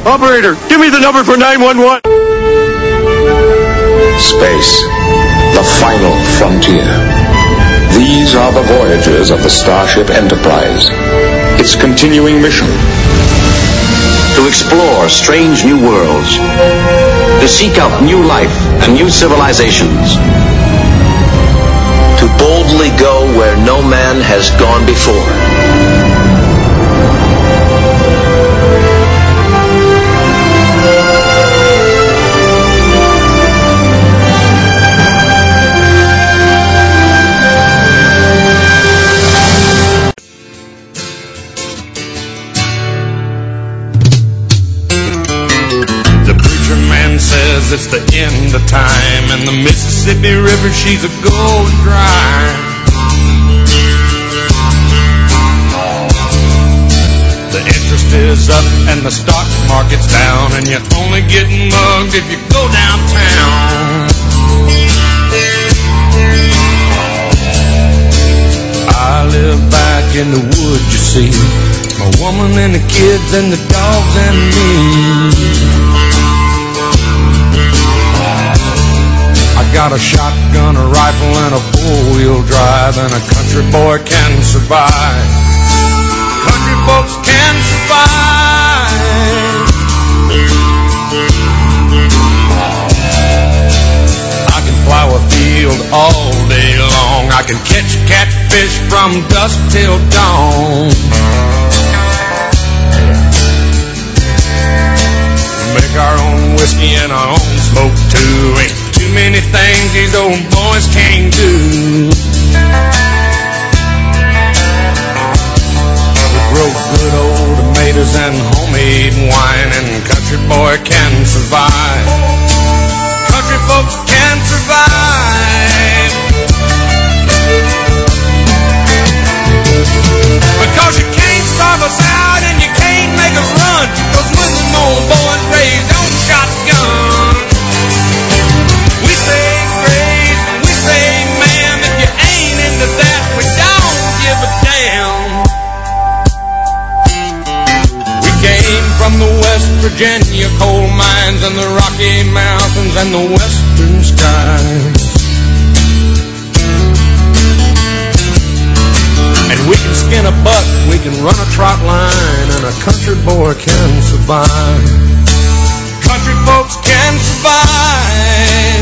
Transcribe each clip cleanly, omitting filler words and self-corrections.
Operator, give me the number for 911. Space, the final frontier. These are the voyages of the Starship Enterprise. Its continuing mission: to explore strange new worlds, to seek out new life and new civilizations, to boldly go where no man has gone before. It's the end of time, and the Mississippi River, she's a gold dry. The interest is up and the stock market's down, and you're only getting mugged if you go downtown. I live back in the woods, you see, my woman and the kids and the dogs and me. I got a shotgun, a rifle, and a four-wheel drive, and a country boy can survive. Country folks can survive. I can plow a field all day long. I can catch catfish from dusk till dawn. Make our own whiskey and our own smoke too. Ain't too many things these old boys can't do. We grow good old tomatoes and homemade wine, and country boy can survive. Country folks can survive. Because you can't starve us out and you can't make us run, 'cause we're them old boys raised on shotgun. We say grace, we say ma'am, if you ain't into that, we don't give a damn. We came from the West Virginia coal mines and the Rocky Mountains and the western skies. And we can skin a buck, we can run a trot line, and a country boy can survive. Country folks can survive.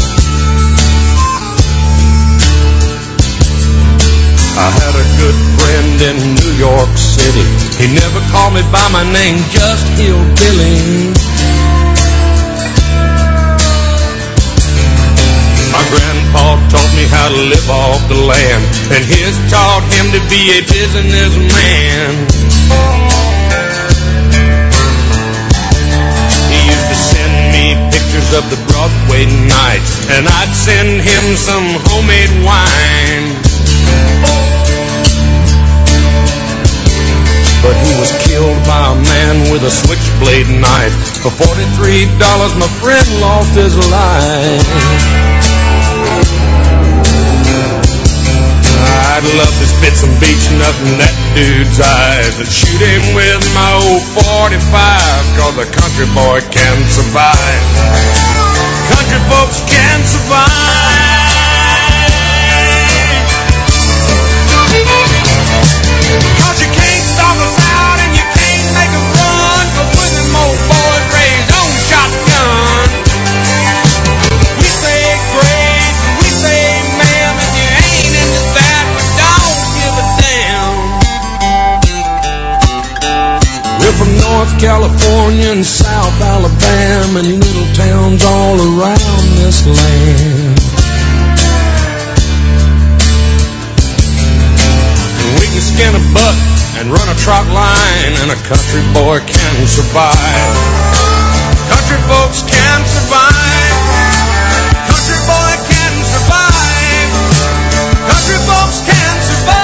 I had a good friend in New York City. He never called me by my name, just Hillbilly. My grandpa taught me how to live off the land, and his taught him to be a businessman. He used to send me pictures of the Broadway nights, and I'd send him some homemade wine. But he was killed by a man with a switchblade knife. For $43, my friend lost his life. I'd love to spit some beach nut in that dude's eyes and shoot him with my old 45, 'cause a country boy can survive. Country folks can survive. 'Cause you can't stop us out and you can't make us run, 'cause we're them old boys raised on shotgun. We say grace, we say ma'am, if you ain't into that, we don't give a damn. We're from North California and South Alabama and little towns all around this land. We can skin a buck and run a trot line, and a country boy can survive. Country folks can survive. Country boy can survive. Country folks can survive.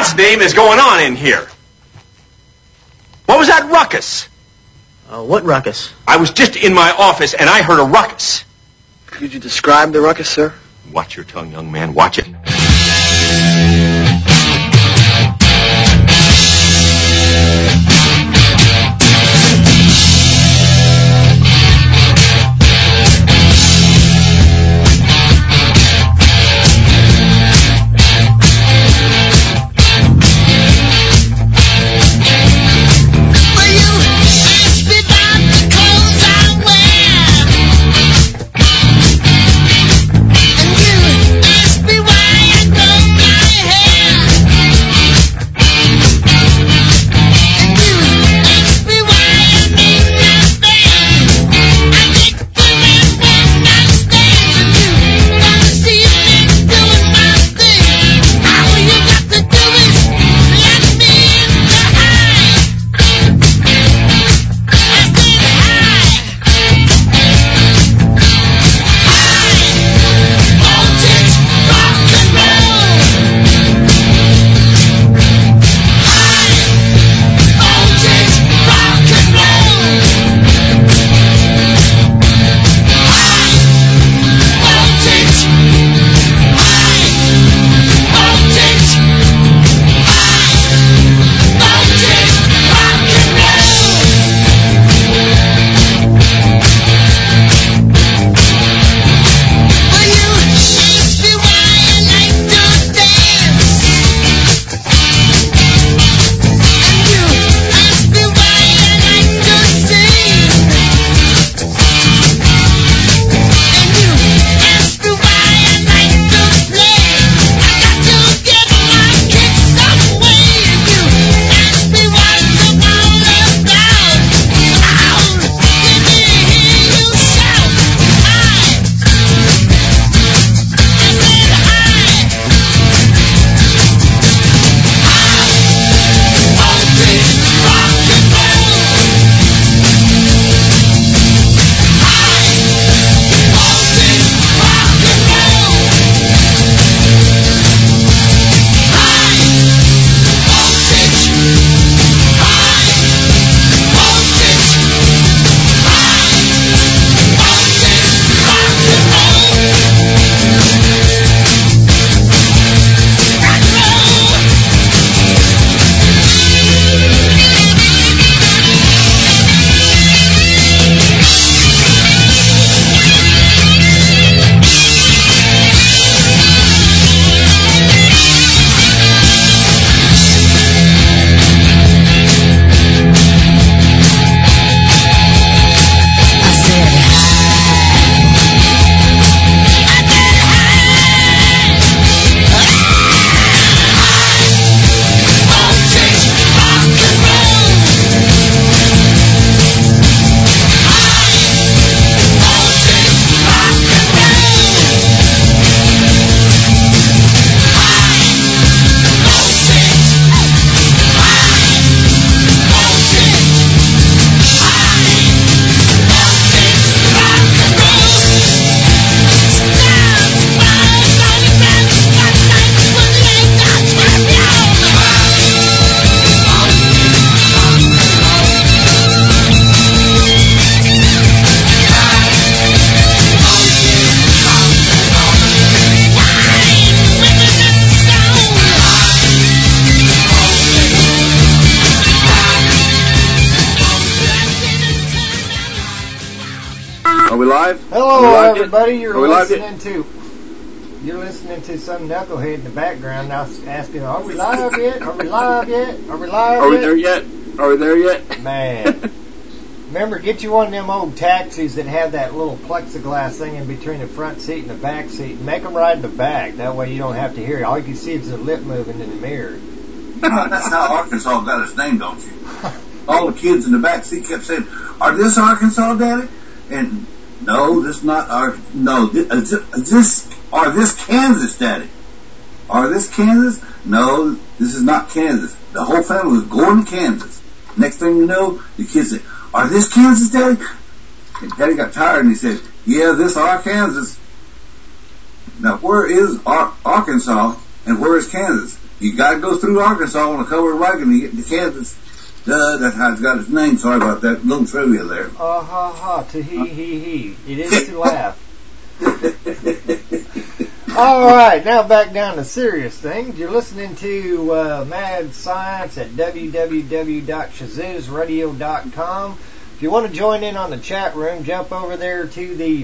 God's name is going on in here? What was that ruckus? What ruckus? I was just in my office and I heard a ruckus. Could you describe the ruckus, sir? Watch your tongue, young man. Watch it. Are we live? Hello, everybody. You're listening to some knucklehead in the background now asking, "Are we live yet? Are we live yet? Are we live Are we yet?" there yet? Are we there yet? Man, remember, get you one of them old taxis that have that little plexiglass thing in between the front seat and the back seat. And make them ride in the back. That way you don't have to hear it. All you can see is the lip moving in the mirror. That's how Arkansas got its name, don't you? All the kids in the back seat kept saying, "Are this Arkansas, Daddy?" And no, this not our. No, are this Kansas, Daddy? Are this Kansas? No, this is not Kansas. The whole family was going to Kansas. Next thing you know, the kids said, "Are this Kansas, Daddy?" And Daddy got tired and he said, "Yeah, this are Kansas." Now, where is Arkansas and where is Kansas? You got to go through Arkansas on a covered wagon to get to Kansas. That's how it's got its name. Sorry about that little trivia there. Ha ha, to he. It is to laugh. All right, now back down to serious things. You're listening to Mad Science at www.shazoozradio.com. If you want to join in on the chat room, jump over there to the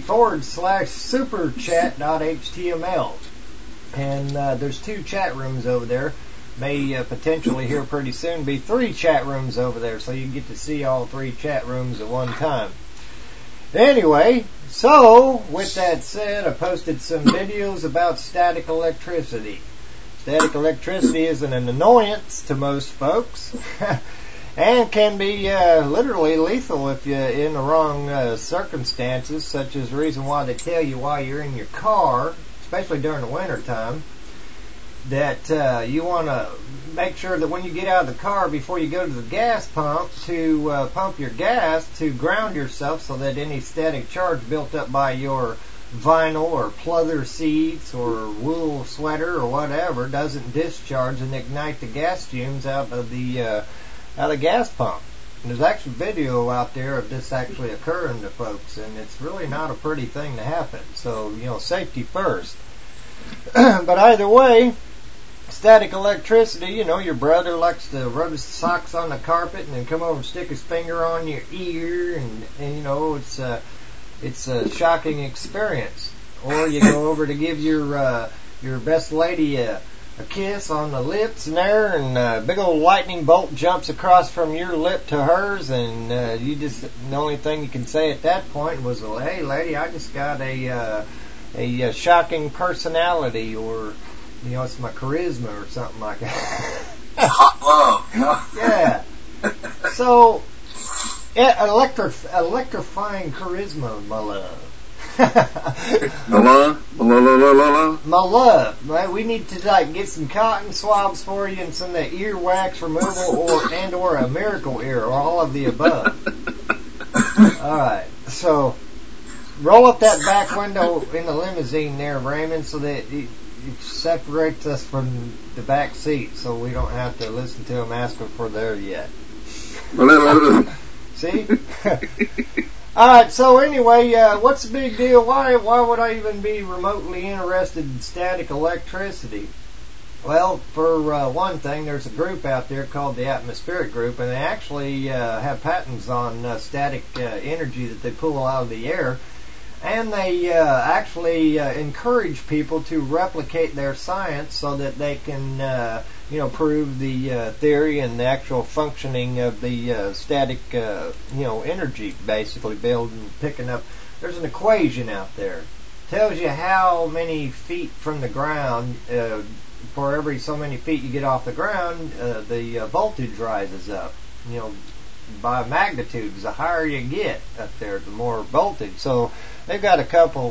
/superchat.html. And there's 2 chat rooms over there. May potentially here pretty soon be 3 chat rooms over there, so you get to see all 3 chat rooms at one time. Anyway, so with that said, I posted some videos about static electricity. Static electricity is an annoyance to most folks and can be literally lethal if you're in the wrong circumstances, such as the reason why they tell you while you're in your car, especially during the winter time, that you want to make sure that when you get out of the car before you go to the gas pump to pump your gas to ground yourself so that any static charge built up by your vinyl or pleather seats or wool sweater or whatever doesn't discharge and ignite the gas fumes out of the gas pump. And there's actually video out there of this actually occurring to folks, and it's really not a pretty thing to happen. So, safety first. But either way, static electricity, your brother likes to rub his socks on the carpet and then come over and stick his finger on your ear, and it's a shocking experience. Or you go over to give your best lady a kiss on the lips and there, and a big old lightning bolt jumps across from your lip to hers, and the only thing you can say at that point was, well, hey lady, I just got a shocking personality, or it's my charisma or something like that. Hot love. Yeah. So, electrifying charisma, my love. My love. Right? We need to get some cotton swabs for you and some of that ear wax removal, or a miracle ear, or all of the above. All right. So, roll up that back window in the limousine there, Raymond, so that it separates us from the back seat, so we don't have to listen to them asking for there yet. See? Alright, so anyway, what's the big deal? Why would I even be remotely interested in static electricity? Well, for one thing, there's a group out there called the Atmospheric Group, and they actually have patents on static energy that they pull out of the air. And they actually encourage people to replicate their science so that they can, prove the theory and the actual functioning of the static, energy, basically building, picking up. There's an equation out there. Tells you how many feet from the ground, for every so many feet you get off the ground, the voltage rises up. By magnitudes. The higher you get up there, the more voltage. So they've got a couple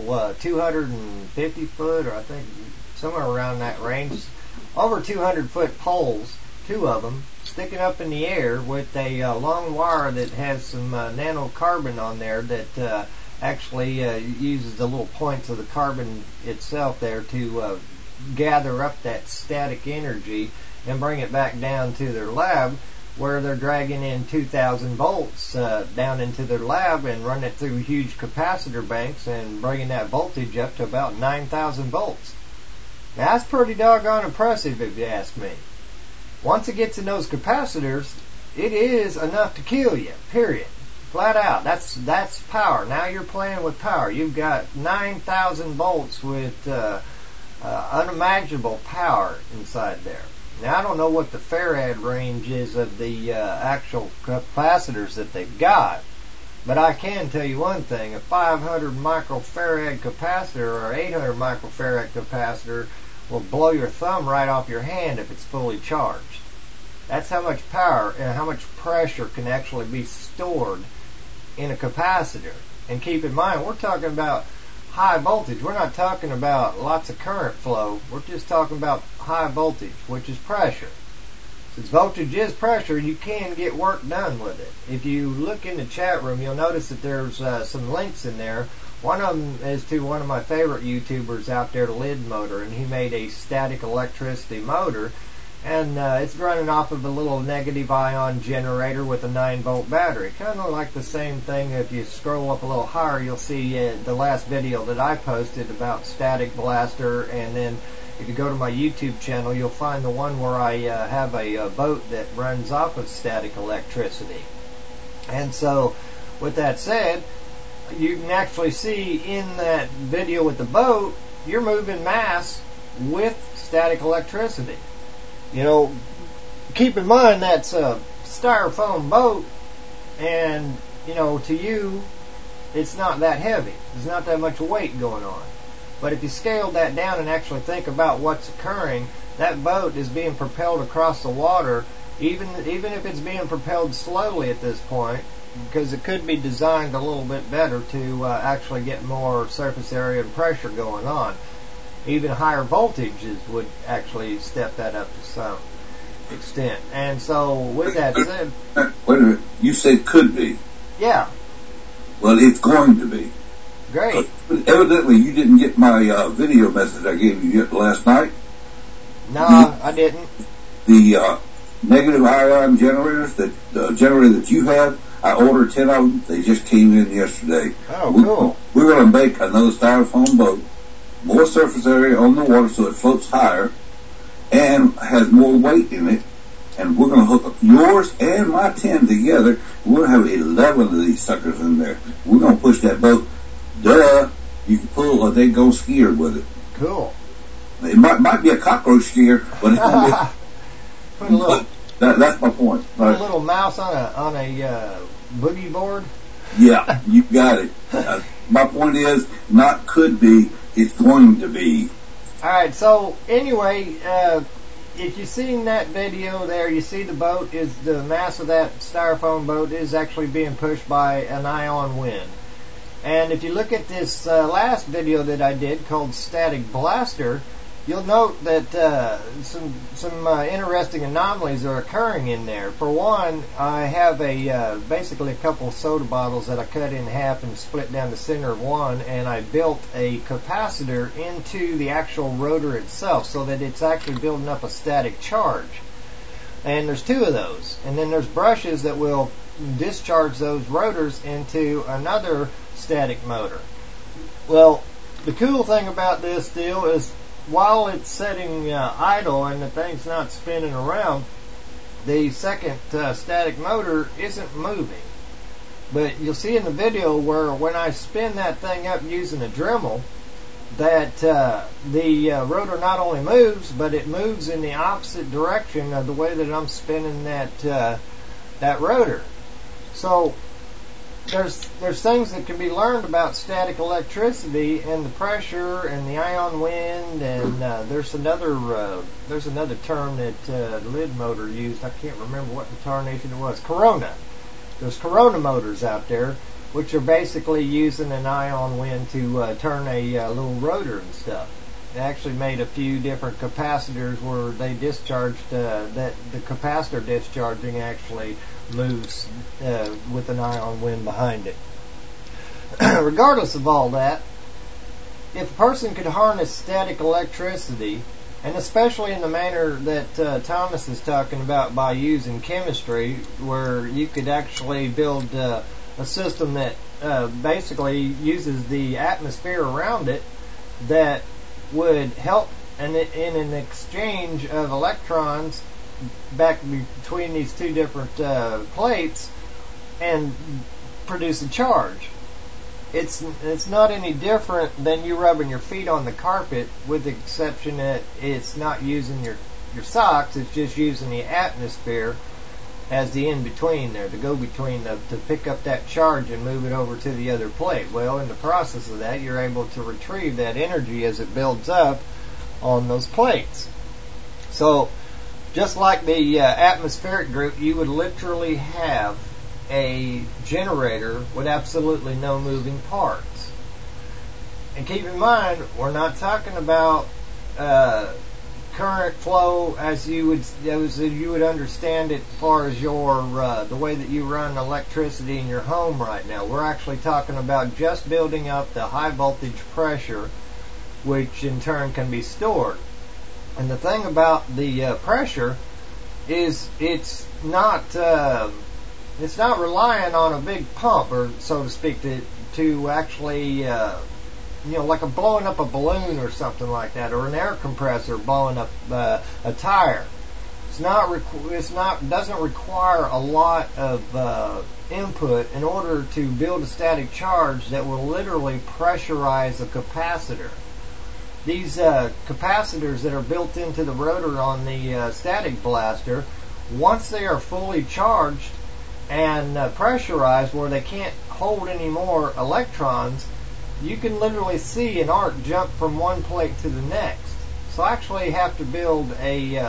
250 foot, or I think somewhere around that range, over 200 foot poles, 2 of them, sticking up in the air with a long wire that has some nanocarbon on there that actually uses the little points of the carbon itself there to gather up that static energy and bring it back down to their lab, where they're dragging in 2,000 volts down into their lab and running it through huge capacitor banks and bringing that voltage up to about 9,000 volts. Now, that's pretty doggone impressive if you ask me. Once it gets in those capacitors, it is enough to kill you, period. Flat out. That's power. Now you're playing with power. You've got 9,000 volts with unimaginable power inside there. Now, I don't know what the farad range is of the actual capacitors that they've got, but I can tell you one thing. A 500 microfarad capacitor or 800 microfarad capacitor will blow your thumb right off your hand if it's fully charged. That's how much power and how much pressure can actually be stored in a capacitor. And keep in mind, we're talking about high voltage. We're not talking about lots of current flow. We're just talking about high voltage, which is pressure. Since voltage is pressure, you can get work done with it. If you look in the chat room, you'll notice that there's some links in there. One of them is to one of my favorite YouTubers out there, Lid Motor, and he made a static electricity motor. And it's running off of a little negative ion generator with a 9-volt battery. Kind of like the same thing. If you scroll up a little higher, you'll see the last video that I posted about Static Blaster. And then if you go to my YouTube channel, you'll find the one where I have a boat that runs off of static electricity. And so, with that said, you can actually see in that video with the boat, you're moving mass with static electricity. You know, keep in mind that's a styrofoam boat, and, you know, to you, it's not that heavy. There's not that much weight going on. But if you scale that down and actually think about what's occurring, that boat is being propelled across the water, even if it's being propelled slowly at this point, because it could be designed a little bit better to actually get more surface area and pressure going on. Even higher voltages would actually step that up to some extent. And so, with that said... Wait a minute. You said could be. Yeah. Well, it's going to be. Great. Evidently, you didn't get my video message I gave you last night. No, I didn't. The negative ion generators, the generator that you have, I ordered 10 of them. They just came in yesterday. Oh, cool. We're going to make another styrofoam boat. More surface area on the water so it floats higher and has more weight in it. And we're going to hook up yours and my 10 together. We're going to have 11 of these suckers in there. We're going to push that boat. Duh. You can pull or they go skier with it. Cool. It might be a cockroach skier, but it's going to be... Put a little... That's my point. Put a little mouse on a boogie board? Yeah, you got it. My point is, not could be, it's going to be. Alright, so anyway, if you've seen that video there, you see the boat is, the mass of that styrofoam boat is actually being pushed by an ion wind. And if you look at this last video that I did called Static Blaster, you'll note that some interesting anomalies are occurring in there. For one, I have basically a couple of soda bottles that I cut in half and split down the center of one, and I built a capacitor into the actual rotor itself so that it's actually building up a static charge. And there's two of those. And then there's brushes that will discharge those rotors into another static motor. Well, the cool thing about this deal is while it's sitting idle and the thing's not spinning around, the second static motor isn't moving. But you'll see in the video where when I spin that thing up using a Dremel, that the rotor not only moves, but it moves in the opposite direction of the way that I'm spinning that rotor. So there's things that can be learned about static electricity and the pressure and the ion wind, and there's another term that Lid Motor used. I can't remember what incarnation it was. Corona. There's Corona motors out there, which are basically using an ion wind to turn a little rotor and stuff. They actually made a few different capacitors where they discharged that the capacitor discharging actually moves with an ion wind behind it. Regardless of all that, if a person could harness static electricity, and especially in the manner that Thomas is talking about by using chemistry, where you could actually build a system that basically uses the atmosphere around it that would help in an exchange of electrons back between these two different plates and produce a charge. It's not any different than you rubbing your feet on the carpet, with the exception that it's not using your socks, it's just using the atmosphere as the in-between there, the go-between to pick up that charge and move it over to the other plate. Well, in the process of that, you're able to retrieve that energy as it builds up on those plates. So, just like the atmospheric group, you would literally have a generator with absolutely no moving parts. And keep in mind, we're not talking about current flow as you would understand it as far as your the way that you run electricity in your home right now. We're actually talking about just building up the high voltage pressure, which in turn can be stored. And the thing about the pressure is it's not relying on a big pump, or so to speak, to actually like blowing up a balloon or something like that, or an air compressor blowing up a tire. Doesn't require a lot of input in order to build a static charge that will literally pressurize a capacitor. These capacitors that are built into the rotor on the static blaster, once they are fully charged and pressurized where they can't hold any more electrons, you can literally see an arc jump from one plate to the next. So I actually have to build a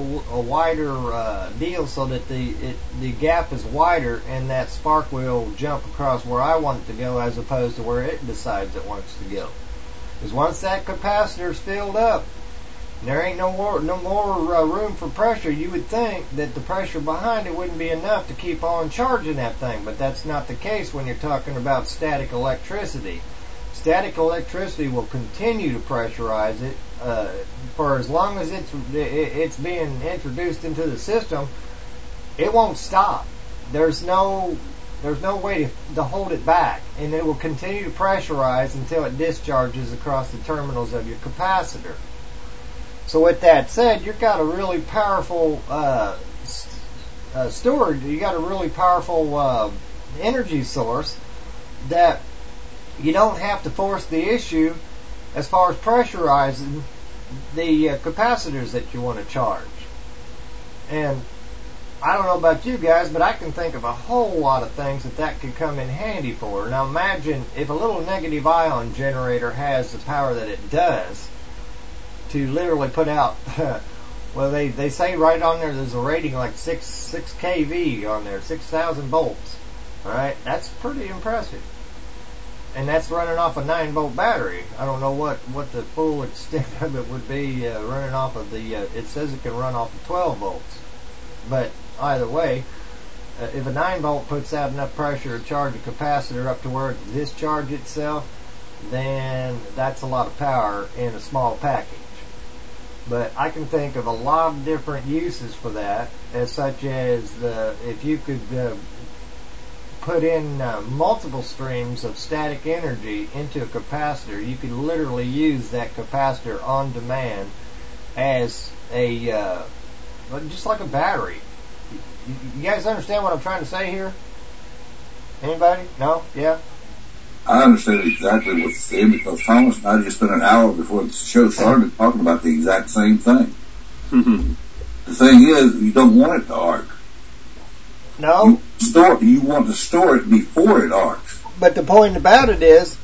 wider deal so that the gap is wider and that spark will jump across where I want it to go as opposed to where it decides it wants to go. Because once that capacitor is filled up, there ain't no more room for pressure. You would think that the pressure behind it wouldn't be enough to keep on charging that thing, but that's not the case when you're talking about static electricity. Static electricity will continue to pressurize it for as long as it's being introduced into the system. It won't stop. There's no way to hold it back, and it will continue to pressurize until it discharges across the terminals of your capacitor. So with that said, you've got a really powerful storage. You got a really powerful energy source that you don't have to force the issue as far as pressurizing the capacitors that you want to charge. And I don't know about you guys, but I can think of a whole lot of things that could come in handy for. Now imagine if a little negative ion generator has the power that it does to literally put out, well, they say right on there's a rating like 6 kV on there, 6,000 volts. All right, that's pretty impressive. And that's running off a 9-volt battery. I don't know what the full extent of it would be running off of the, it says it can run off of 12 volts. But either way, if a 9-volt puts out enough pressure to charge a capacitor up to where it can discharge itself, then that's a lot of power in a small package. But I can think of a lot of different uses for that, as such as if you could put in multiple streams of static energy into a capacitor, you could literally use that capacitor on demand as a just like a battery. You guys understand what I'm trying to say here? Anybody? No? Yeah? I understand exactly what you're saying, because Thomas and I just spent an hour before the show started talking about the exact same thing. The thing is, you don't want it to arc. No? You want to store it before it arcs. But the point about it is,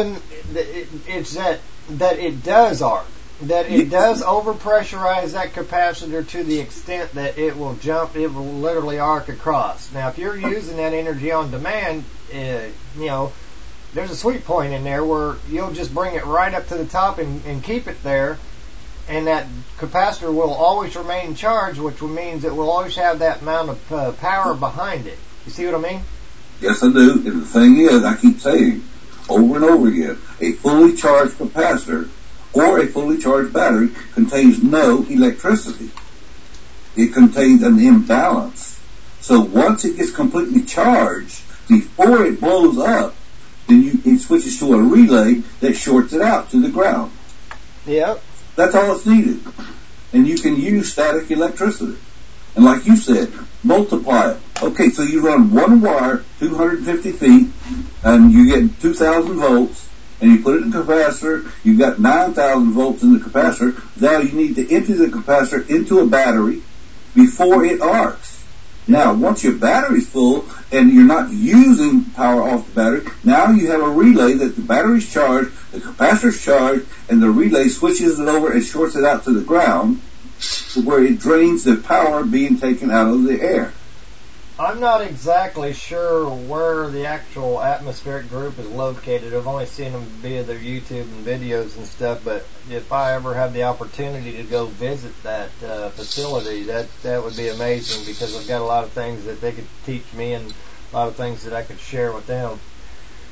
it's that it does arc. That it does overpressurize that capacitor to the extent that it will literally arc across. Now, if you're using that energy on demand, there's a sweet point in there where you'll just bring it right up to the top and keep it there, and that capacitor will always remain charged, which means it will always have that amount of power behind it. You see what I mean? Yes, I do. And the thing is, I keep saying over and over again, a fully charged capacitor or a fully charged battery contains no electricity. It contains an imbalance. So once it gets completely charged, before it blows up, then it switches to a relay that shorts it out to the ground. Yep. That's all it's needed. And you can use static electricity. And like you said, multiply it. Okay, so you run one wire 250 feet, and you get 2,000 volts, and you put it in the capacitor. You've got 9,000 volts in the capacitor. Now you need to empty the capacitor into a battery before it arcs. Now, once your battery's full and you're not using power off the battery, now you have a relay that the battery's charged, the capacitor's charged, and the relay switches it over and shorts it out to the ground, where it drains the power being taken out of the air. I'm not exactly sure where the actual atmospheric group is located. I've only seen them via their YouTube and videos and stuff, but if I ever have the opportunity to go visit that facility, that would be amazing, because I've got a lot of things that they could teach me and a lot of things that I could share with them.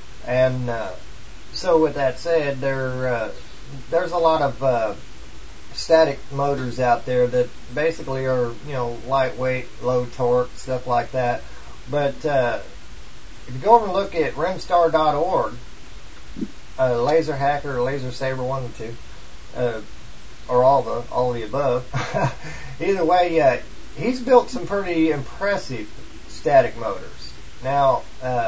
And so with that said, there's a lot of static motors out there that basically are, lightweight, low torque, stuff like that. But if you go over and look at rimstar.org, Laser Hacker or Laser Saber, one of the two, or all the above. Either way, he's built some pretty impressive static motors. Now,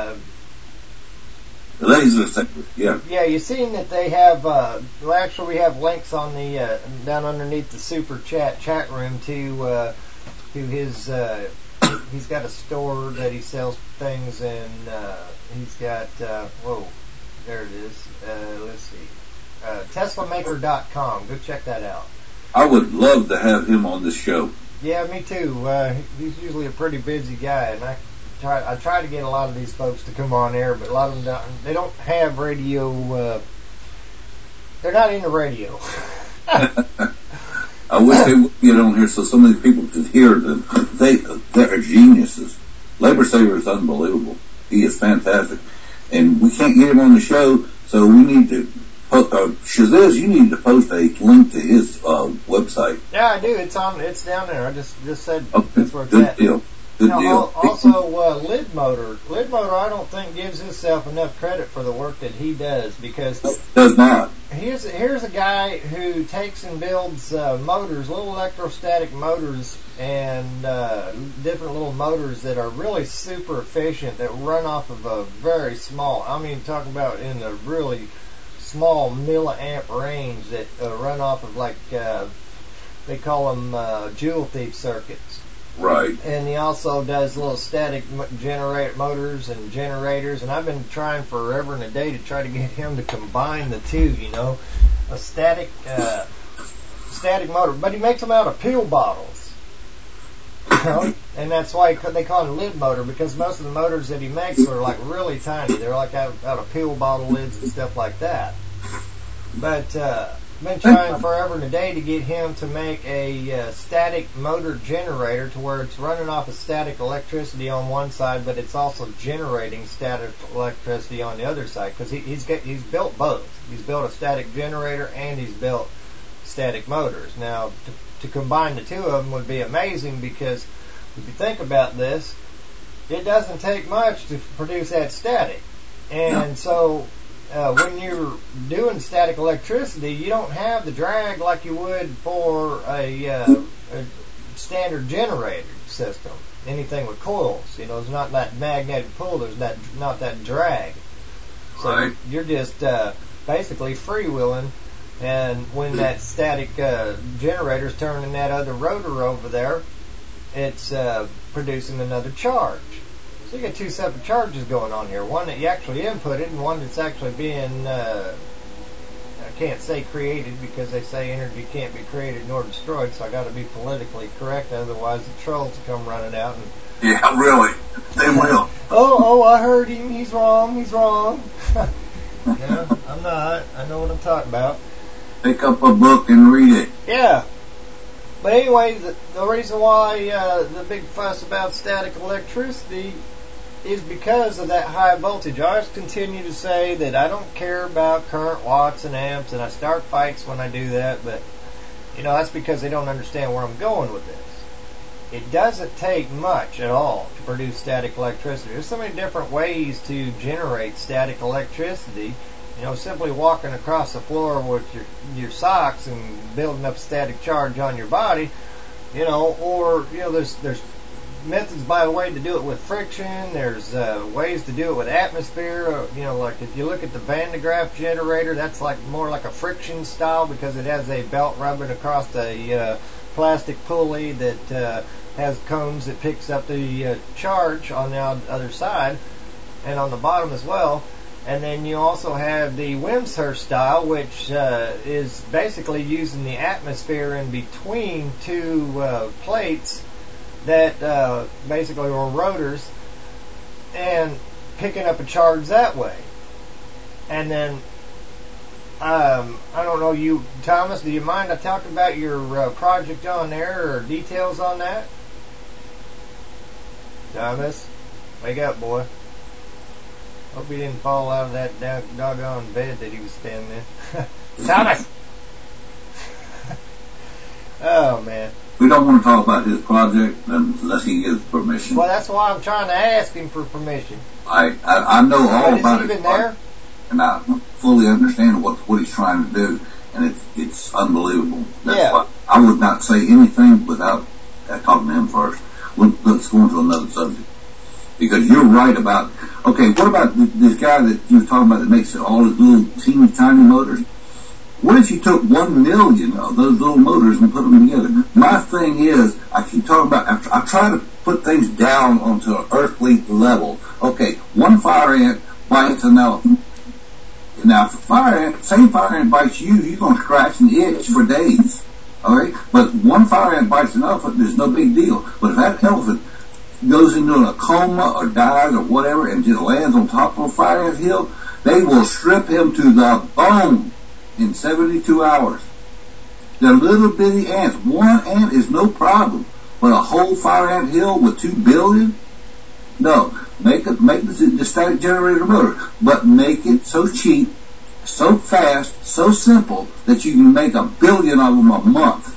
Laser Saber, yeah. Yeah, you've seen that they have. Actually, we have links on the down underneath the super chat room to his. He's got a store that he sells things in. He's got. There it is. Let's see. TeslaMaker.com. Go check that out. I would love to have him on this show. Yeah, me too. He's usually a pretty busy guy, and I try to get a lot of these folks to come on air, but a lot of them don't have radio. They're not into radio. I wish they would get on here so so many people could hear them. They're geniuses. Labor Saver is unbelievable. He is fantastic. And we can't get him on the show, so we need to Shazaz, you need to post a link to his website. Yeah, I do. It's down there. I just said that's where it's good at. Deal. Good deal. Also, Lid Motor. Lid Motor, I don't think gives himself enough credit for the work that he does, because does not. Here's a guy who takes and builds motors, little electrostatic motors, and different little motors that are really super efficient, that run off of a very small. I mean, talking about in the really small milliamp range, that run off of they call them jewel thief circuits. Right. And he also does little static motors and generators, and I've been trying forever and a day to try to get him to combine the two, a static motor, but he makes them out of pill bottles, and that's why they call it a lid motor, because most of the motors that he makes are like really tiny. They're like out of pill bottle lids and stuff like that. But I've been trying forever and a day to get him to make a static motor generator to where it's running off of static electricity on one side, but it's also generating static electricity on the other side, because he's built both. He's built a static generator and he's built static motors. Now, to combine the two of them would be amazing, because if you think about this, it doesn't take much to produce that static. And so when you're doing static electricity, you don't have the drag like you would for a standard generator system. Anything with coils, there's not that magnetic pull, there's not that drag. So right. You're just basically freewheeling, and when that static generator's turning that other rotor over there, it's producing another charge. So you got two separate charges going on here. One that you actually inputted, and one that's actually being, I can't say created, because they say energy can't be created nor destroyed, so I got to be politically correct, otherwise the trolls will come running out. And yeah, really. They will. oh, I heard him. He's wrong. No, I'm not. I know what I'm talking about. Pick up a book and read it. Yeah. But anyway, the reason why the big fuss about static electricity is because of that high voltage. I always continue to say that I don't care about current watts and amps, and I start fights when I do that, but that's because they don't understand where I'm going with this. It doesn't take much at all to produce static electricity. There's so many different ways to generate static electricity. Simply walking across the floor with your socks and building up static charge on your body, or there's methods, by the way, to do it with friction. There's ways to do it with atmosphere. Like if you look at the Van de Graaff generator, that's more like a friction style, because it has a belt rubbing across a plastic pulley that has cones that picks up the charge on the other side and on the bottom as well. And then you also have the Wimshurst style, which is basically using the atmosphere in between two plates that basically are rotors, and picking up a charge that way. And then, I don't know, you, Thomas, do you mind I talk about your project on there, or details on that? Thomas, wake up, boy. Hope he didn't fall out of that doggone bed that he was standing in. Thomas! Oh, man. We don't want to talk about his project unless he gives permission. Well, that's why I'm trying to ask him for permission. I know all But about is he his even there? project, and I fully understand what he's trying to do, and it's unbelievable. That's Yeah. why I would not say anything without talking to him first. Let's go into another subject. Because you're right about, okay, what about this guy that you were talking about that makes all his little teeny tiny motors? What if you took 1 million of those little motors and put them together? My thing is, I keep talking about, I try to put things down onto an earthly level. Okay, one fire ant bites an elephant. Now, if same fire ant bites you, you're going to scratch and itch for days. Alright? But one fire ant bites an elephant, there's no big deal. But if that elephant goes into a coma or dies or whatever and just lands on top of a fire ant hill, they will strip him to the bone in 72 hours. They're little bitty ants. One ant is no problem. But a whole fire ant hill with 2 billion? No. Make the static generator motor. But make it so cheap, so fast, so simple that you can make 1 billion of them a month.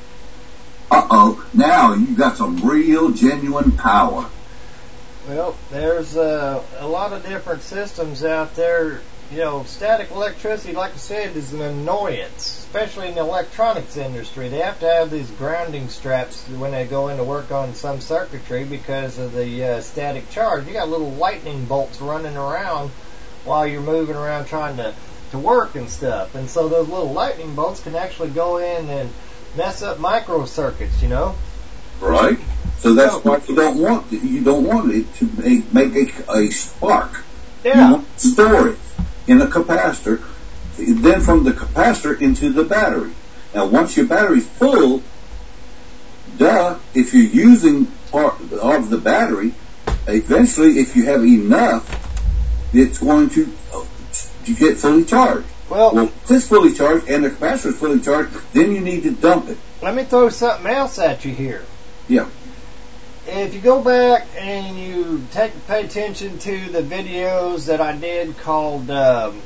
Now you've got some real, genuine power. Well, there's a lot of different systems out there. You know, static electricity, like I said, is an annoyance, especially in the electronics industry. They have to have these grounding straps when they go in to work on some circuitry because of the static charge. You got little lightning bolts running around while you're moving around trying to work and stuff. And so those little lightning bolts can actually go in and mess up microcircuits, you know? Right. So that's why you don't want it to make a spark. Yeah. You want to store it in a capacitor, then from the capacitor into the battery. Now, once your battery's full, if you're using part of the battery, eventually, if you have enough, it's going to get fully charged. Well, if it's fully charged and the capacitor is fully charged, then you need to dump it. Let me throw something else at you here. Yeah. If you go back and you pay attention to the videos that I did called, doggone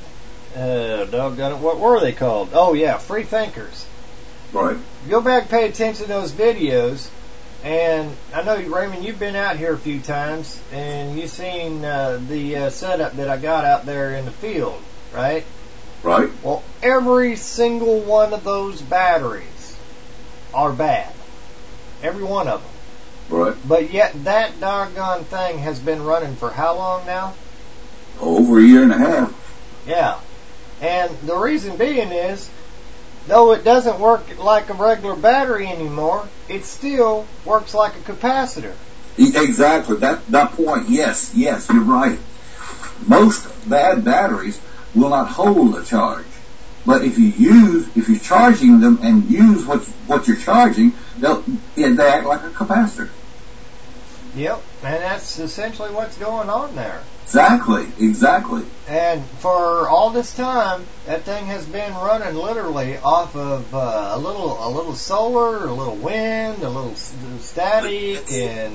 it, what were they called? Oh yeah, Free Thinkers. Right. Go back and pay attention to those videos, and I know, Raymond, you've been out here a few times, and you've seen the setup that I got out there in the field, right? Right. Well, every single one of those batteries are bad. Every one of them. Right. But yet that doggone thing has been running for how long now? Over a year and a half. Yeah. And the reason being is, though it doesn't work like a regular battery anymore, it still works like a capacitor. Exactly. That point, yes, you're right. Most bad batteries will not hold a charge. But if you're charging them and use what you're charging, they act like a capacitor. Yep, and that's essentially what's going on there. Exactly. And for all this time, that thing has been running literally off of a little solar, a little wind, a little static, and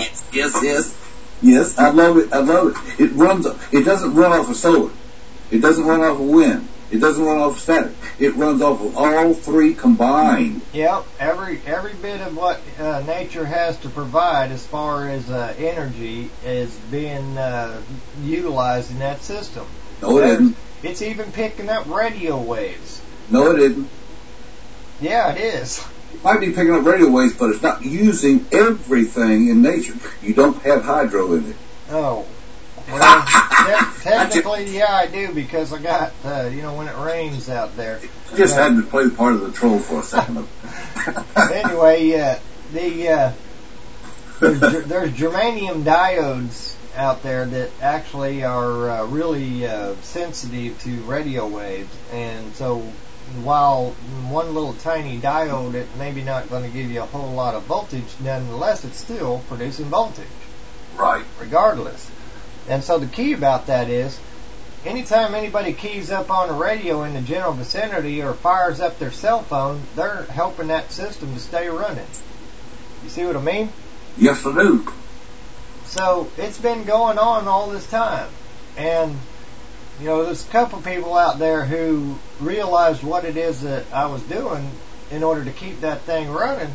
Yes. I love it. It doesn't run off of solar. It doesn't run off of wind. It doesn't run off of static. It runs off of all three combined. Yep, every bit of what nature has to provide as far as energy is being utilized in that system. No, it isn't. It's even picking up radio waves. No, it isn't. Yeah, it is. It might be picking up radio waves, but it's not using everything in nature. You don't have hydro in it. Oh. Well, technically, yeah, I do, because I got, when it rains out there. Just had to play part of the troll for a second. Anyway, there's germanium diodes out there that actually are really sensitive to radio waves, and so while one little tiny diode, it maybe not going to give you a whole lot of voltage, nonetheless, it's still producing voltage. Right. Regardless. And so the key about that is, anytime anybody keys up on a radio in the general vicinity or fires up their cell phone, they're helping that system to stay running. You see what I mean? Yes, I do. So it's been going on all this time. And, there's a couple people out there who realized what it is that I was doing in order to keep that thing running.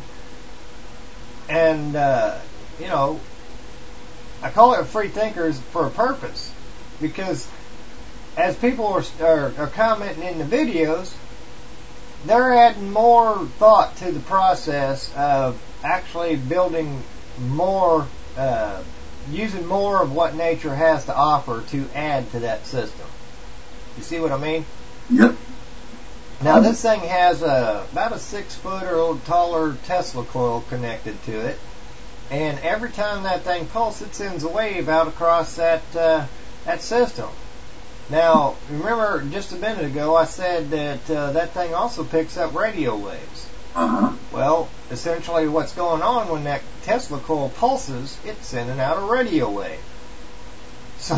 And, you know, I call it free thinkers for a purpose, because as people are commenting in the videos, they're adding more thought to the process of actually building more, using more of what nature has to offer to add to that system. You see what I mean? Yep. Now this thing has about a 6 foot or taller Tesla coil connected to it, and every time that thing pulses, it sends a wave out across that system. Now, remember just a minute ago I said that that thing also picks up radio waves. Uh-huh. Well, essentially what's going on when that Tesla coil pulses, it's sending out a radio wave. So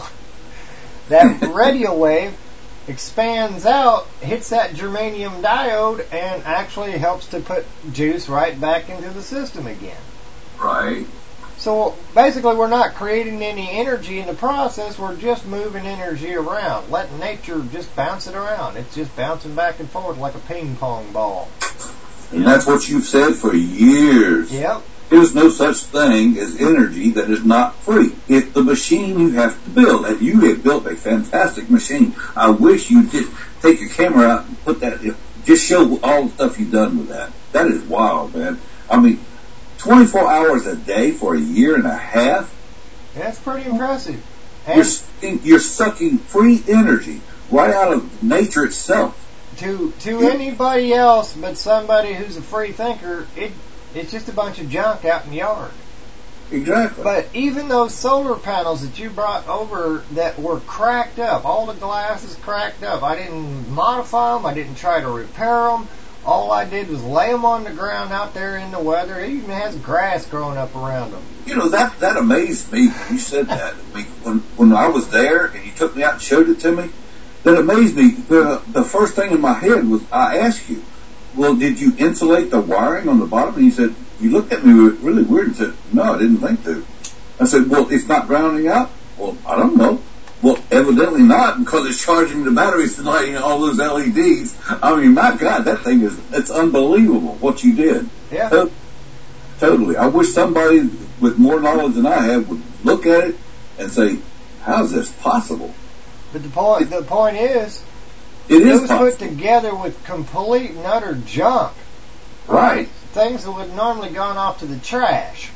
that radio wave expands out, hits that germanium diode, and actually helps to put juice right back into the system again. Right. So basically we're not creating any energy in the process, we're just moving energy around, letting nature just bounce it around. It's just bouncing back and forth like a ping pong ball. And that's what you've said for years. Yep. There's no such thing as energy that is not free. It's the machine you have to build, and you have built a fantastic machine. I wish you did take your camera out and put that, just show all the stuff you've done with that. That is wild, man. I mean, 24 hours a day for a year and a half? That's pretty impressive. And You're sucking free energy right out of nature itself. to anybody else but somebody who's a free thinker, it's just a bunch of junk out in the yard. Exactly. But even those solar panels that you brought over that were cracked up, all the glass is cracked up. I didn't modify them. I didn't try to repair them. All I did was lay them on the ground out there in the weather. It even has grass growing up around them. You know, that amazed me. You said that. I mean, when I was there and you took me out and showed it to me, that amazed me. The first thing in my head was, I asked you, well, did you insulate the wiring on the bottom? And you said, you looked at me really weird and said, no, I didn't think to. I said, well, it's not grounding out? Well, I don't know. Well, evidently not, because it's charging the batteries and lighting all those LEDs. I mean, my God, that thing it's unbelievable what you did. Yeah. Totally. I wish somebody with more knowledge than I have would look at it and say, how is this possible? But the point is, It was is possible. put together with complete and utter junk. Right. Things that would normally gone off to the trash.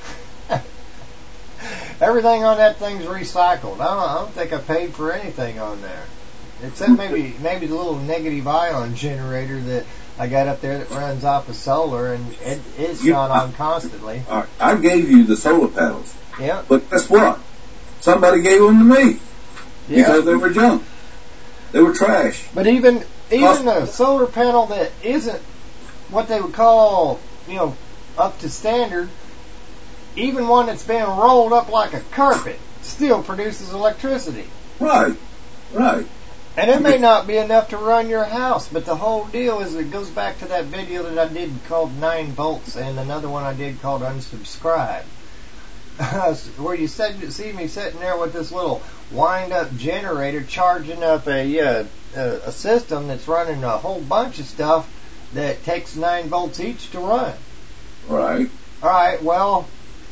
Everything on that thing's recycled. I don't think I paid for anything on there, except maybe the little negative ion generator that I got up there that runs off of solar, and it's not on constantly. All right. I gave you the solar panels. Yeah. But guess what? Somebody gave them to me because they were junk. They were trash. But even a solar panel that isn't what they would call, up to standard, even one that's been rolled up like a carpet still produces electricity. Right. And it may not be enough to run your house, but the whole deal is it goes back to that video that I did called 9 volts and another one I did called Unsubscribe. Where you see me sitting there with this little wind-up generator charging up a system that's running a whole bunch of stuff that takes 9 volts each to run. Right. All right, well,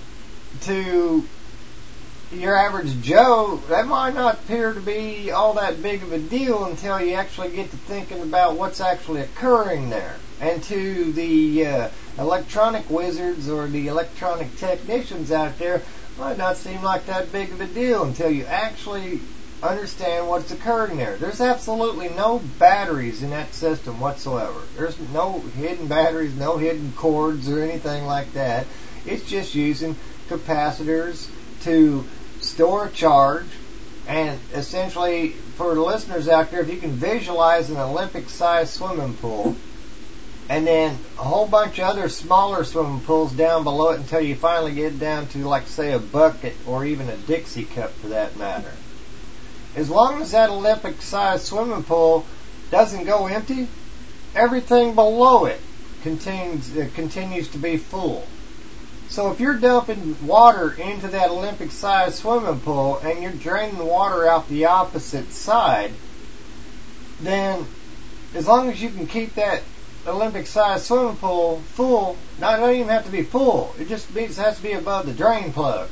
to your average Joe, that might not appear to be all that big of a deal until you actually get to thinking about what's actually occurring there. And to the electronic wizards or the electronic technicians out there, might not seem like that big of a deal until you actually understand what's occurring there. There's absolutely no batteries in that system whatsoever. There's no hidden batteries, no hidden cords or anything like that. It's just using capacitors to store a charge. And essentially, for the listeners out there, if you can visualize an Olympic-sized swimming pool, and then a whole bunch of other smaller swimming pools down below it until you finally get down to, like, say, a bucket or even a Dixie cup for that matter. As long as that Olympic-sized swimming pool doesn't go empty, everything below it continues to be full. So if you're dumping water into that Olympic-sized swimming pool and you're draining the water out the opposite side, then as long as you can keep that Olympic-sized swimming pool full, no, it don't even have to be full. It just means it has to be above the drain plug.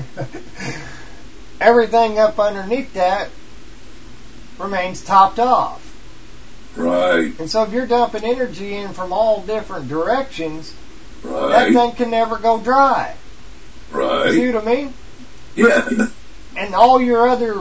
Everything up underneath that remains topped off. Right. And so if you're dumping energy in from all different directions, that Right. thing can never go dry. You see Right. what I mean? Yeah. And all your other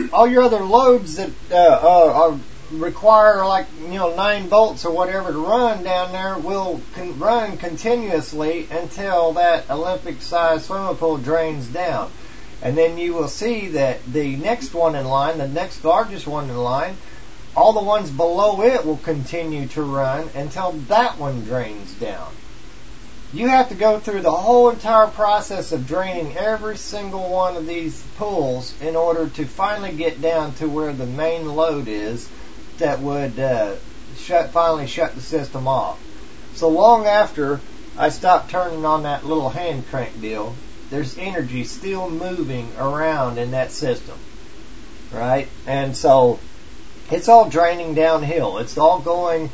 loads that require, like, 9 volts or whatever to run down there will run continuously until that Olympic-sized swimming pool drains down. And then you will see that the next one in line, the next largest one in line, all the ones below it will continue to run until that one drains down. You have to go through the whole entire process of draining every single one of these pools in order to finally get down to where the main load is that would finally shut the system off. So long after I stopped turning on that little hand crank deal, there's energy still moving around in that system, right? And so it's all draining downhill. It's all going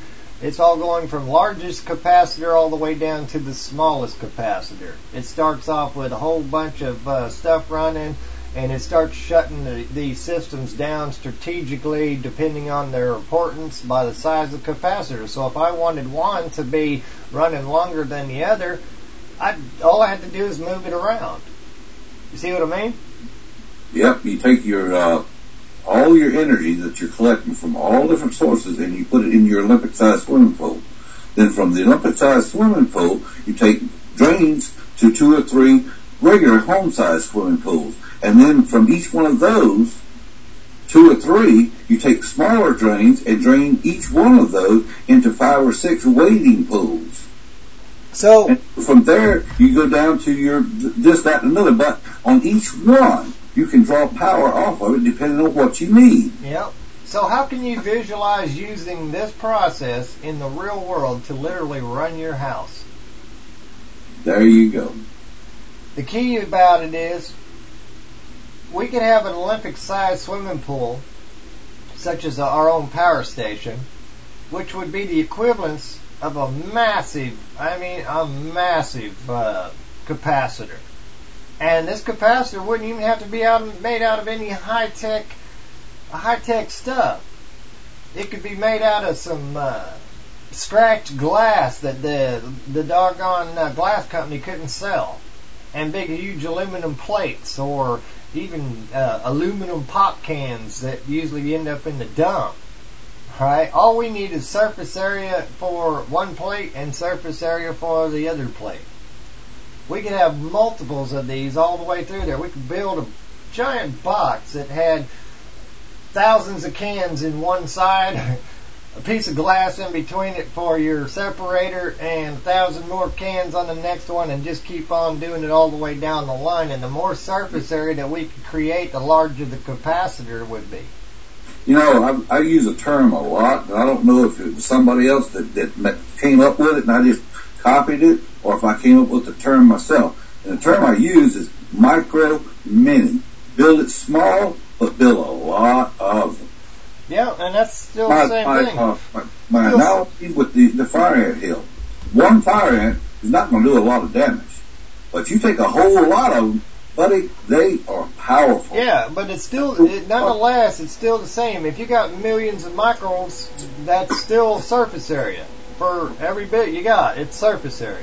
from largest capacitor all the way down to the smallest capacitor. It starts off with a whole bunch of stuff running, and it starts shutting the systems down strategically depending on their importance by the size of the capacitor. So if I wanted one to be running longer than the other, all I had to do is move it around. You see what I mean? Yep. You take your all your energy that you're collecting from all different sources and you put it in your Olympic-sized swimming pool. Then from the Olympic-sized swimming pool, you take drains to 2 or 3 regular home-sized swimming pools. And then from each one of those, 2 or 3, you take smaller drains and drain each one of those into 5 or 6 wading pools. So And from there, you go down to your this, that, and another. But on each one, you can draw power off of it depending on what you need. Yep. So how can you visualize using this process in the real world to literally run your house? There you go. The key about it is we could have an Olympic-sized swimming pool, such as our own power station, which would be the equivalence of a massive capacitor. And this capacitor wouldn't even have to be made out of any high-tech stuff. It could be made out of some scratched glass that the doggone glass company couldn't sell, and big, huge aluminum plates, or even aluminum pop cans that usually end up in the dump. Right? All we need is surface area for one plate and surface area for the other plate. We could have multiples of these all the way through there. We could build a giant box that had thousands of cans in one side, a piece of glass in between it for your separator, and 1,000 more cans on the next one, and just keep on doing it all the way down the line. And the more surface area that we could create, the larger the capacitor would be. You know, I use a term a lot, and I don't know if it was somebody else that came up with it and I just copied it, or if I came up with the term myself. And the term I use is micro mini. Build it small, but build a lot of them. Yeah, and that's still the same thing. My analogy with the fire ant hill. One fire ant is not going to do a lot of damage. But you take a whole lot of them, buddy, they are powerful. Yeah, but nonetheless, it's still the same. If you got millions of microns, that's still surface area. For every bit you got, it's surface area.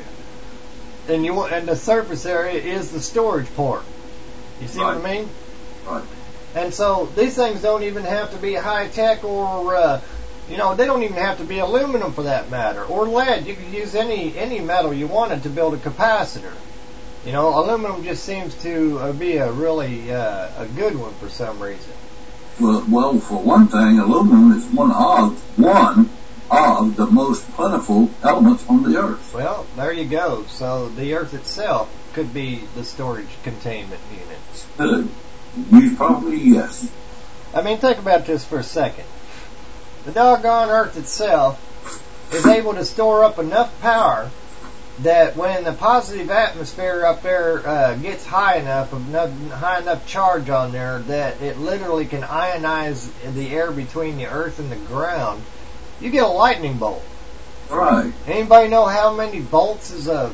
And the surface area is the storage port. You see what I mean? Right. And so these things don't even have to be high tech, or they don't even have to be aluminum for that matter, or lead. You could use any metal you wanted to build a capacitor. Aluminum just seems to be a really a good one for some reason. Well, for one thing, aluminum is one of the most plentiful elements on the earth. Well, there you go. So the earth itself could be the storage containment unit. Yes. I mean, think about this for a second. The doggone earth itself is able to store up enough power that when the positive atmosphere up there gets high enough charge on there, that it literally can ionize the air between the earth and the ground, you get a lightning bolt. Right. Anybody know how many volts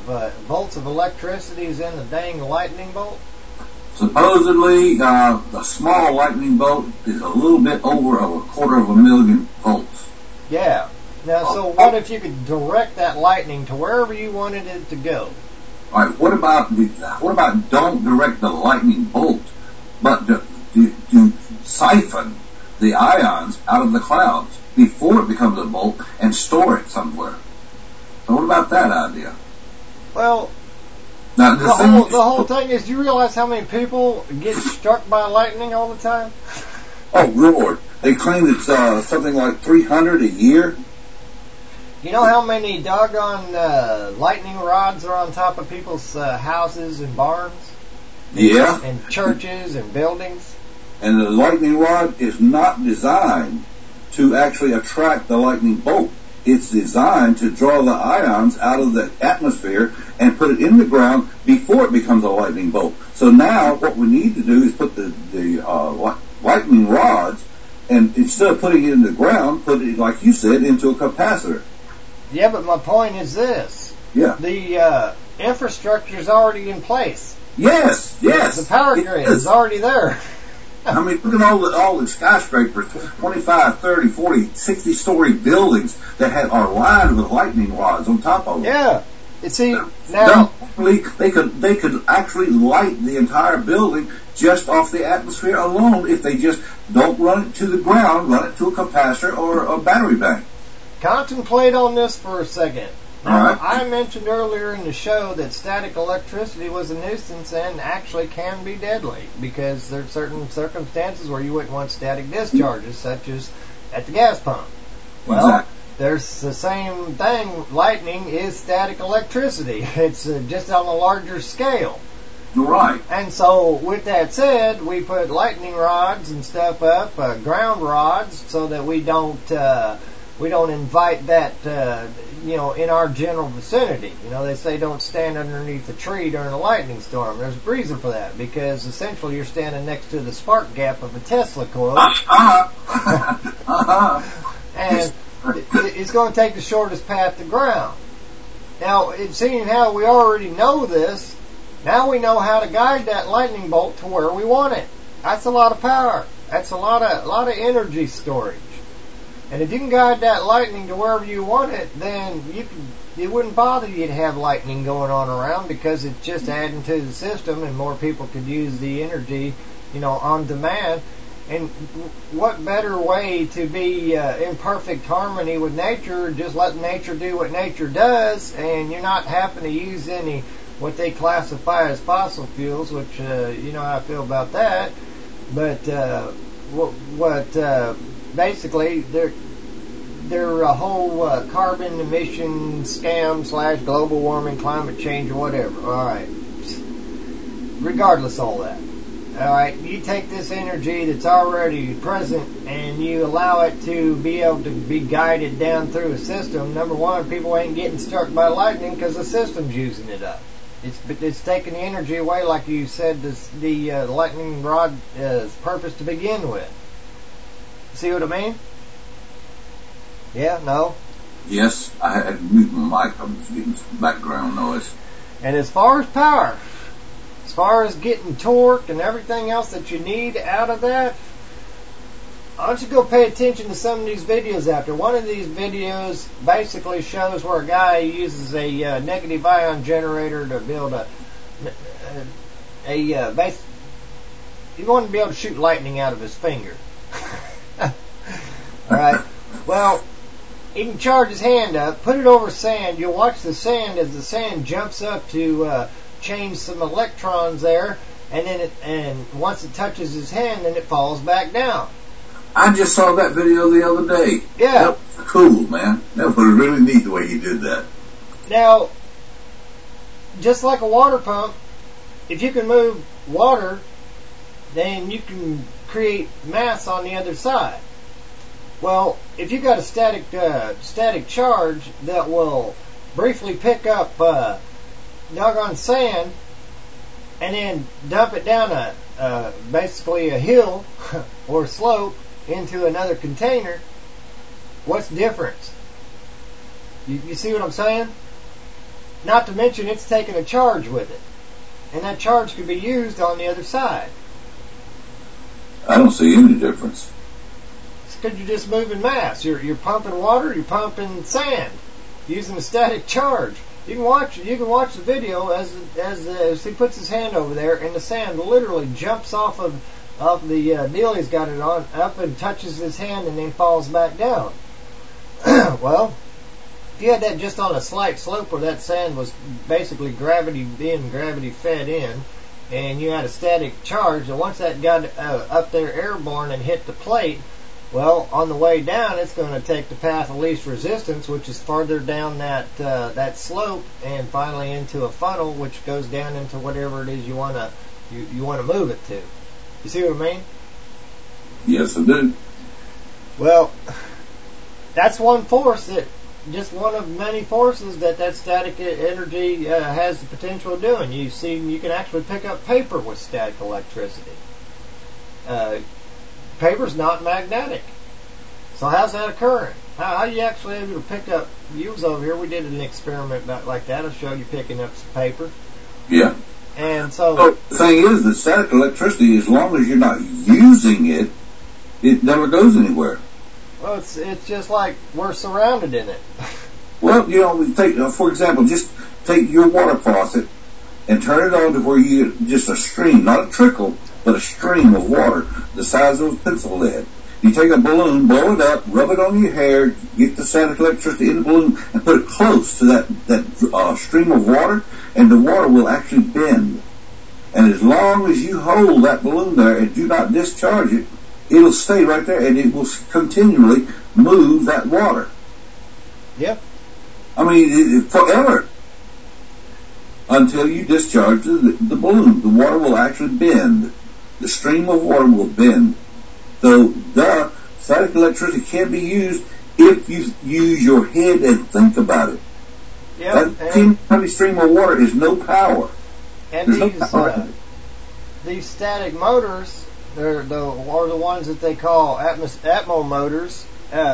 of electricity is in the dang lightning bolt? Supposedly, the small lightning bolt is a little bit over a 250,000 volts. Yeah. Now, so what if you could direct that lightning to wherever you wanted it to go? All right. What about don't direct the lightning bolt, but to siphon the ions out of the clouds before it becomes a bolt and store it somewhere? So what about that idea? Well, Now, the whole thing is, do you realize how many people get struck by lightning all the time? Oh, Lord. They claim it's something like 300 a year. You know how many doggone lightning rods are on top of people's houses and barns? Yeah. And churches and buildings? And the lightning rod is not designed to actually attract the lightning bolt. It's designed to draw the ions out of the atmosphere and put it in the ground before it becomes a lightning bolt. So now what we need to do is put the lightning rods, and instead of putting it in the ground, put it, like you said, into a capacitor. Yeah, but my point is this. Yeah. The infrastructure's already in place. Yes. The power grid is already there. I mean, look at all the skyscrapers, 25, 30, 40, 60-story buildings that are lined with lightning rods on top of them. Yeah. You see, now they could actually light the entire building just off the atmosphere alone if they just don't run it to the ground, run it to a capacitor or a battery bank. Contemplate on this for a second. All right. I mentioned earlier in the show that static electricity was a nuisance and actually can be deadly because there are certain circumstances where you wouldn't want static discharges, such as at the gas pump. Well, Exactly. there's the same thing. Lightning is static electricity. It's just on a larger scale. You're right. And so, with that said, we put lightning rods and stuff up, ground rods, so that we don't invite that, in our general vicinity. They say don't stand underneath a tree during a lightning storm. There's a reason for that, because essentially you're standing next to the spark gap of a Tesla coil. And it's going to take the shortest path to ground. Now, seeing how we already know this, now we know how to guide that lightning bolt to where we want it. That's a lot of power. That's a lot of energy storage. And if you can guide that lightning to wherever you want it, then it wouldn't bother you to have lightning going on around, because it's just adding to the system and more people could use the energy, on demand. And what better way to be in perfect harmony with nature, just let nature do what nature does, and you're not having to use any what they classify as fossil fuels, which, how I feel about that. But basically, they're a whole carbon emission scam / global warming, climate change, or whatever. All right. Regardless of all that. All right. You take this energy that's already present and you allow it to be able to be guided down through a system. Number one, people ain't getting struck by lightning because the system's using it up. It's taking the energy away, like you said, the lightning rod purpose to begin with. See what I mean? Yeah? No? Yes, I had to mute my mic. I'm getting some background noise. And as far as power, as far as getting torque and everything else that you need out of that, why don't you go pay attention to some of these videos after. One of these videos basically shows where a guy uses a negative ion generator to build he wanted to be able to shoot lightning out of his finger. Alright, well, he can charge his hand up, put it over sand. You'll watch the sand as the sand jumps up to change some electrons there, and then once it touches his hand, then it falls back down. I just saw that video the other day. Yeah. That was cool, man. That was really neat the way he did that. Now, just like a water pump, if you can move water, then you can create mass on the other side. Well, if you got a static charge that will briefly pick up doggone sand and then dump it down basically a hill or slope into another container, what's the difference? You see what I'm saying? Not to mention it's taking a charge with it. And that charge could be used on the other side. I don't see any difference. It's because you're just moving mass. You're pumping water, you're pumping sand, using a static charge. You can watch the video as he puts his hand over there, and the sand literally jumps off of the deal he's got it on up and touches his hand and then falls back down. Well, if you had that just on a slight slope where that sand was basically gravity fed in, and you had a static charge, and once that got up there airborne and hit the plate, well, on the way down, it's going to take the path of least resistance, which is farther down that slope, and finally into a funnel, which goes down into whatever it is you want to move it to. You see what I mean? Yes, I do. Well, that's one force that, just one of many forces that static energy has the potential of doing. You see, you can actually pick up paper with static electricity. Paper's not magnetic. So how's that occurring? How are you actually able to pick up? You was over here. We did an experiment like that. I'll show you picking up some paper. Yeah. And so the thing is that static electricity, as long as you're not using it, it never goes anywhere. Well, it's just like we're surrounded in it. Well, take, for example, just take your water faucet and turn it on to where you get just a stream, not a trickle, but a stream of water the size of a pencil lead. You take a balloon, blow it up, rub it on your hair, get the static electricity in the balloon, and put it close to that stream of water, and the water will actually bend. And as long as you hold that balloon there and do not discharge it, it'll stay right there, and it will continually move that water. Yep. I mean, forever. Until you discharge the balloon. The water will actually bend. The stream of water will bend. So, the static electricity can be used if you use your head and think about it. Yep. That tiny stream of water is no power. And these static motors, are the ones that they call Atmo motors.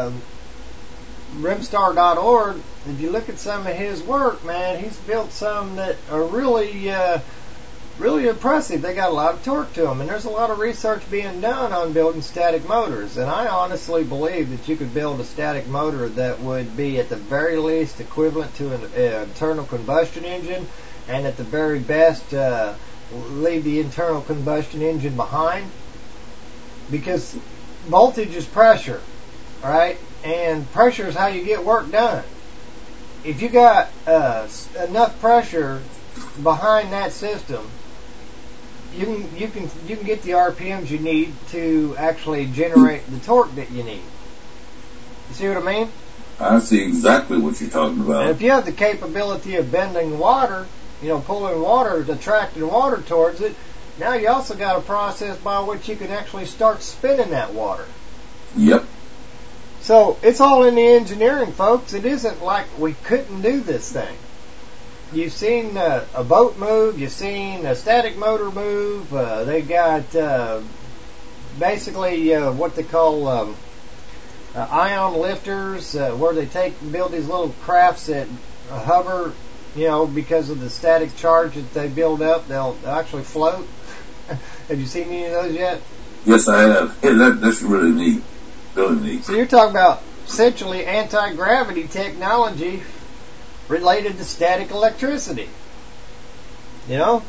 Rimstar.org, if you look at some of his work, man, he's built some that are really impressive. They got a lot of torque to them, and there's a lot of research being done on building static motors. And I honestly believe that you could build a static motor that would be at the very least equivalent to an internal combustion engine, and at the very best leave the internal combustion engine behind, because voltage is pressure, right? And pressure is how you get work done. If you got enough pressure behind that system, you can get the RPMs you need to actually generate the torque that you need. You see what I mean? I see exactly what you're talking about. And if you have the capability of bending water, pulling water, attracting water towards it, now you also got a process by which you can actually start spinning that water. Yep. So it's all in the engineering, folks. It isn't like we couldn't do this thing. You've seen a boat move. You've seen a static motor move. They got basically what they call ion lifters, where they build these little crafts that hover, because of the static charge that they build up. They'll actually float. Have you seen any of those yet? Yes, I have. Yeah, that's really neat. Really neat. So you're talking about essentially anti-gravity technology related to static electricity. Yep.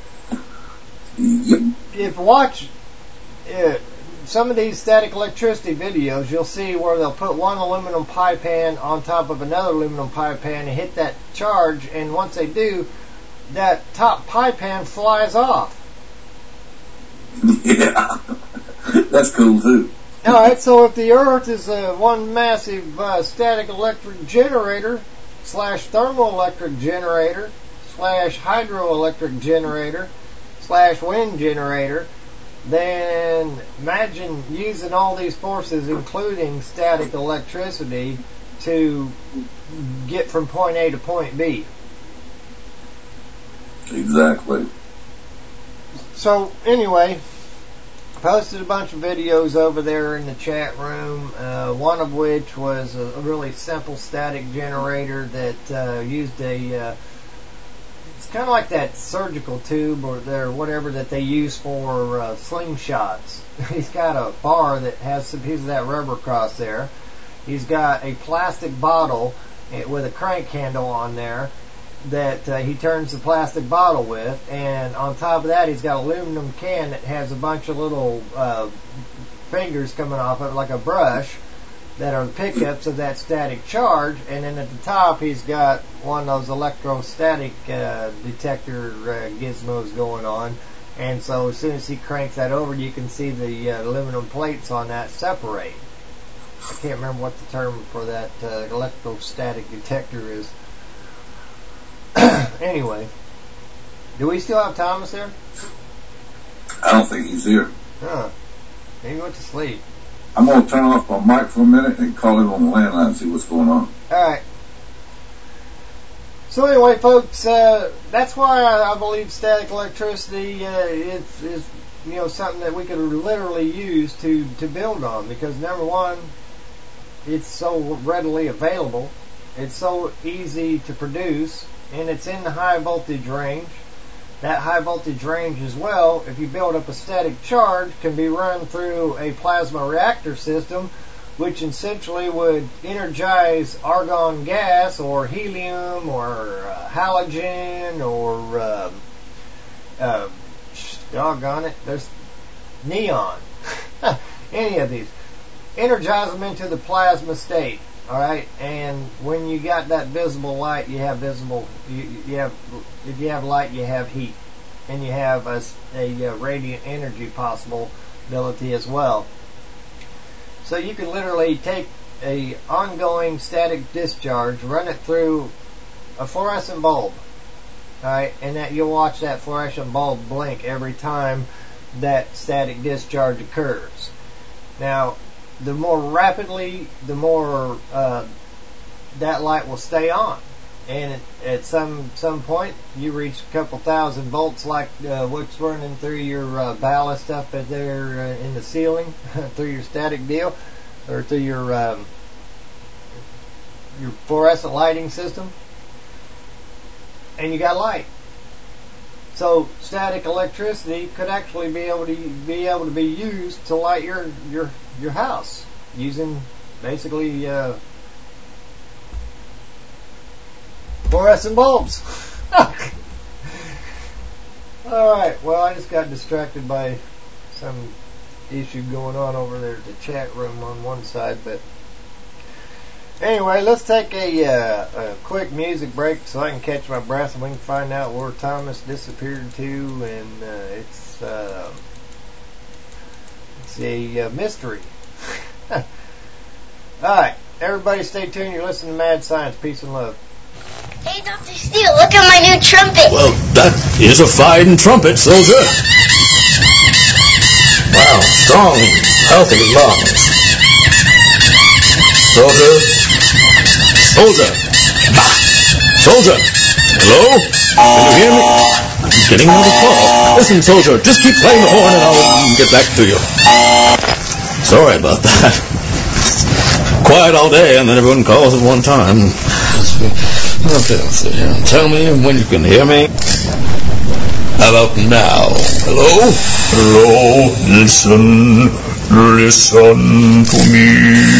If you watch some of these static electricity videos, you'll see where they'll put one aluminum pie pan on top of another aluminum pie pan and hit that charge, and once they do, that top pie pan flies off. Yeah. That's cool too. Alright, so if the Earth is one massive static electric generator / thermoelectric generator / hydroelectric generator / wind generator, then imagine using all these forces, including static electricity, to get from point A to point B. Exactly. So, anyway, posted a bunch of videos over there in the chat room, one of which was a really simple static generator that used a, it's kind of like that surgical tube or whatever that they use for slingshots. He's got a bar that has some pieces of that rubber across there. He's got a plastic bottle with a crank handle on there that he turns the plastic bottle with, and on top of that he's got an aluminum can that has a bunch of little fingers coming off of it like a brush that are pickups of that static charge, and then at the top he's got one of those electrostatic detector gizmos going on, and so as soon as he cranks that over you can see the aluminum plates on that separate. I can't remember what the term for that electrostatic detector is. Anyway, do we still have Thomas there? I don't think he's here. Huh. Maybe he went to sleep. I'm going to turn off my mic for a minute and call him on the landline and see what's going on. Alright. So anyway, folks, that's why I believe static electricity is something that we could literally use to build on, because number one, it's so readily available, it's so easy to produce, and it's in the high voltage range. That high voltage range as well, if you build up a static charge, can be run through a plasma reactor system, which essentially would energize argon gas or helium or halogen or doggone it, there's neon. Any of these. Energize them into the plasma state. Alright, and when you got that visible light, you have visible, you have, if you have light, you have heat. And you have a radiant energy possibility as well. So you can literally take a ongoing static discharge, run it through a fluorescent bulb. Alright, and that you'll watch that fluorescent bulb blink every time that static discharge occurs. Now, the more rapidly, the more that light will stay on. And at some point, you reach a couple thousand volts, like what's running through your ballast up there in the ceiling, through your static deal, or through your fluorescent lighting system, and you got light. So static electricity could actually be able to be used to light your house using basically fluorescent bulbs. Alright, well, I just got distracted by some issue going on over there at the chat room on one side, but anyway, let's take a quick music break so I can catch my breath and we can find out where Thomas disappeared to, and it's a mystery. Alright, everybody stay tuned. You're listening to Mad Science. Peace and love. Hey, Dr. Steele, look at my new trumpet. Well, that is a fine trumpet, soldier. Wow, strong, healthy lungs. Soldier. Soldier. Bah. Soldier. Hello? Can you hear me? I'm getting another call. Listen, soldier, just keep playing the horn and I'll get back to you. Sorry about that. Quiet all day and then everyone calls at one time. Okay, let's see here. Tell me when you can hear me. How about now? Hello? Hello? Listen to me.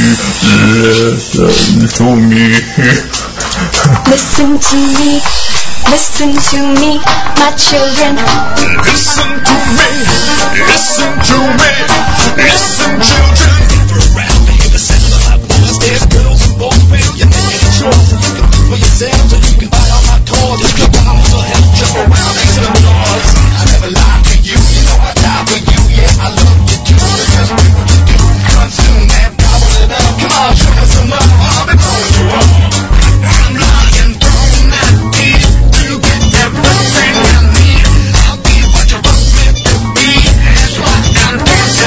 Listen to me. Listen to me. Listen to me, my children. Listen to me. Listen to me. Listen, children. Around to hear the sound of my voice. There's girls in both ways. You know it's choice. You can do it yourself, so you can buy all my toys. You can buy all the help just around these little doors. I never lied to you. You know I die for you. Yeah, I love you too. Just do what you do. Consume that, gobble it up. Come on, show me some love. I'll be blowing you up. I'm lying, throwing that deep. You get everything I need. I'll be what you want me to be. That's what I'm doing.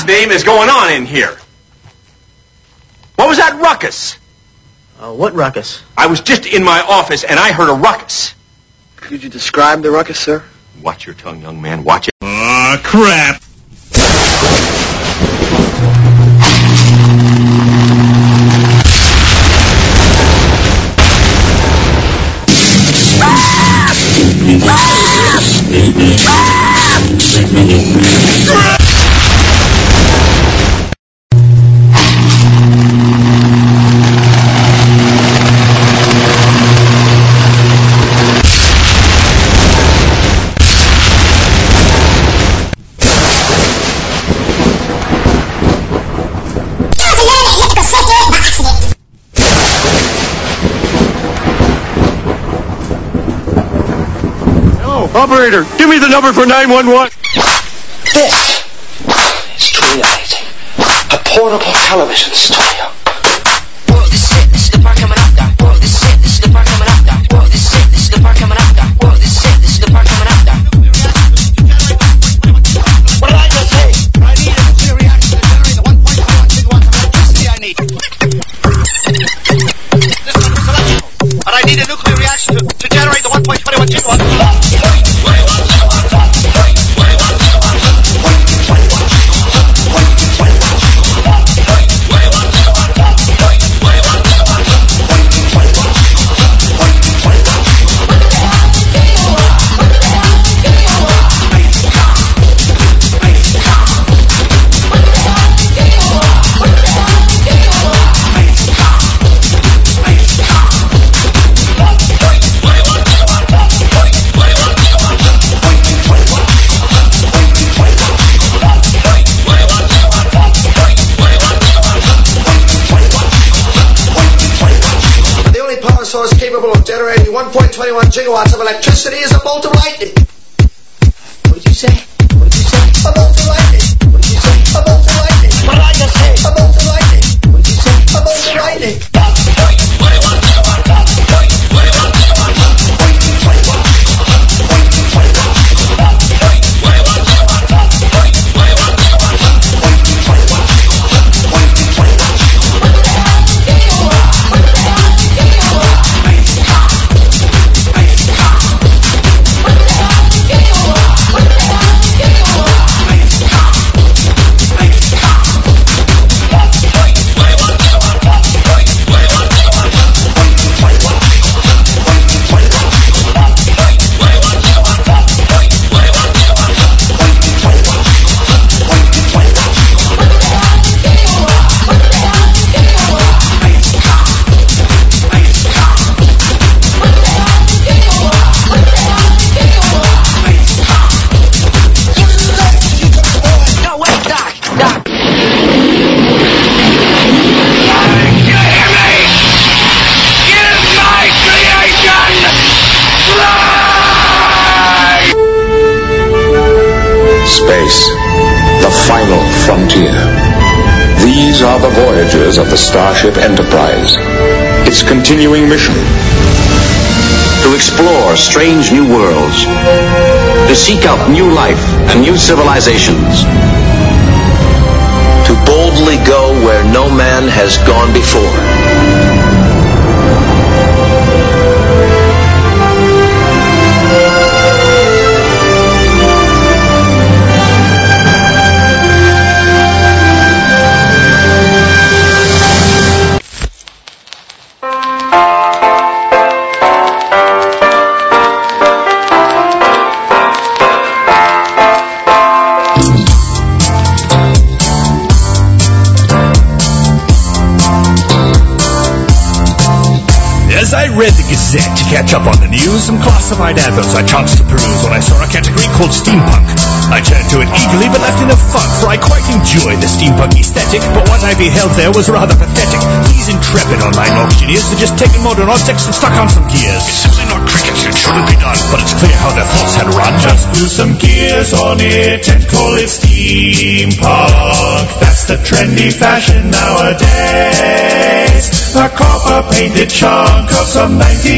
God's name is going on in here? What was that ruckus? What ruckus? I was just in my office and I heard a ruckus. Could you describe the ruckus, sir? Watch your tongue, young man. Watch it. Aw, crap. Operator, give me the number for 911. This is Twilight, a portable television studio. Whoa, this is the part coming up, doc. Whoa, this is the part coming up, doc. Whoa, this is the part coming up, doc. Whoa, this is the part coming up, doc. What did I just say? I need a nuclear reaction to generate the 1.21 gigawatts of electricity I need. This one is electrical, but I need a nuclear reaction to generate the 1.21 gigawatts. Source capable of generating 1.21 gigawatts of electricity is a bolt of lightning. What did you say? What did you say? A bolt of lightning. What did you say? A bolt of lightning. What did I just say? A bolt of lightning. What did you say? A bolt of lightning. These are the voyages of the Starship Enterprise. Its continuing mission: to explore strange new worlds, to seek out new life and new civilizations, to boldly go where no man has gone before. As I read the Gazette to catch up on the news, some classified adverts I chanced to peruse when I saw a category called steampunk. I turned to it eagerly but left in a funk, for I quite enjoyed the steampunk aesthetic, but what I beheld there was rather pathetic. These intrepid online auctioneers had just taken modern objects and stuck on some gears. It's simply not cricket, it shouldn't be done, but it's clear how their thoughts had run. Just do some gears on it and call it steampunk. That's the trendy fashion nowadays. A copper-painted chunk of some 1980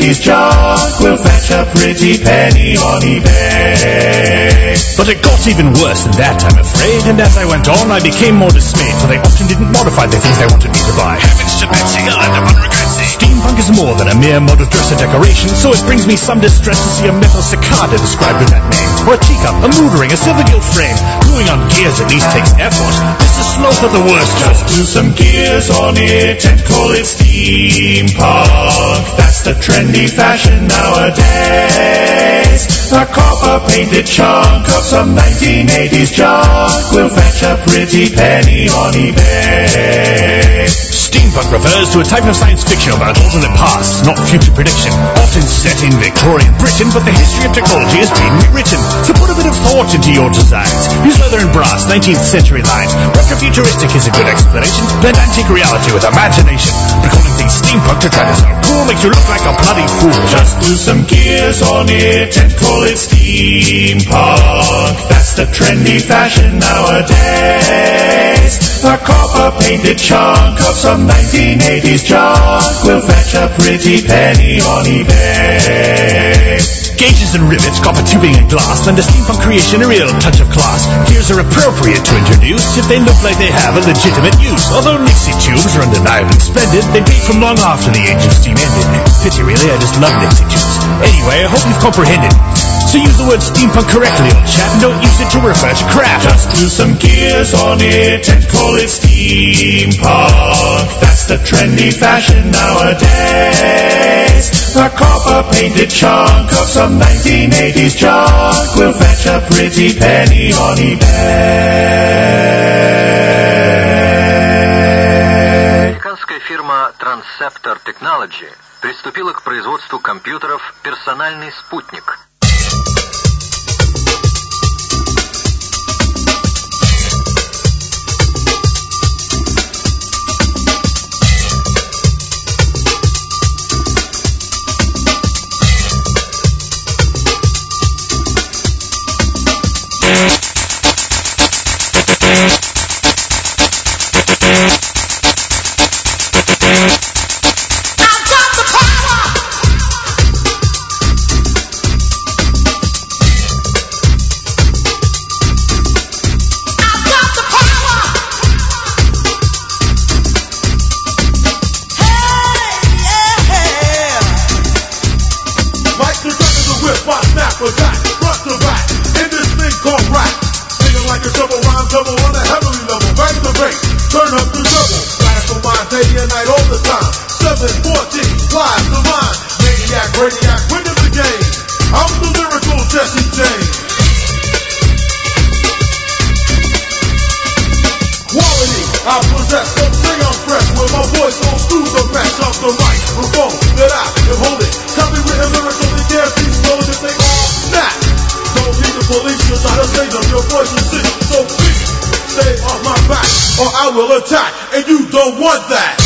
1980s junk will fetch a pretty penny on eBay. But it got even worse than that, I'm afraid, and as I went on, I became more dismayed, for they often didn't modify the things they wanted me to buy. Heavens to Betsy, I'll end up on regressing. Steampunk is more than a mere mode of dress or decoration, so it brings me some distress to see a metal cicada described with that name, or a teacup, a mood ring, a silver gilt frame. Gluing on gears at least takes effort. This is sloth at the worst. Just do some gears on it and call it steampunk. That's the trendy fashion nowadays. A copper-painted chunk of some 1980s junk will fetch a pretty penny on eBay. Steampunk refers to a type of science fiction about alternate pasts, not future prediction. Often set in Victorian Britain, but the history of technology has been rewritten. So put a bit of thought into your designs. Use leather and brass, 19th century lines. Retrofuturistic is a good explanation. Blend antique reality with imagination. But calling things steampunk to try to sound cool makes you look like a bloody fool. Just do some gears on it and call it steampunk. That's the trendy fashion nowadays. A copper-painted chunk of some 1980s junk will fetch a pretty penny on eBay. Gauges and rivets, copper tubing and glass, lend a steampunk creation a real touch of class. Gears are appropriate to introduce if they look like they have a legitimate use. Although Nixie tubes are undeniably splendid, they date from long after the age of steam ended. Pity really, I just love Nixie tubes. Anyway, I hope you've comprehended. So use the word steampunk correctly, old chap, and don't use it to refer to crap. Just do some gears on it and call it steampunk. That's the trendy fashion nowadays. A copper-painted chunk of some 1980s junk will fetch a pretty penny on eBay. Американская фирма Transceptor Technology приступила к производству компьютеров «Персональный спутник». Attack, and you don't want that.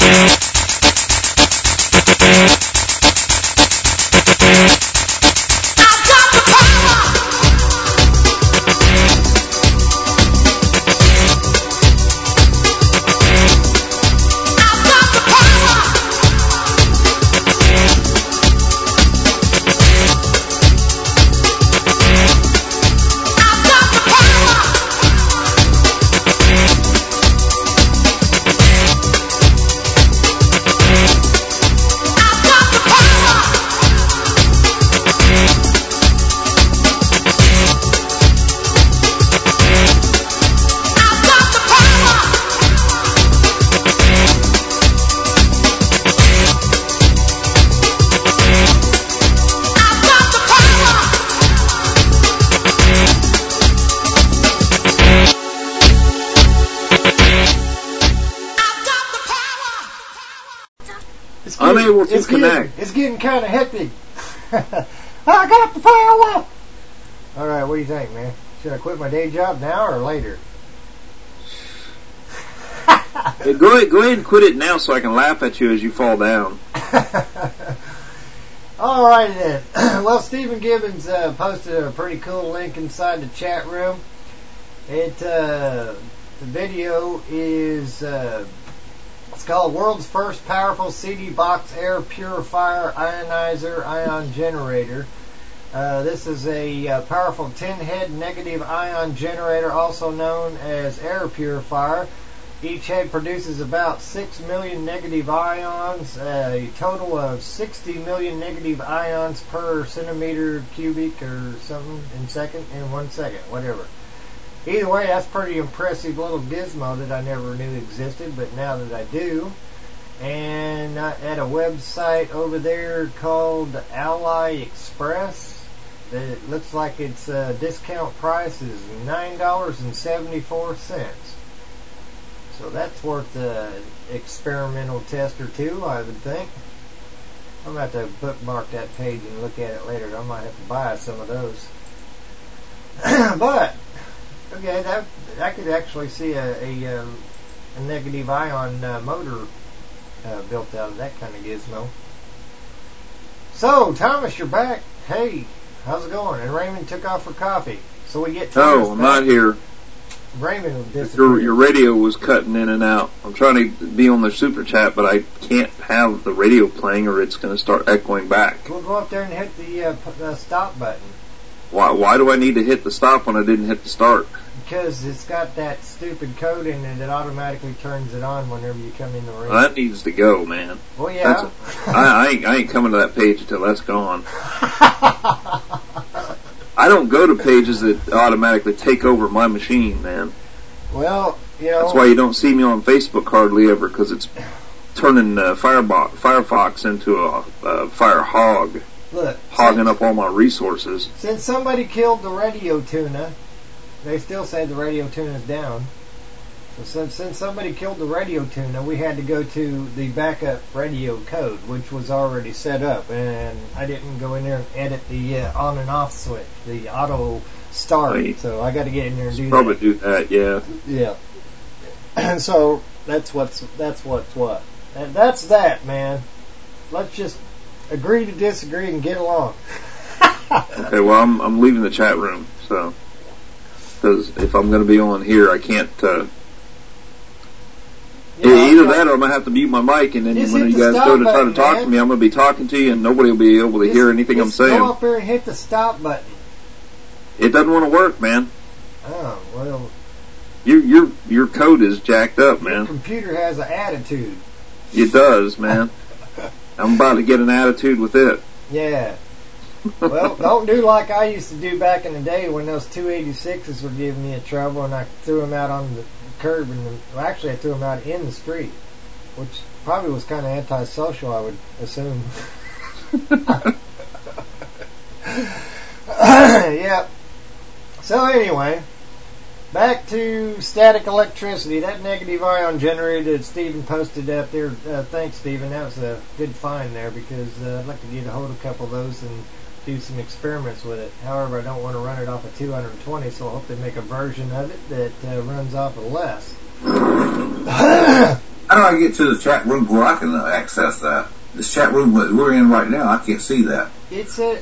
Unable to connect. It's getting kind of hectic. I got the power. All right, what do you think, man? Should I quit my day job now or later? Hey, go ahead and quit it now so I can laugh at you as you fall down. All right then. Well, Stephen Gibbons posted a pretty cool link inside the chat room. The video is it's called World's First Powerful CD Box Air Purifier Ionizer Ion Generator. This is a powerful 10-head negative ion generator, also known as air purifier. Each head produces about 6 million negative ions, a total of 60 million negative ions per centimeter cubic or something in 1 second, whatever. Either way, that's a pretty impressive little gizmo that I never knew existed, but now that I do. And at a website over there called Ally Express, it looks like its discount price is $9.74. So that's worth an experimental test or two, I would think. I'm going to have to bookmark that page and look at it later. I might have to buy some of those. But, okay, I could actually see a negative ion motor built out of that kind of gizmo. So, Thomas, you're back. Hey, how's it going? And Raymond took off for coffee. So we get Thomas I'm not here. Raymond disappeared. Your radio was cutting in and out. I'm trying to be on the super chat, but I can't have the radio playing or it's going to start echoing back. We'll go up there and hit the stop button. Why do I need to hit the stop when I didn't hit the start? Because it's got that stupid code in it that automatically turns it on whenever you come in the room. Well, that needs to go, man. Well, yeah. I ain't coming to that page until that's gone. I don't go to pages that automatically take over my machine, man. Well, you know. That's why you don't see me on Facebook hardly ever, because it's turning Firefox into a fire hog. Look, hogging up all my resources. Since somebody killed the radio tuna, they still say the radio tuna's down. So since somebody killed the radio tuna, we had to go to the backup radio code, which was already set up, and I didn't go in there and edit the on and off switch, the auto start. Right. So I got to get in there and do probably that. Do that, yeah. Yeah. And so that's what's what. And that's that, man. Let's just agree to disagree and get along. Okay, well, I'm leaving the chat room, so because if I'm going to be on here, I can't. Either that, or I'm going to have to mute my mic, and then when you guys go to try to talk to me, I'm going to be talking to you, and nobody will be able to hear anything I'm saying. Go up there and hit the stop button. It doesn't want to work, man. Oh well. Your code is jacked up, man. Your computer has an attitude. It does, man. I'm about to get an attitude with it. Yeah. Well, don't do like I used to do back in the day when those 286s were giving me a trouble, and I threw them out on the curb, and actually I threw them out in the street, which probably was kind of antisocial, I would assume. Yeah. So anyway, back to static electricity. That negative ion generator that Stephen posted up there. Thanks, Stephen. That was a good find there, because I'd like to get a hold of a couple of those and do some experiments with it. However, I don't want to run it off of 220, so I hope they make a version of it that runs off of less. I do I get to the chat room where I can access that? This chat room that we're in right now, I can't see that. It's at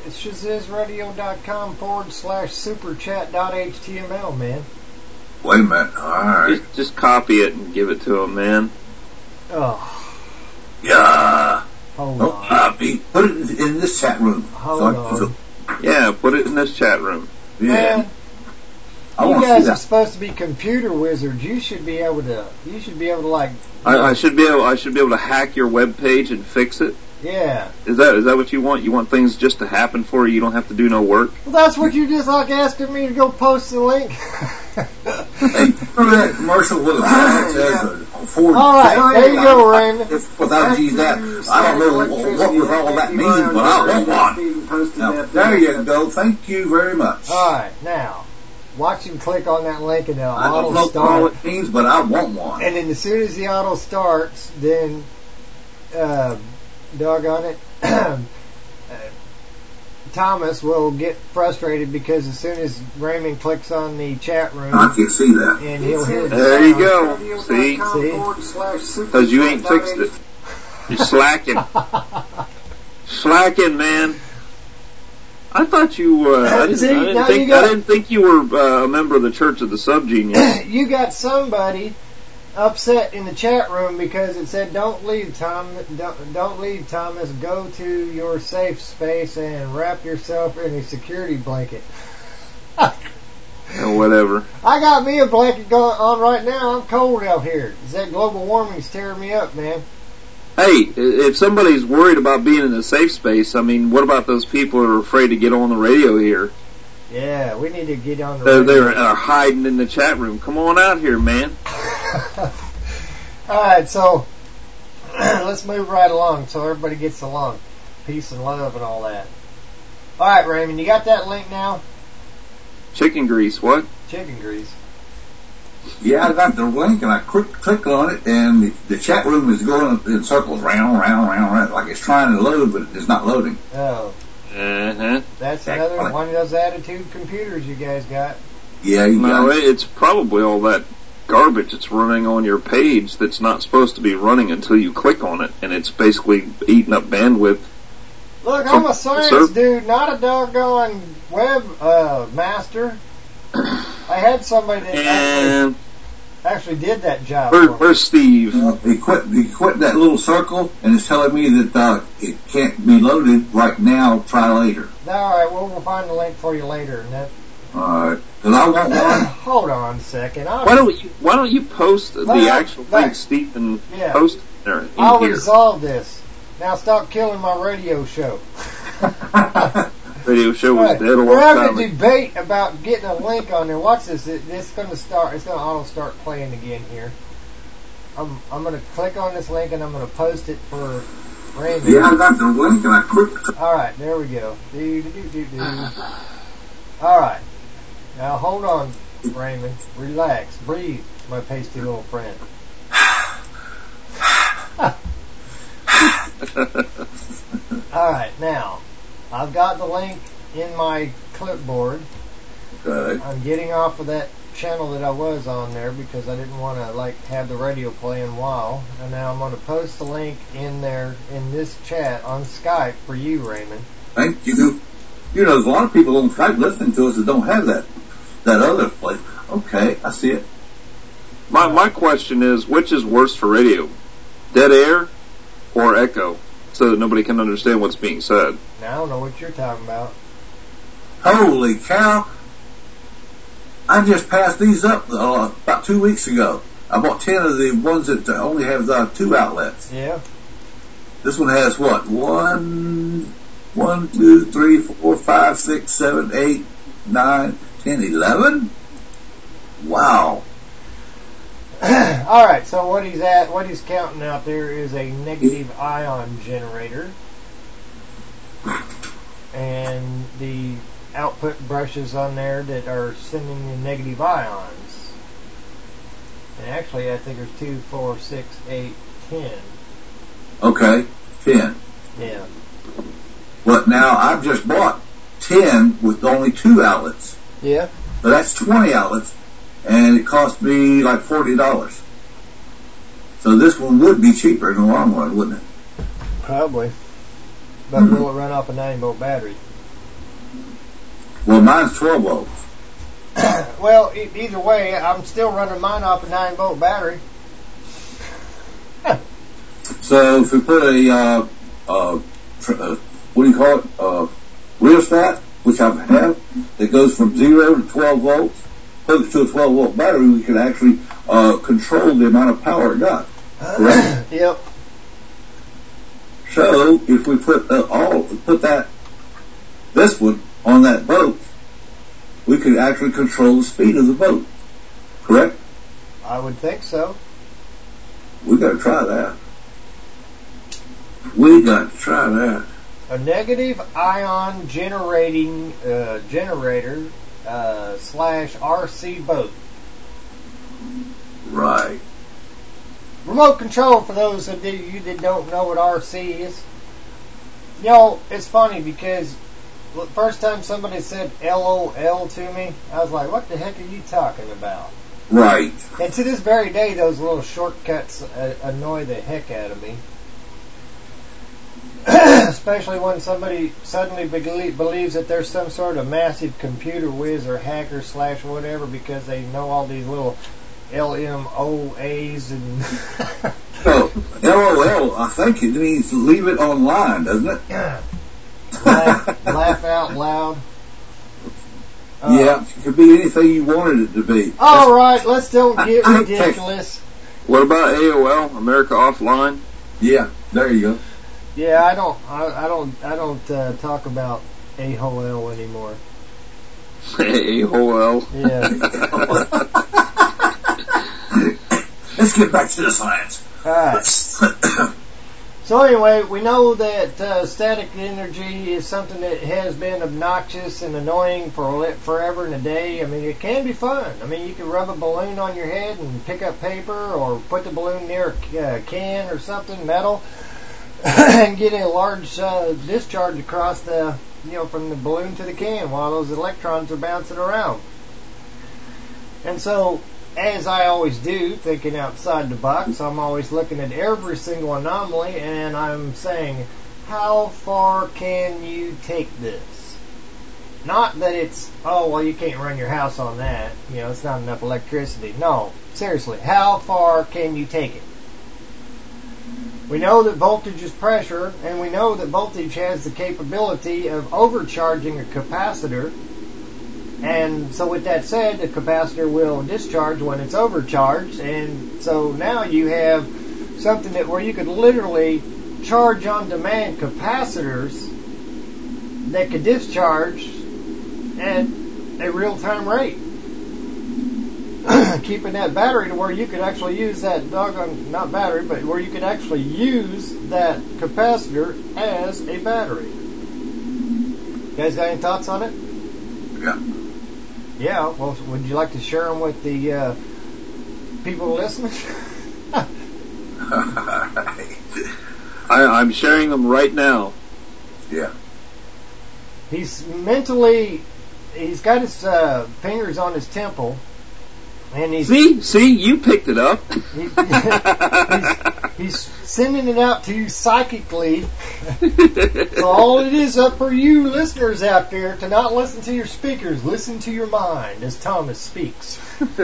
shazizradio.com/superchat.html, man. Wait a minute. All right. Just copy it and give it to him, man. Oh. Yeah. Hold on. Copy. Put it in this chat room. Hold on. Yeah, put it in this chat room. Yeah. Man, I you want to guys see are that. supposed to be computer wizards. You should be able to like. I should be able to hack your web page and fix it. Yeah. Is that what you want? You want things just to happen for you? You don't have to do no work? Well, that's what you just like asking me to go post the link. Hey, remember that commercial with the Ford? All right, there you go, Raymond. Without G's that, I don't know what with all that means, but I want one. Now, there you go. Thank you very much. All right, now watch him click on that link and it'll I don't auto know start. all it means, but I want one. And then as soon as the auto starts, then doggone it, Thomas will get frustrated because as soon as Raymond clicks on the chat room, I can't see that. and he'll hear the There you sound. go. See? Because you ain't fixed it. You're slacking. Slacking, man. I thought you. I didn't think you were a member of the Church of the Subgenius. You got somebody upset in the chat room because it said, "Don't leave, Tom. Don't leave, Thomas. Go to your safe space and wrap yourself in a security blanket." Whatever. I got me a blanket going on right now. I'm cold out here. Is that global warming's tearing me up, man? Hey, if somebody's worried about being in a safe space, I mean, what about those people who are afraid to get on the radio here? Yeah, we need to get on the radio. They're hiding in the chat room. Come on out here, man. Alright, so let's move right along so everybody gets along. Peace and love and all that. Alright, Raymond, you got that link now? Chicken grease, what? Chicken grease. Yeah, I got the link and I click on it, and the chat room is going in circles, round, like it's trying to load, but it's not loading. Oh. Uh-huh. That's another one of those attitude computers you guys got. Yeah, you No, got it. it's probably all that garbage that's running on your page that's not supposed to be running until you click on it, and it's basically eating up bandwidth. Look, I'm a science dude, not a doggone web master. I had somebody that actually did that job. Where's Steve? He quit that little circle, and it's telling me that it can't be loaded right now. Try later. All right, well, we'll find the link for you later. And that. All right, because I want one. Hold on a second. Why don't you post the actual link, Steve, and post it there? I'll resolve this. Now stop killing my radio show. Radio show was dead a long We're time having a ago. debate about getting a link on there. Watch this. It's going to start. It's going to auto start playing again here. I'm going to click on this link and I'm going to post it for Raymond. Yeah, I got the link and I clicked. All right, there we go. All right. Now hold on, Raymond. Relax. Breathe, my pasty little friend. All right, now I've got the link in my clipboard. Okay. I'm getting off of that channel that I was on there because I didn't want to have the radio playing while. And now I'm going to post the link in there in this chat on Skype for you, Raymond. Thank you. You know, there's a lot of people on Skype listening to us that don't have that other place. Okay, I see it. My question is, which is worse for radio? Dead air or echo? So that nobody can understand what's being said. Now, I don't know what you're talking about. Holy cow. I just passed these up about 2 weeks ago. I bought 10 of the ones that only have 2 outlets. Yeah. This one has what? 1, 2, 3, 4, 5, 6, 7, 8, 9, 10, 11? Wow. All right, so what he's counting out there is a negative ion generator, and the output brushes on there that are sending the negative ions. And actually, I think there's 2, 4, 6, 8, 10. Okay, 10. Yeah. But now I've just bought 10 with only 2 outlets. Yeah. So that's 20 outlets, and it cost me like $40. So this one would be cheaper in the long run, wouldn't it? Probably. But will it run off a 9-volt battery? Well, mine's 12 volts. Well, either way, I'm still running mine off a 9-volt battery. So if we put a what do you call it? Rheostat, which I have, that goes from 0 to 12 volts, hooked to a 12-volt battery, we can actually control the amount of power it got. Correct? Yep. So if we put this one on that boat, we could actually control the speed of the boat. Correct? I would think so. We got to try that. We got to try that. A negative ion generating generator / RC boat. Right. Remote control for those of you that don't know what RC is. You know, it's funny because the first time somebody said LOL to me, I was like, what the heck are you talking about? Right. And to this very day, those little shortcuts annoy the heck out of me. Especially when somebody suddenly believes that there's some sort of massive computer whiz or hacker / whatever because they know all these little LMOAs and... So, LOL, I think it means leave it online, doesn't it? Laugh out loud. Yeah, it could be anything you wanted it to be. All right, let's don't get ridiculous. What about AOL, America Offline? Yeah, there you go. Yeah, I don't talk about AOL anymore. AOL. Yeah. Let's get back to the science. All right. So anyway, we know that static energy is something that has been obnoxious and annoying for forever and a day. I mean, it can be fun. I mean, you can rub a balloon on your head and pick up paper, or put the balloon near a can or something, metal, and get a large discharge across the, from the balloon to the can while those electrons are bouncing around. And so, as I always do, thinking outside the box, I'm always looking at every single anomaly and I'm saying, how far can you take this? Not that it's, oh, well, you can't run your house on that. It's not enough electricity. No, seriously, how far can you take it? We know that voltage is pressure, and we know that voltage has the capability of overcharging a capacitor. And so with that said, the capacitor will discharge when it's overcharged. And so now you have something where you could literally charge on demand capacitors that could discharge at a real-time rate. Keeping that battery to where you could actually use that not battery, but where you could actually use that capacitor as a battery. You guys got any thoughts on it? Yeah. Yeah, well, would you like to share them with the people listening? I'm sharing them right now. Yeah. He's got his fingers on his temple, and he's... See, you picked it up. He's sending it out to you psychically. So all it is up for you listeners out there to not listen to your speakers, listen to your mind as Thomas speaks.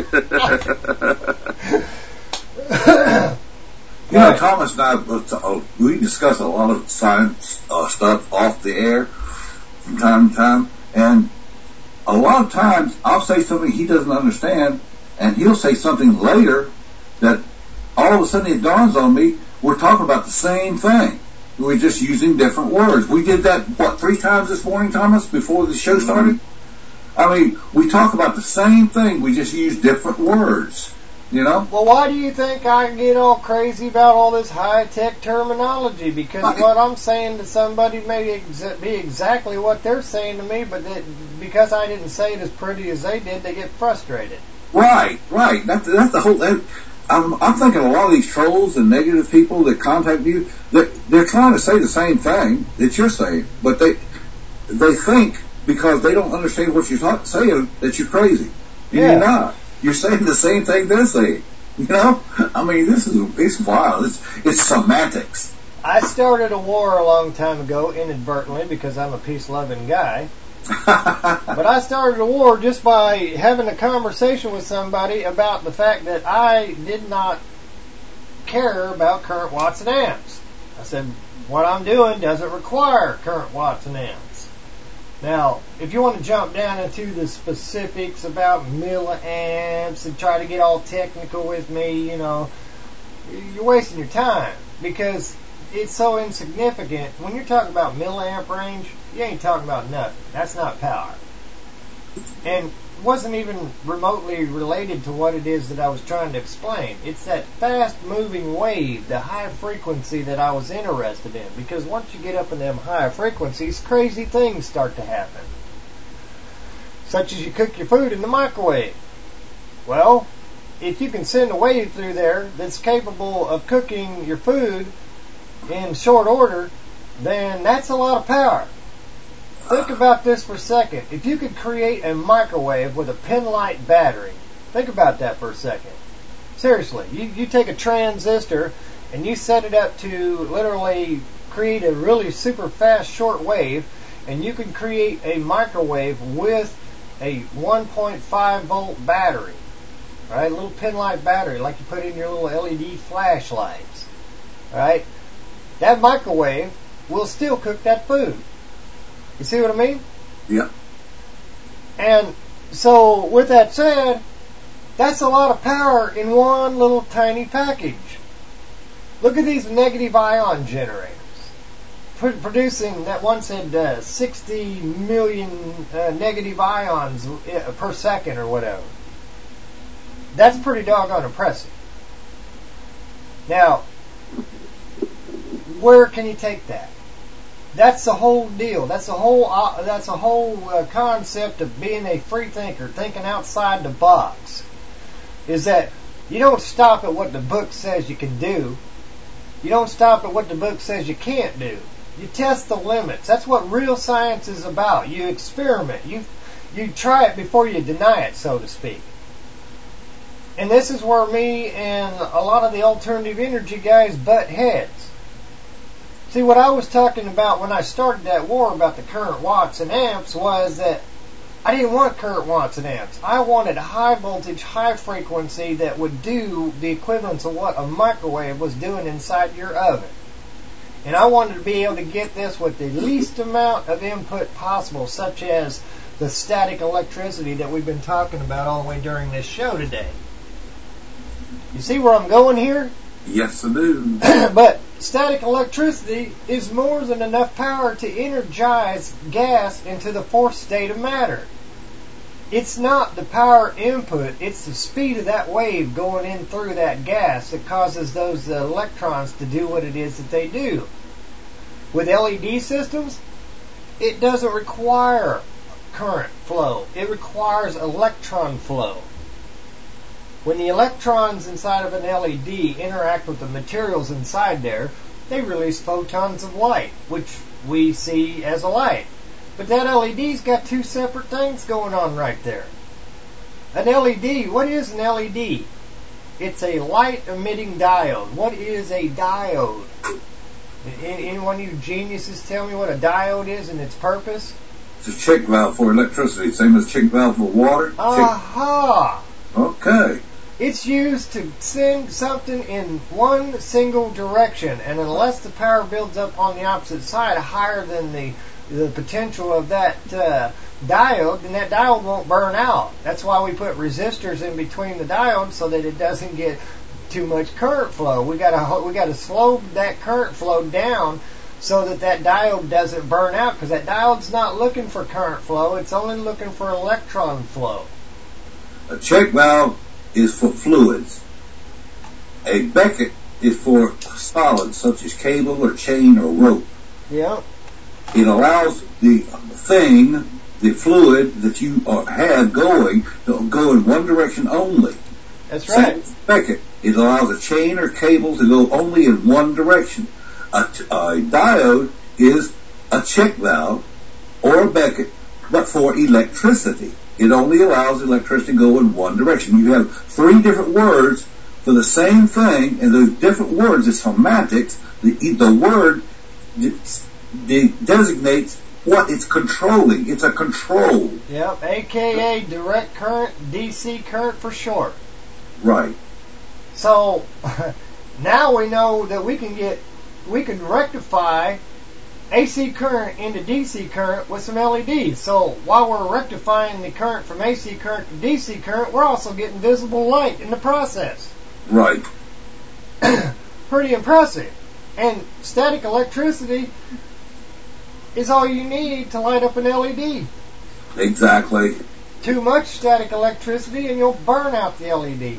Thomas and I, we discuss a lot of science stuff off the air from time to time, and a lot of times I'll say something he doesn't understand, and he'll say something later that all of a sudden it dawns on me, we're talking about the same thing. We're just using different words. We did that, 3 times this morning, Thomas, before the show started? I mean, we talk about the same thing, we just use different words, Well, why do you think I get all crazy about all this high-tech terminology? Because what I'm saying to somebody may be exactly what they're saying to me, but because I didn't say it as pretty as they did, they get frustrated. Right. That's the whole... I'm thinking a lot of these trolls and negative people that contact you, they're trying to say the same thing that you're saying, but they think because they don't understand what you're saying that you're crazy. Yeah. You're not. You're saying the same thing they're saying. You know? I mean, it's wild. It's semantics. I started a war a long time ago, inadvertently, because I'm a peace-loving guy. But I started a war just by having a conversation with somebody about the fact that I did not care about current watts and amps. I said, what I'm doing doesn't require current watts and amps. Now, if you want to jump down into the specifics about milliamps and try to get all technical with me, you know, you're wasting your time, because it's so insignificant. When you're talking about milliamp range, you ain't talking about nothing. That's not power. And wasn't even remotely related to what it is that I was trying to explain. It's that fast-moving wave, the high frequency that I was interested in. Because once you get up in them high frequencies, crazy things start to happen. Such as you cook your food in the microwave. Well, if you can send a wave through there that's capable of cooking your food in short order, then that's a lot of power. Think about this for a second. If you could create a microwave with a penlight battery, think about that for a second. Seriously, you take a transistor and you set it up to literally create a really super fast short wave, and you can create a microwave with a 1.5 volt battery, right? A little penlight battery like you put in your little LED flashlights, right? That microwave will still cook that food. You see what I mean? Yeah. And so, with that said, that's a lot of power in one little tiny package. Look at these negative ion generators. Producing, that one said 60 million negative ions per second or whatever. That's pretty doggone impressive. Now, where can you take that? That's the whole deal. That's the whole concept of being a free thinker, thinking outside the box. Is that you don't stop at what the book says you can do. You don't stop at what the book says you can't do. You test the limits. That's what real science is about. You experiment. You try it before you deny it, so to speak. And this is where me and a lot of the alternative energy guys butt heads. See, what I was talking about when I started that war about the current watts and amps was that I didn't want current watts and amps. I wanted high voltage, high frequency that would do the equivalence of what a microwave was doing inside your oven. And I wanted to be able to get this with the least amount of input possible, such as the static electricity that we've been talking about all the way during this show today. You see where I'm going here? Yes, I do. But static electricity is more than enough power to energize gas into the fourth state of matter. It's not the power input, it's the speed of that wave going in through that gas that causes those electrons to do what it is that they do. With LED systems, it doesn't require current flow. It requires electron flow. When the electrons inside of an LED interact with the materials inside there, they release photons of light, which we see as a light. But that LED's got two separate things going on right there. An LED, what is an LED? It's a light-emitting diode. What is a diode? Any one of you geniuses tell me what a diode is and its purpose? It's a check valve for electricity, same as check valve for water. Aha! Okay. It's used to send something in one single direction, and unless the power builds up on the opposite side higher than the potential of that diode, then that diode won't burn out. That's why we put resistors in between the diodes so that it doesn't get too much current flow. We got to slow that current flow down so that diode doesn't burn out, because that diode's not looking for current flow, it's only looking for electron flow. A check valve is for fluids. A Beckett is for solids such as cable or chain or rope. Yeah. It allows the thing, the fluid that you have going, to go in one direction only. That's right. Same Beckett. It allows a chain or cable to go only in one direction. A diode is a check valve or a Beckett, but for electricity. It only allows electricity to go in one direction. You have three different words for the same thing, and those different words, it's semantics. The word designates what it's controlling. It's a control. Yep, a.k.a. direct current, DC current for short. Right. So now we know that we can rectify AC current into DC current with some LEDs. So while we're rectifying the current from AC current to DC current, we're also getting visible light in the process. Right. Pretty impressive. And static electricity is all you need to light up an LED. Exactly. Too much static electricity and you'll burn out the LED.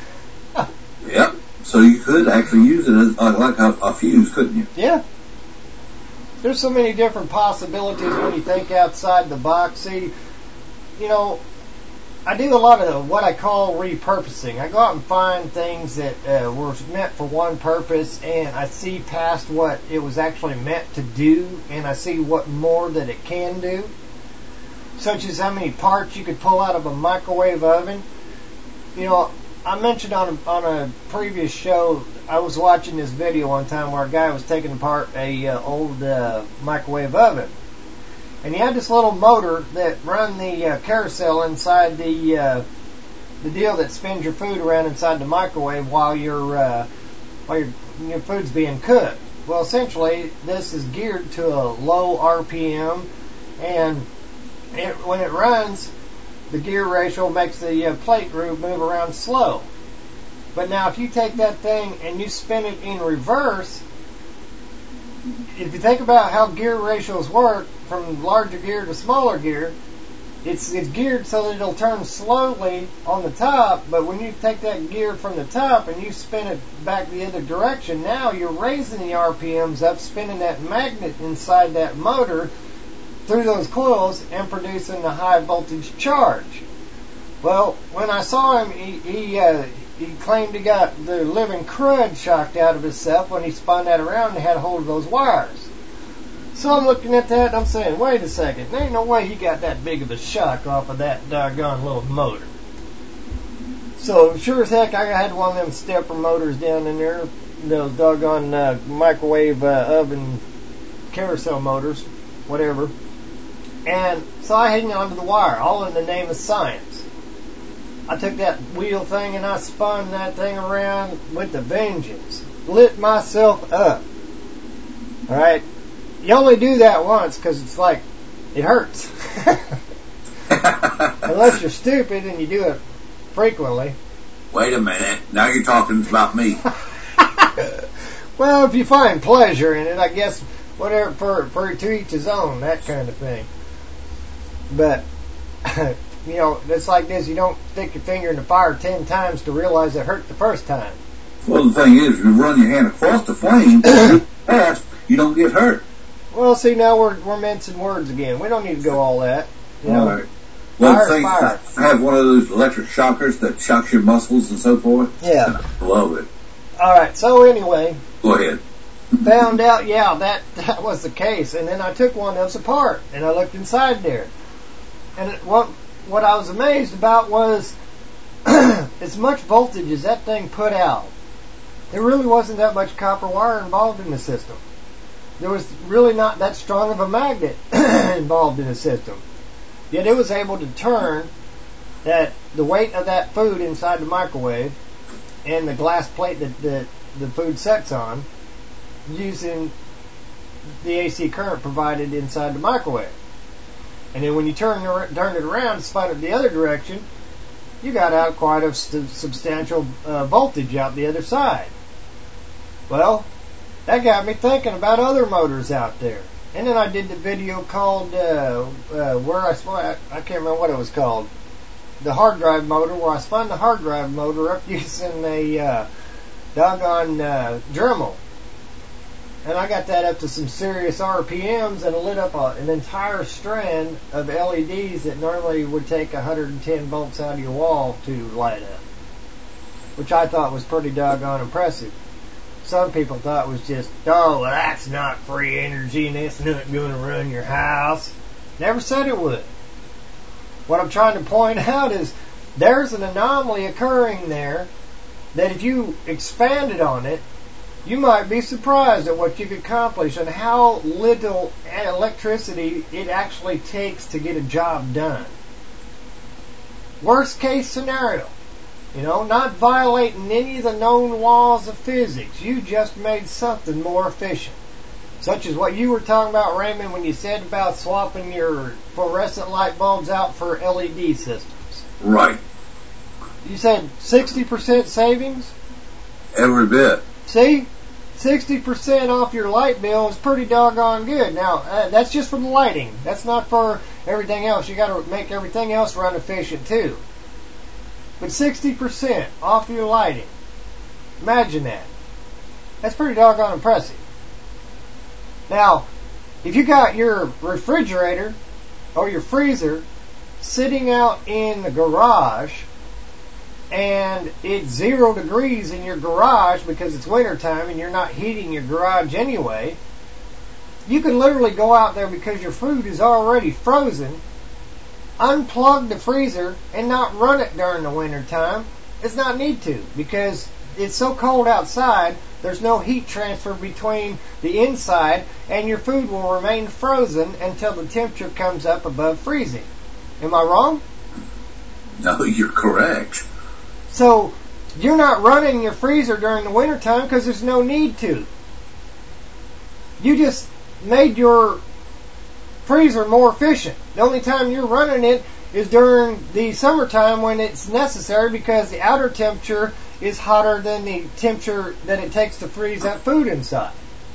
Yep. So you could actually use it as like a fuse, couldn't you? Yeah. There's so many different possibilities when you think outside the box. See, you know, I do a lot of what I call repurposing. I go out and find things that were meant for one purpose, and I see past what it was actually meant to do, and I see what more that it can do. Such as how many parts you could pull out of a microwave oven. You know, I mentioned on a previous show, I was watching this video one time where a guy was taking apart a old microwave oven. And he had this little motor that run the carousel inside the deal that spins your food around inside the microwave while your food's being cooked. Well, essentially, this is geared to a low RPM, and when it runs, the gear ratio makes the plate groove move around slow. But now, if you take that thing and you spin it in reverse, if you think about how gear ratios work, from larger gear to smaller gear, it's geared so that it'll turn slowly on the top, but when you take that gear from the top and you spin it back the other direction, now you're raising the RPMs up, spinning that magnet inside that motor through those coils and producing the high voltage charge. Well, when I saw him, he claimed he got the living crud shocked out of himself when he spun that around and had a hold of those wires. So I'm looking at that and I'm saying, wait a second, there ain't no way he got that big of a shock off of that doggone little motor. So sure as heck, I had one of them stepper motors down in there, those doggone microwave oven carousel motors, whatever. And so I hung onto the wire, all in the name of science. I took that wheel thing and I spun that thing around with a vengeance. Lit myself up. Alright? You only do that once because it's like, it hurts. Unless you're stupid and you do it frequently. Wait a minute. Now you're talking about me. Well, if you find pleasure in it, I guess, whatever, for to each his own, that kind of thing. But, you know, it's like this. You don't stick your finger in the fire 10 times to realize it hurt the first time. Well, the thing is, if you run your hand across the flame fast, you don't get hurt. Well, see, now we're mincing words again. We don't need to go all that. You know, right. Well, fire, the thing fire. I have one of those electric shockers that shocks your muscles and so forth. Yeah. I love it. All right. So anyway. Go ahead. Found out, yeah, that was the case. And then I took one of those apart and I looked inside there. And what I was amazed about was as much voltage as that thing put out, there really wasn't that much copper wire involved in the system. There was really not that strong of a magnet involved in the system. Yet it was able to turn the weight of that food inside the microwave and the glass plate that the food sets on using the AC current provided inside the microwave. And then when you turn it around and spun it the other direction, you got out quite a substantial voltage out the other side. Well, that got me thinking about other motors out there. And then I did the video called, where I can't remember what it was called. The hard drive motor, where I spun the hard drive motor up using a doggone Dremel. And I got that up to some serious RPMs and lit up an entire strand of LEDs that normally would take 110 volts out of your wall to light up. Which I thought was pretty doggone impressive. Some people thought it was just, oh, well, that's not free energy and it's not going to run your house. Never said it would. What I'm trying to point out is there's an anomaly occurring there that if you expanded on it, you might be surprised at what you could accomplish and how little electricity it actually takes to get a job done. Worst case scenario, not violating any of the known laws of physics. You just made something more efficient. Such as what you were talking about, Raymond, when you said about swapping your fluorescent light bulbs out for LED systems. Right. You said 60% savings? Every bit. See? 60% off your light bill is pretty doggone good. Now, that's just for the lighting. That's not for everything else. You got to make everything else run efficient too. But 60% off your lighting. Imagine that. That's pretty doggone impressive. Now, if you got your refrigerator or your freezer sitting out in the garage and it's 0 degrees in your garage because it's wintertime and you're not heating your garage anyway, you can literally go out there because your food is already frozen, unplug the freezer and not run it during the wintertime. It's not need to because it's so cold outside, there's no heat transfer between the inside and your food will remain frozen until the temperature comes up above freezing. Am I wrong? No, you're correct. So, you're not running your freezer during the wintertime because there's no need to. You just made your freezer more efficient. The only time you're running it is during the summertime when it's necessary because the outer temperature is hotter than the temperature that it takes to freeze that food inside.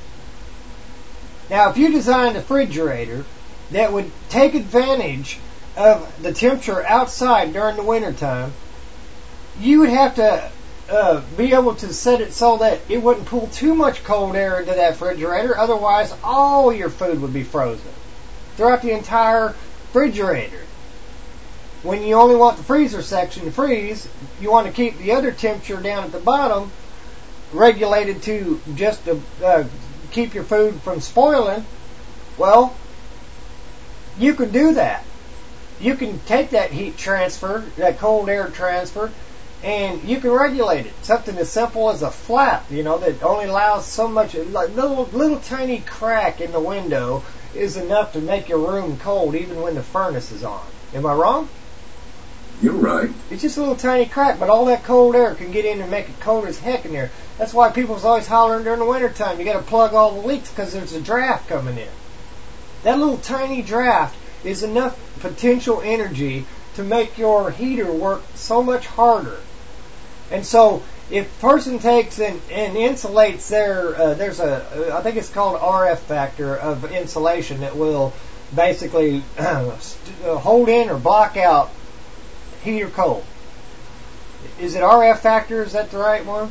Now, if you designed a refrigerator that would take advantage of the temperature outside during the wintertime, you would have to be able to set it so that it wouldn't pull too much cold air into that refrigerator. Otherwise, all your food would be frozen throughout the entire refrigerator. When you only want the freezer section to freeze, you want to keep the other temperature down at the bottom regulated to just to keep your food from spoiling. Well, you can do that. You can take that heat transfer, that cold air transfer, and you can regulate it. Something as simple as a flap, that only allows so much. Like little tiny crack in the window is enough to make your room cold even when the furnace is on. Am I wrong? You're right. It's just a little tiny crack, but all that cold air can get in and make it cold as heck in there. That's why people's always hollering during the wintertime. You got to plug all the leaks because there's a draft coming in. That little tiny draft is enough potential energy to make your heater work so much harder. And so, if a person takes and insulates there's I think it's called RF factor of insulation that will basically hold in or block out heat or cold. Is it RF factor? Is that the right one?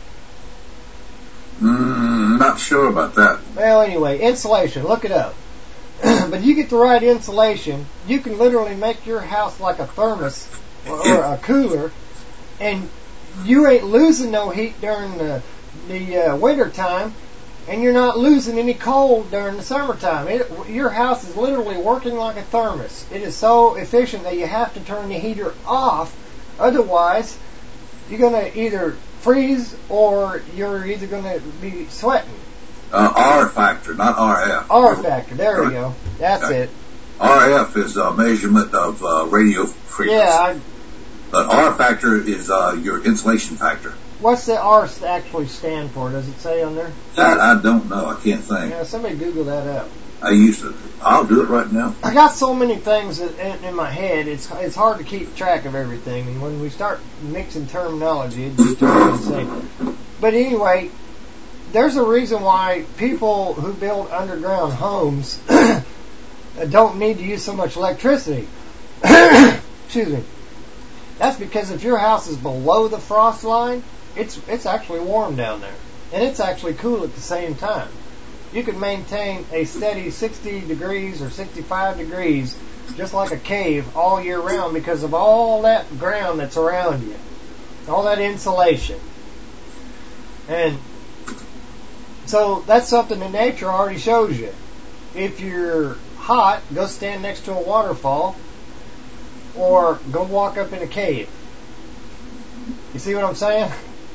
Not sure about that. Well, anyway, insulation. Look it up. But you get the right insulation, you can literally make your house like a thermos or a cooler, and you ain't losing no heat during the winter time, and you're not losing any cold during the summertime. Your house is literally working like a thermos. It is so efficient that you have to turn the heater off, otherwise you're going to either freeze or you're either going to be sweating. R factor, not RF. R factor, there we go. That's it. RF is a measurement of radio frequency. Yeah. But R factor is your insulation factor. What's the R actually stand for? Does it say on there? I don't know. I can't think. Yeah, somebody Google that up. I'll do it right now. I got so many things in my head, it's hard to keep track of everything. And when we start mixing terminology, it just turns insane. But anyway, there's a reason why people who build underground homes don't need to use so much electricity. Excuse me. That's because if your house is below the frost line, it's actually warm down there. And it's actually cool at the same time. You can maintain a steady 60 degrees or 65 degrees just like a cave all year round because of all that ground that's around you. All that insulation. And so that's something that nature already shows you. If you're hot, go stand next to a waterfall or go walk up in a cave. You see what I'm saying?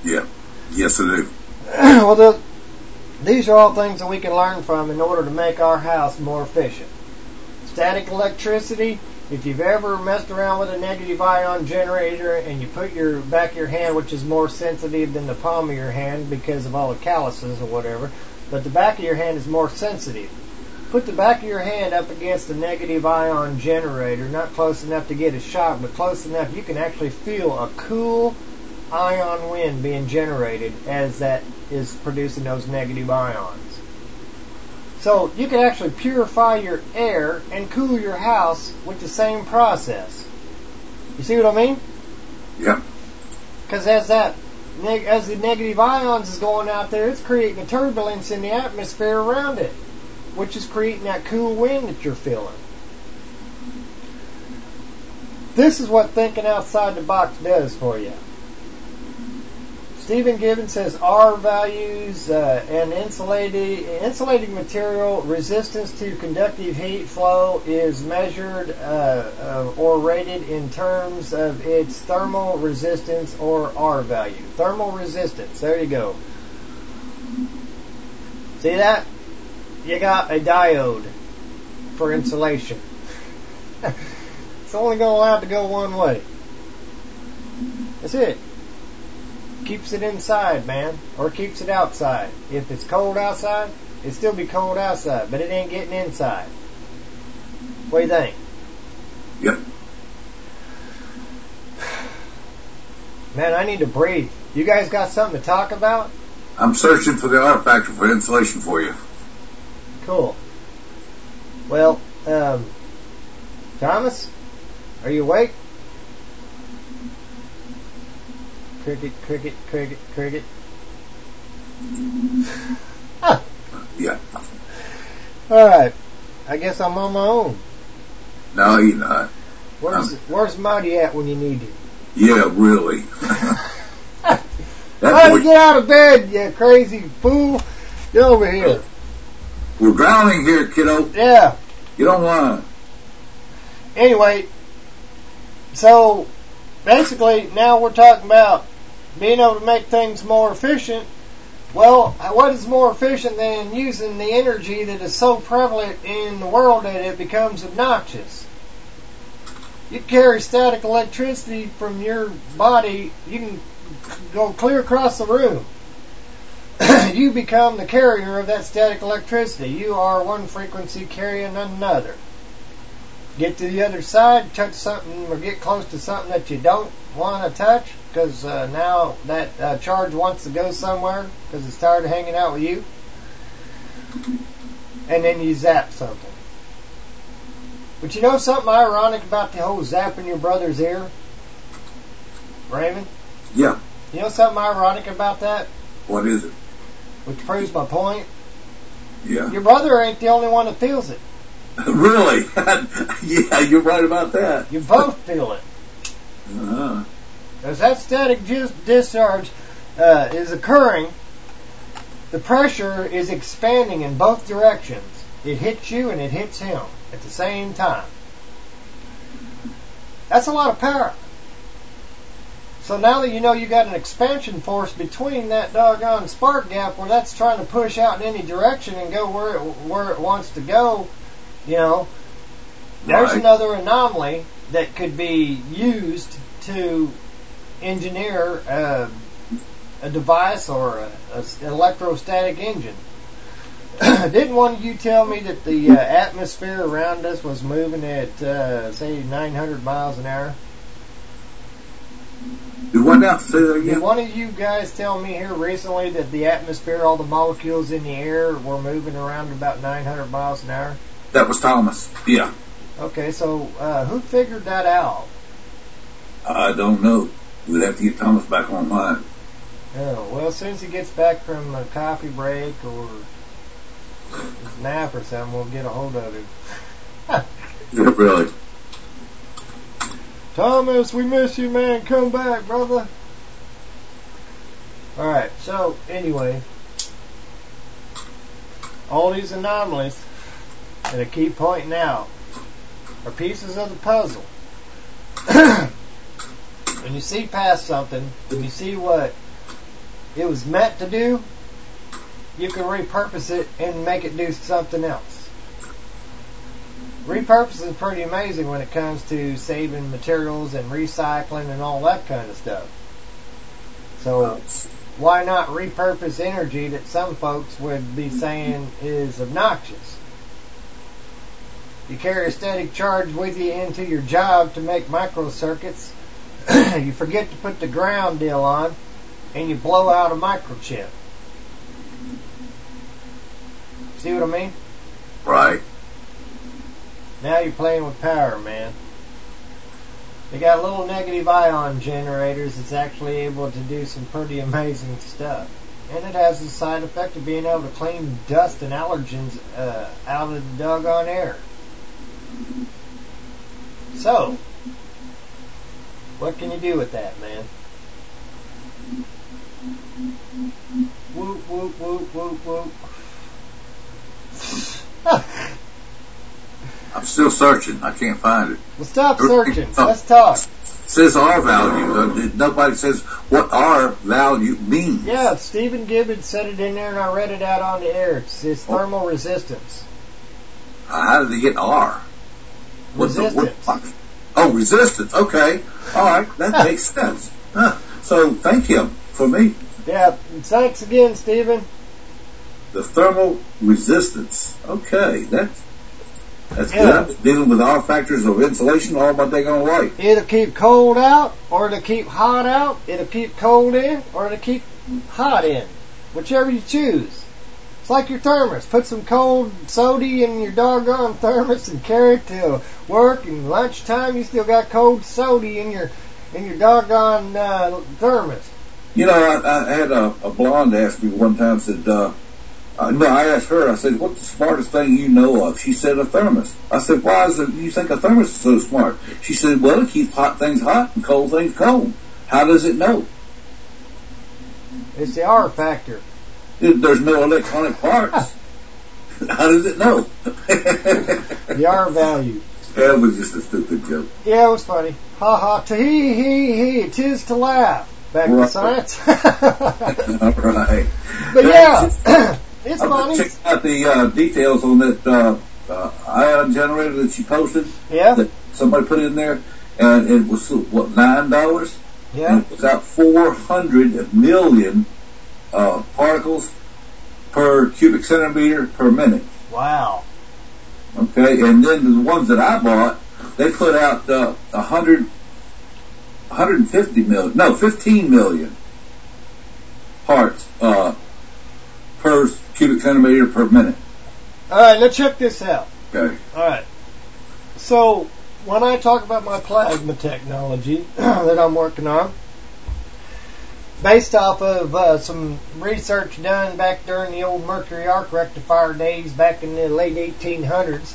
Yeah. Yes, I do. Well, these are all things that we can learn from in order to make our house more efficient. Static electricity, if you've ever messed around with a negative ion generator and you put your back of your hand, which is more sensitive than the palm of your hand because of all the calluses or whatever, but the back of your hand is more sensitive. Put the back of your hand up against a negative ion generator, not close enough to get a shock, but close enough you can actually feel a cool ion wind being generated as that is producing those negative ions. So you can actually purify your air and cool your house with the same process. You see what I mean? Yeah. Because as the negative ions is going out there, it's creating a turbulence in the atmosphere around it, which is creating that cool wind that you're feeling. This is what thinking outside the box does for you. Stephen Gibbons says R values and insulating material resistance to conductive heat flow is measured or rated in terms of its thermal resistance or R value. Thermal resistance, there you go. See that? You got a diode for insulation. It's only allowed to go one way. That's it. Keeps it inside, man, or keeps it outside. If it's cold outside, it'll still be cold outside, but it ain't getting inside. What do you think? Yep. Man, I need to breathe. You guys got something to talk about? I'm searching for the R factor for insulation for you. Cool. Well, Thomas, are you awake? Cricket, cricket, cricket, cricket. Yeah. Alright. I guess I'm on my own. No, you're not. Where's Marty at when you need him? Yeah, really. Marty, get out of bed, you crazy fool. Get over here. We're drowning here, kiddo. Yeah. You don't want to. Anyway, so basically now we're talking about being able to make things more efficient. Well, what is more efficient than using the energy that is so prevalent in the world that it becomes obnoxious? You carry static electricity from your body, you can go clear across the room. You become the carrier of that static electricity. You are one frequency carrying another. Get to the other side, touch something or get close to something that you don't want to touch because now that charge wants to go somewhere because it's tired of hanging out with you. And then you zap something. But you know something ironic about the whole zapping your brother's ear? Raymond? Yeah. You know something ironic about that? What is it? Which proves my point. Yeah. Your brother ain't the only one that feels it. Really? Yeah, you're right about that. You both feel it. Uh-huh. As that static discharge is occurring, the pressure is expanding in both directions. It hits you and it hits him at the same time. That's a lot of power. So now that you know you got an expansion force between that doggone spark gap where that's trying to push out in any direction and go where it wants to go, you know, there's another anomaly that could be used to engineer a device or an electrostatic engine. Didn't one of you tell me that the atmosphere around us was moving at, say, 900 miles an hour? Did one now say that again? Did one of you guys tell me here recently that the atmosphere, all the molecules in the air were moving around about 900 miles an hour? That was Thomas. Yeah. Okay, so who figured that out? I don't know. We'd have to get Thomas back online. Oh, well, as soon as he gets back from a coffee break or his nap or something, we'll get a hold of him. Yeah, really. Thomas, we miss you, man. Come back, brother. Alright, so, anyway. All these anomalies that I keep pointing out are pieces of the puzzle. When you see past something, when you see what it was meant to do, you can repurpose it and make it do something else. Repurposing is pretty amazing when it comes to saving materials and recycling and all that kind of stuff. So why not repurpose energy that some folks would be saying is obnoxious? You carry a static charge with you into your job to make microcircuits. You forget to put the ground deal on, and you blow out a microchip. See what I mean? Right. Now you're playing with power, man. They got little negative ion generators that's actually able to do some pretty amazing stuff. And it has the side effect of being able to clean dust and allergens out of the doggone air. So, what can you do with that, man? Whoop, whoop, whoop, whoop, whoop. I'm still searching. I can't find it. Well, stop searching. Let's talk. It says R value. Nobody says what R value means. Yeah, Stephen Gibbons said it in there, and I read it out on the air. It's thermal resistance. How did they get R? Resistance. Resistance. Okay. All right. That makes sense. So thank him for me. Yeah. Thanks again, Stephen. The thermal resistance. Okay. That's good. I'm dealing with R factors of insulation all my day on life. It'll keep cold out, or it'll keep hot out. It'll keep cold in, or it'll keep hot in. Whichever you choose. It's like your thermos. Put some cold soda in your doggone thermos and carry it to work, and lunchtime you still got cold soda in your doggone thermos. You know, I had a blonde ask me one time, said, I asked her, I said, what's the smartest thing you know of? She said, a thermos. I said, why do you think a thermos is so smart? She said, well, it keeps hot things hot and cold things cold. How does it know? It's the R factor. There's no electronic parts. How does it know? The R value. That was just a stupid joke. Yeah, it was funny. Ha ha, he, 'tis to laugh. Back to science. All right. But yeah, it's funny. Check out the details on that ion generator that she posted. Yeah. That somebody put in there, and it was what, $9? Yeah. And it was out 400 million particles per cubic centimeter per minute. Wow. Okay, and then the ones that I bought, they put out 15 million parts per cubic centimeter per minute. Alright, let's check this out. Okay. Alright. So, when I talk about my plasma technology that I'm working on, based off of some research done back during the old mercury arc rectifier days back in the late 1800s,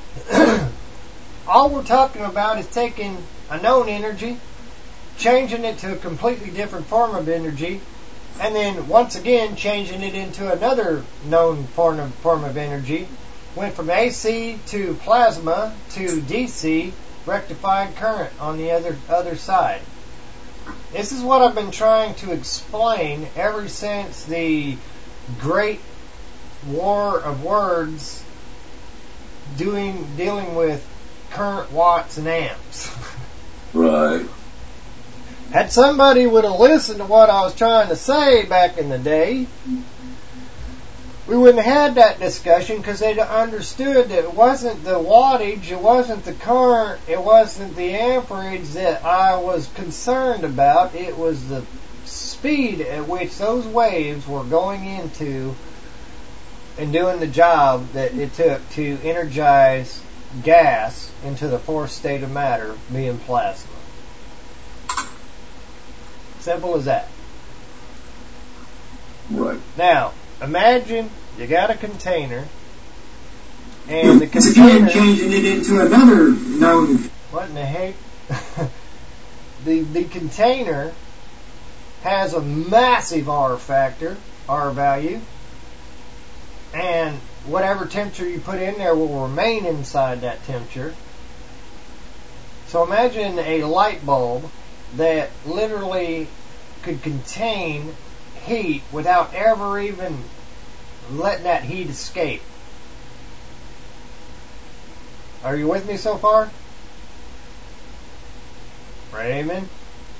all we're talking about is taking a known energy, changing it to a completely different form of energy, and then once again changing it into another known form of energy. Went from AC to plasma to DC rectified current on the other side. This is what I've been trying to explain ever since the great war of words dealing with current, watts, and amps. Right. Had somebody would have listened to what I was trying to say back in the day, we wouldn't have had that discussion, because they'd understood that it wasn't the wattage, it wasn't the current, it wasn't the amperage that I was concerned about. It was the speed at which those waves were going into and doing the job that it took to energize gas into the fourth state of matter, being plasma. Simple as that. Right. Now, imagine you got a container, and the container changing it into another known. What in the heck? the container has a massive R factor, R value, and whatever temperature you put in there will remain inside that temperature. So imagine a light bulb that literally could contain heat without ever even letting that heat escape. Are you with me so far? Raymond?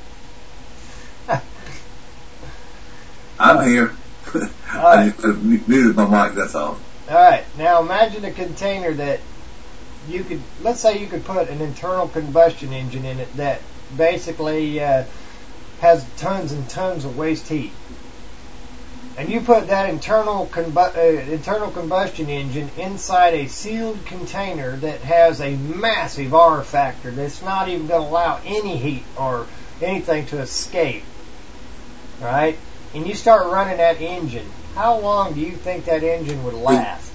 I'm here. I just muted my mic, that's all. Alright, now imagine a container that you could, let's say you could put an internal combustion engine in it that basically has tons and tons of waste heat. And you put that internal combustion engine inside a sealed container that has a massive R factor that's not even going to allow any heat or anything to escape. Right? And you start running that engine. How long do you think that engine would last?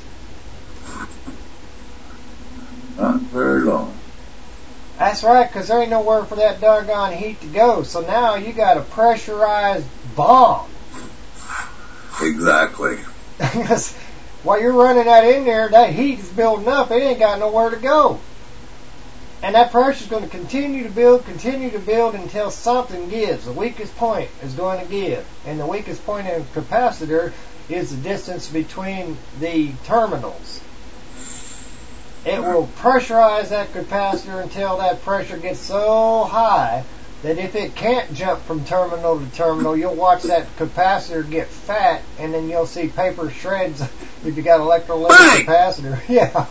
Not very long. That's right, because there ain't nowhere for that doggone heat to go. So now you got a pressurized bomb. Exactly. While you're running that in there, that heat is building up. It ain't got nowhere to go. And that pressure is going to continue to build until something gives. The weakest point is going to give. And the weakest point in a capacitor is the distance between the terminals. It will pressurize that capacitor until that pressure gets so high that if it can't jump from terminal to terminal, you'll watch that capacitor get fat, and then you'll see paper shreds if you got an electrolytic capacitor. Yeah.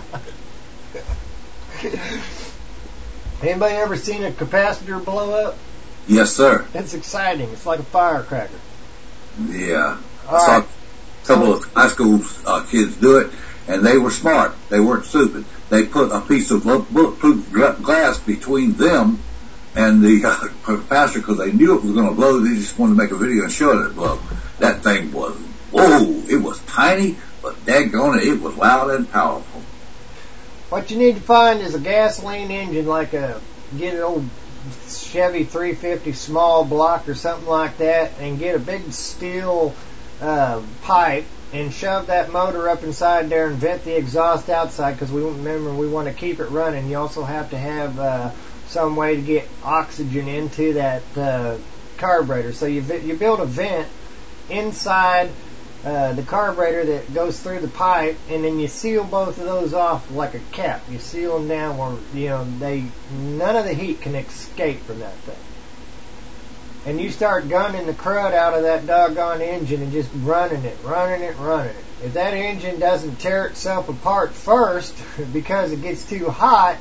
Anybody ever seen a capacitor blow up? Yes, sir. It's exciting. It's like a firecracker. Yeah. I saw a couple of high school kids do it, and they were smart. They weren't stupid. They put a piece of bulletproof glass between them and the capacitor because they knew it was going to blow. They just wanted to make a video and show it blow. That thing was, whoa, it was tiny, but daggone it was loud and powerful. What you need to find is a gasoline engine, like get an old Chevy 350 small block or something like that, and get a big steel pipe and shove that motor up inside there and vent the exhaust outside, because we want to keep it running. You also have to have some way to get oxygen into that carburetor. So you build a vent inside the carburetor that goes through the pipe, and then you seal both of those off like a cap. You seal them down where none of the heat can escape from that thing. And you start gunning the crud out of that doggone engine and just running it. If that engine doesn't tear itself apart first because it gets too hot,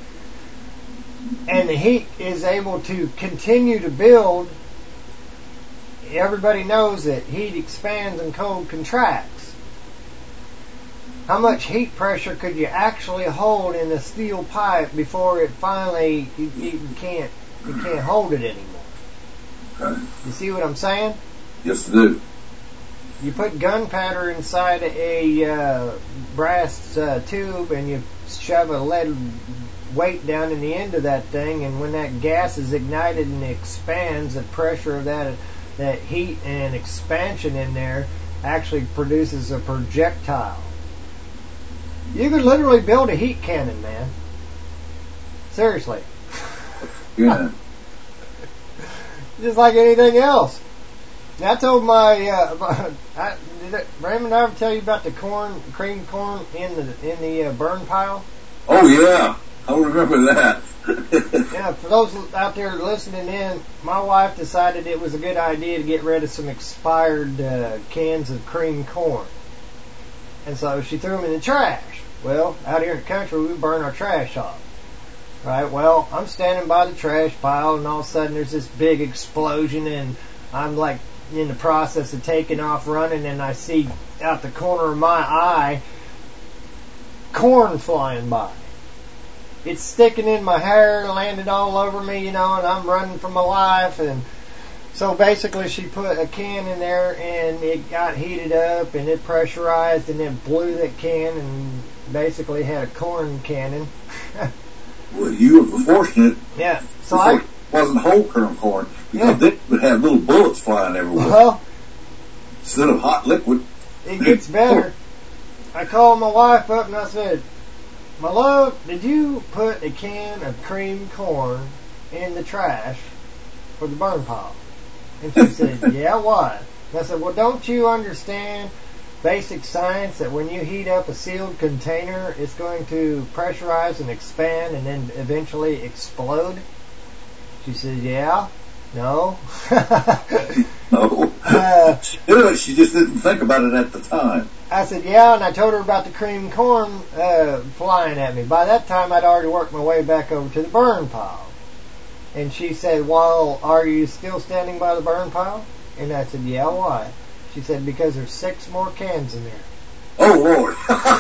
and the heat is able to continue to build, everybody knows that heat expands and cold contracts. How much heat pressure could you actually hold in a steel pipe before it finally, you can't hold it anymore? Okay. You see what I'm saying? Yes, I do. You put gunpowder inside a brass tube, and you shove a lead weight down in the end of that thing, and when that gas is ignited and expands, the pressure of that heat and expansion in there actually produces a projectile. You could literally build a heat cannon, man. Seriously. Yeah. Just like anything else. I told Raymond, I ever tell you about the cream corn in the burn pile? Oh yeah, I remember that. Yeah, for those out there listening in, my wife decided it was a good idea to get rid of some expired cans of cream corn. And so she threw them in the trash. Well, out here in the country, we burn our trash off. Right, well, I'm standing by the trash pile, and all of a sudden there's this big explosion, and I'm like in the process of taking off running, and I see out the corner of my eye corn flying by. It's sticking in my hair, landed all over me, and I'm running for my life. And so basically she put a can in there, and it got heated up, and it pressurized, and it blew that can, and basically had a corn cannon. Well, you were fortunate. Yeah. So it wasn't whole corn, because they would have little bullets flying everywhere. Well, instead of hot liquid. It gets better. I called my wife up and I said, "My love, did you put a can of cream corn in the trash for the burn pile?" And she said, "Yeah, why?" I said, well, don't you understand basic science that when you heat up a sealed container, it's going to pressurize and expand and then eventually explode? She said, yeah. No. No. She knew it, she just didn't think about it at the time. I said, yeah, and I told her about the cream corn flying at me. By that time, I'd already worked my way back over to the burn pile. And she said, well, are you still standing by the burn pile? And I said, yeah, why? She said, because there's 6 more cans in there. Oh, Lord.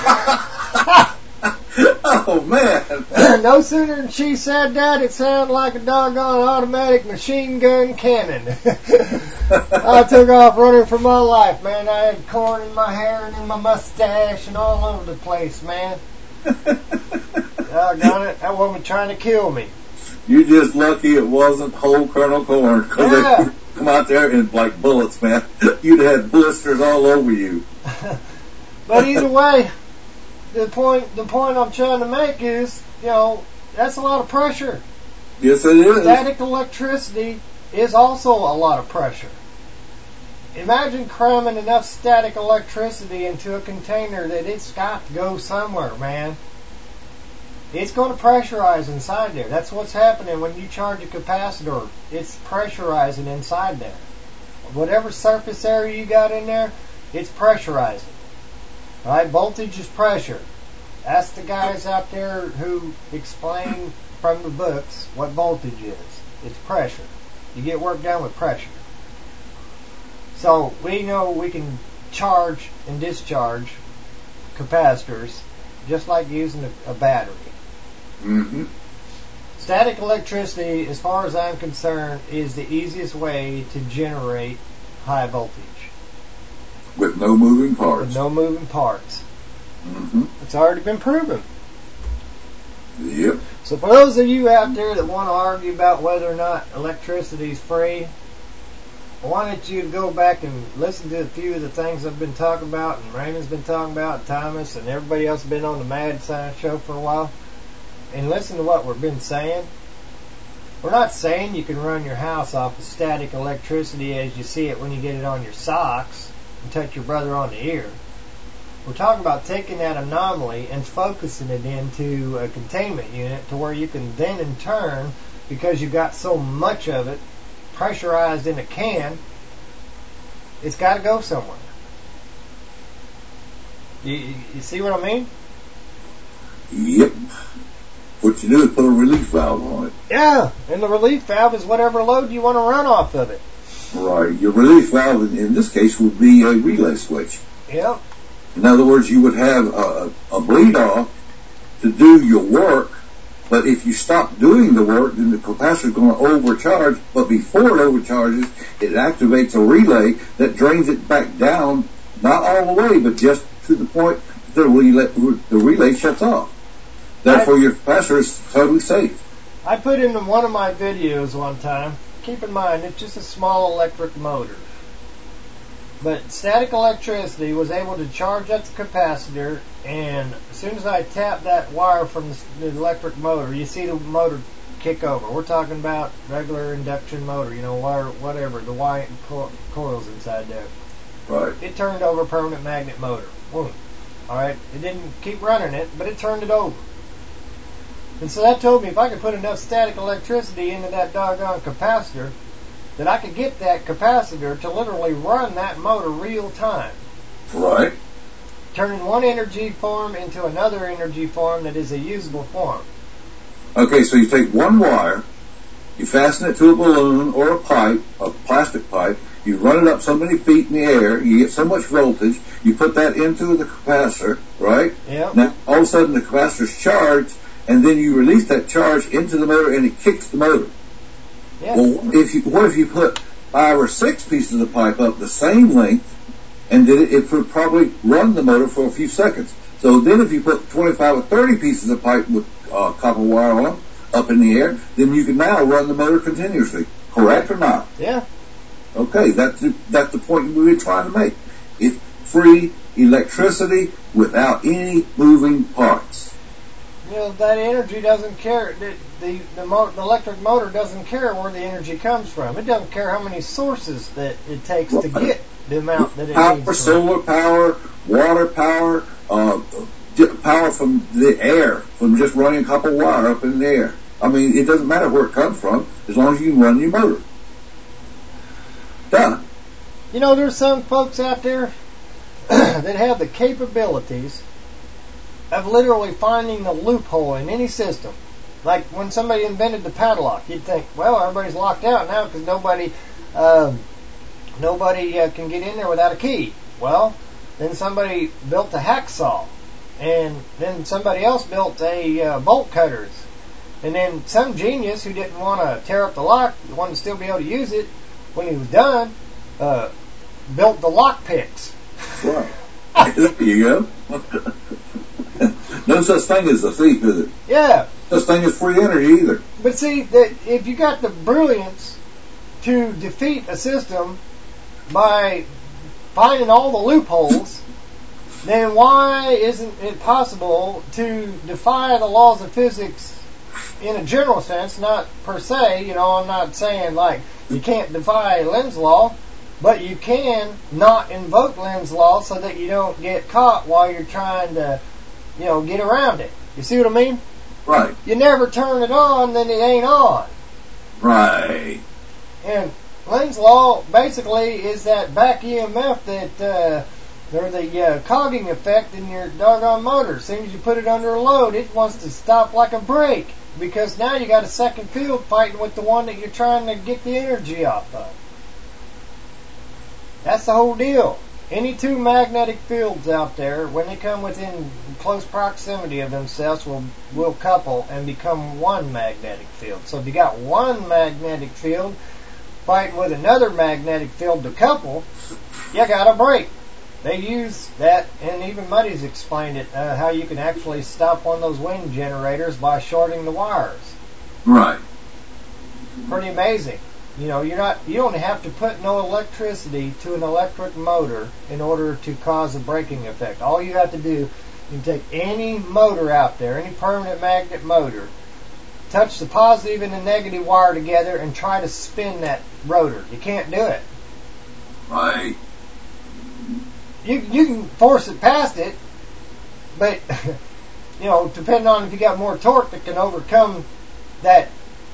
Oh, man. No sooner than she said that, it sounded like a doggone automatic machine gun cannon. I took off running for my life, man. I had corn in my hair and in my mustache and all over the place, man. Doggone it, that woman trying to kill me. You're just lucky it wasn't whole kernel corn, because Yeah. they come out there in like bullets, man. You'd have had blisters all over you. But either way, the point I'm trying to make is, that's a lot of pressure. Yes, it is. Static electricity is also a lot of pressure. Imagine cramming enough static electricity into a container that it's got to go somewhere, man. It's going to pressurize inside there. That's what's happening when you charge a capacitor. It's pressurizing inside there. Whatever surface area you got in there, it's pressurizing. Right? Voltage is pressure. Ask the guys out there who explain from the books what voltage is. It's pressure. You get work done with pressure. So we know we can charge and discharge capacitors just like using a battery. Mm-hmm. Static electricity, as far as I'm concerned, is the easiest way to generate high voltage. With no moving parts. With no moving parts. Mm-hmm. It's already been proven. Yep. So for those of you out there that want to argue about whether or not electricity is free, I wanted you to go back and listen to a few of the things I've been talking about, and Raymond's been talking about, Thomas, and everybody else has been on the Mad Science Show for a while, and listen to what we've been saying. We're not saying you can run your house off of static electricity as you see it when you get it on your socks and touch your brother on the ear. We're talking about taking that anomaly and focusing it into a containment unit to where you can then in turn, because you've got so much of it pressurized in a can, it's got to go somewhere. You see what I mean? Yep. What you do is put a relief valve on it. Yeah, and the relief valve is whatever load you want to run off of it. Right. Your relief valve in this case would be a relay switch. Yep. In other words, you would have a bleed off to do your work, but if you stop doing the work, then the capacitor is going to overcharge, but before it overcharges, it activates a relay that drains it back down, not all the way, but just to the point the relay shuts off. Therefore, your capacitor is totally safe. I put in one of my videos one time, keep in mind, it's just a small electric motor. But static electricity was able to charge up the capacitor, and as soon as I tapped that wire from the electric motor, you see the motor kick over. We're talking about regular induction motor, wire, whatever, the wire coils inside there. Right. It turned over permanent magnet motor. Boom. Alright, it didn't keep running it, but it turned it over. And so that told me if I could put enough static electricity into that doggone capacitor, that I could get that capacitor to literally run that motor real time. Right. Turning one energy form into another energy form that is a usable form. Okay, so you take one wire, you fasten it to a balloon or a pipe, a plastic pipe, you run it up so many feet in the air, you get so much voltage, you put that into the capacitor, right? Yep. Now, all of a sudden the capacitor's charged, and then you release that charge into the motor and it kicks the motor. Yeah. Well, what if you put 5 or 6 pieces of pipe up the same length, and then it would probably run the motor for a few seconds. So then if you put 25 or 30 pieces of pipe with copper wire on them up in the air, then you can now run the motor continuously. Correct or not? Yeah. Okay, that's the point we were trying to make. It's free electricity without any moving parts. That energy doesn't care. The electric motor doesn't care where the energy comes from. It doesn't care how many sources that it takes to get the amount that it Power, needs. solar power, water power, power from the air, from just running copper wire up in the air. I mean, it doesn't matter where it comes from, as long as you can run your motor. Done. You know, there's some folks out there that have the capabilities of literally finding the loophole in any system. Like when somebody invented the padlock, you'd think, well, everybody's locked out now because nobody can get in there without a key. Well, then somebody built a hacksaw, and then somebody else built a bolt cutters, and then some genius who didn't want to tear up the lock, wanted to still be able to use it when he was done, built the lock picks. Right. There you go. No such thing as a thief, is it? Yeah. No such thing as free energy either. But see, that if you got the brilliance to defeat a system by finding all the loopholes, then why isn't it possible to defy the laws of physics in a general sense, not per se? You know, I'm not saying like you can't defy Lenz's law, but you can not invoke Lenz's law so that you don't get caught while you're trying to, you know, get around it. You see what I mean? Right. You never turn it on, then it ain't on. Right. And Lenz's law basically is that back EMF that, or the cogging effect in your doggone motor. As soon as you put it under a load, it wants to stop like a brake, because now you got a second field fighting with the one that you're trying to get the energy off of. That's the whole deal. Any two magnetic fields out there, when they come within close proximity of themselves, will couple and become one magnetic field. So if you got one magnetic field fighting with another magnetic field to couple, you got a break. They use that, and even Muddy's explained it, how you can actually stop one of those wind generators by shorting the wires. Right. Pretty amazing. You know, you don't have to put no electricity to an electric motor in order to cause a braking effect. All you have to do, you can take any motor out there, any permanent magnet motor, touch the positive and the negative wire together and try to spin that rotor. You can't do it. Right. You can force it past it, but, you know, depending on if you got more torque that can overcome that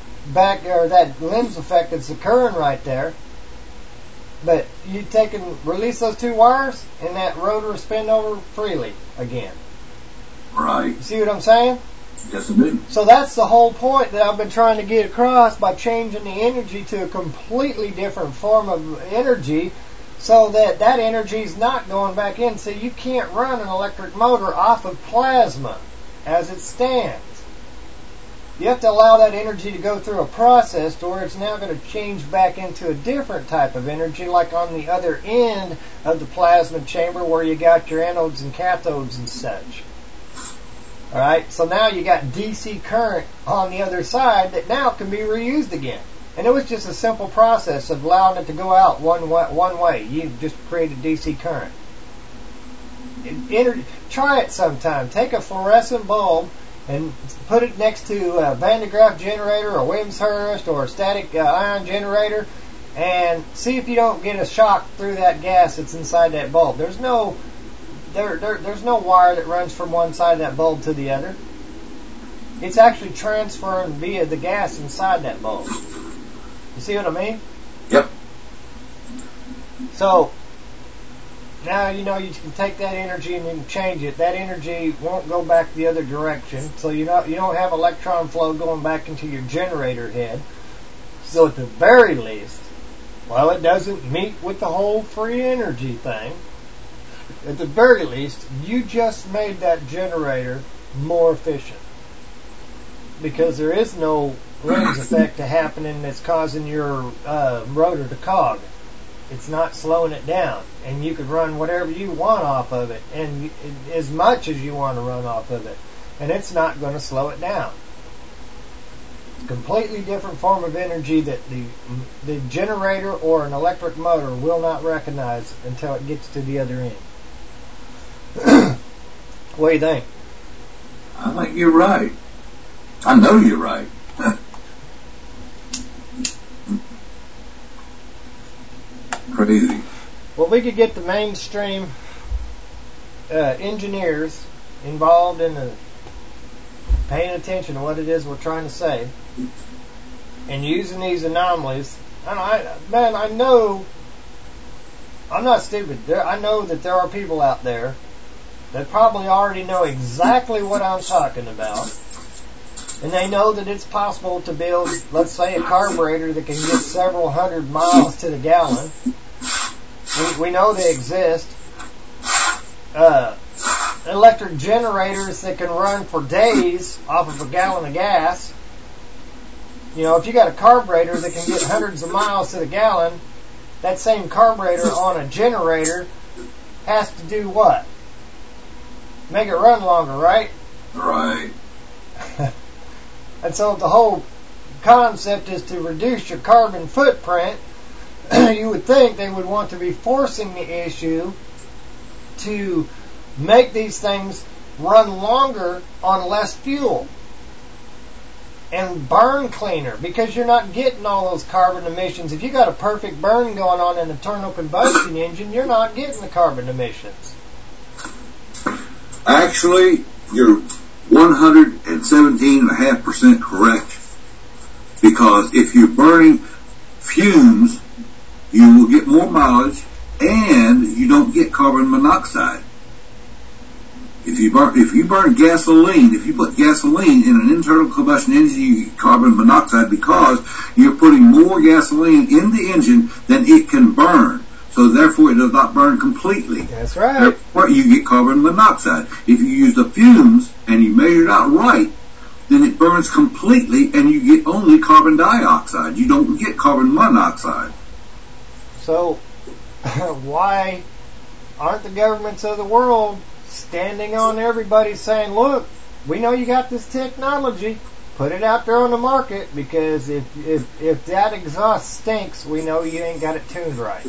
that Lenz effect that's occurring right there. But you take and release those two wires, and that rotor will spin over freely again. Right. You see what I'm saying? Yes, I do. So that's the whole point that I've been trying to get across by changing the energy to a completely different form of energy, so that energy is not going back in. So you can't run an electric motor off of plasma as it stands. You have to allow that energy to go through a process to where it's now going to change back into a different type of energy, like on the other end of the plasma chamber where you got your anodes and cathodes and such. Alright, so now you got DC current on the other side that now can be reused again. And it was just a simple process of allowing it to go out one way. You just created DC current. Try it sometime. Take a fluorescent bulb and put it next to a Van de Graaff generator or Wimshurst or a static ion generator, and see if you don't get a shock through that gas that's inside that bulb. There's no wire that runs from one side of that bulb to the other. It's actually transferring via the gas inside that bulb. You see what I mean? Yep. So now you know you can take that energy and you can change it. That energy won't go back the other direction, so you don't have electron flow going back into your generator head. So at the very least, while it doesn't meet with the whole free energy thing, at the very least, you just made that generator more efficient. Because there is no Lenz effect happening that's causing your rotor to cog. It's not slowing it down, and you can run whatever you want off of it, and as much as you want to run off of it, and it's not going to slow it down. It's a completely different form of energy that the generator or an electric motor will not recognize until it gets to the other end. What do you think? I think you're right. I know you're right. Crazy. Well, we could get the mainstream engineers involved in paying attention to what it is we're trying to say and using these anomalies. And I know, I'm not stupid. I know that there are people out there that probably already know exactly what I'm talking about. And they know that it's possible to build, let's say, a carburetor that can get several hundred miles to the gallon. We know they exist. Electric generators that can run for days off of a gallon of gas. You know, if you got a carburetor that can get hundreds of miles to the gallon, that same carburetor on a generator has to do what? Make it run longer, right? Right. And so the whole concept is to reduce your carbon footprint. You would think they would want to be forcing the issue to make these things run longer on less fuel and burn cleaner, because you're not getting all those carbon emissions. If you got a perfect burn going on in an internal combustion engine, you're not getting the carbon emissions. Actually, you're 117.5% correct, because if you're burning fumes, you will get more mileage and you don't get carbon monoxide. If you burn gasoline, if you put gasoline in an internal combustion engine, you get carbon monoxide because you're putting more gasoline in the engine than it can burn. So therefore it does not burn completely. That's right. Therefore you get carbon monoxide. If you use the fumes and you measure it out right, then it burns completely and you get only carbon dioxide. You don't get carbon monoxide. So why aren't the governments of the world standing on everybody saying, look, we know you got this technology, put it out there on the market, because if that exhaust stinks, we know you ain't got it tuned right.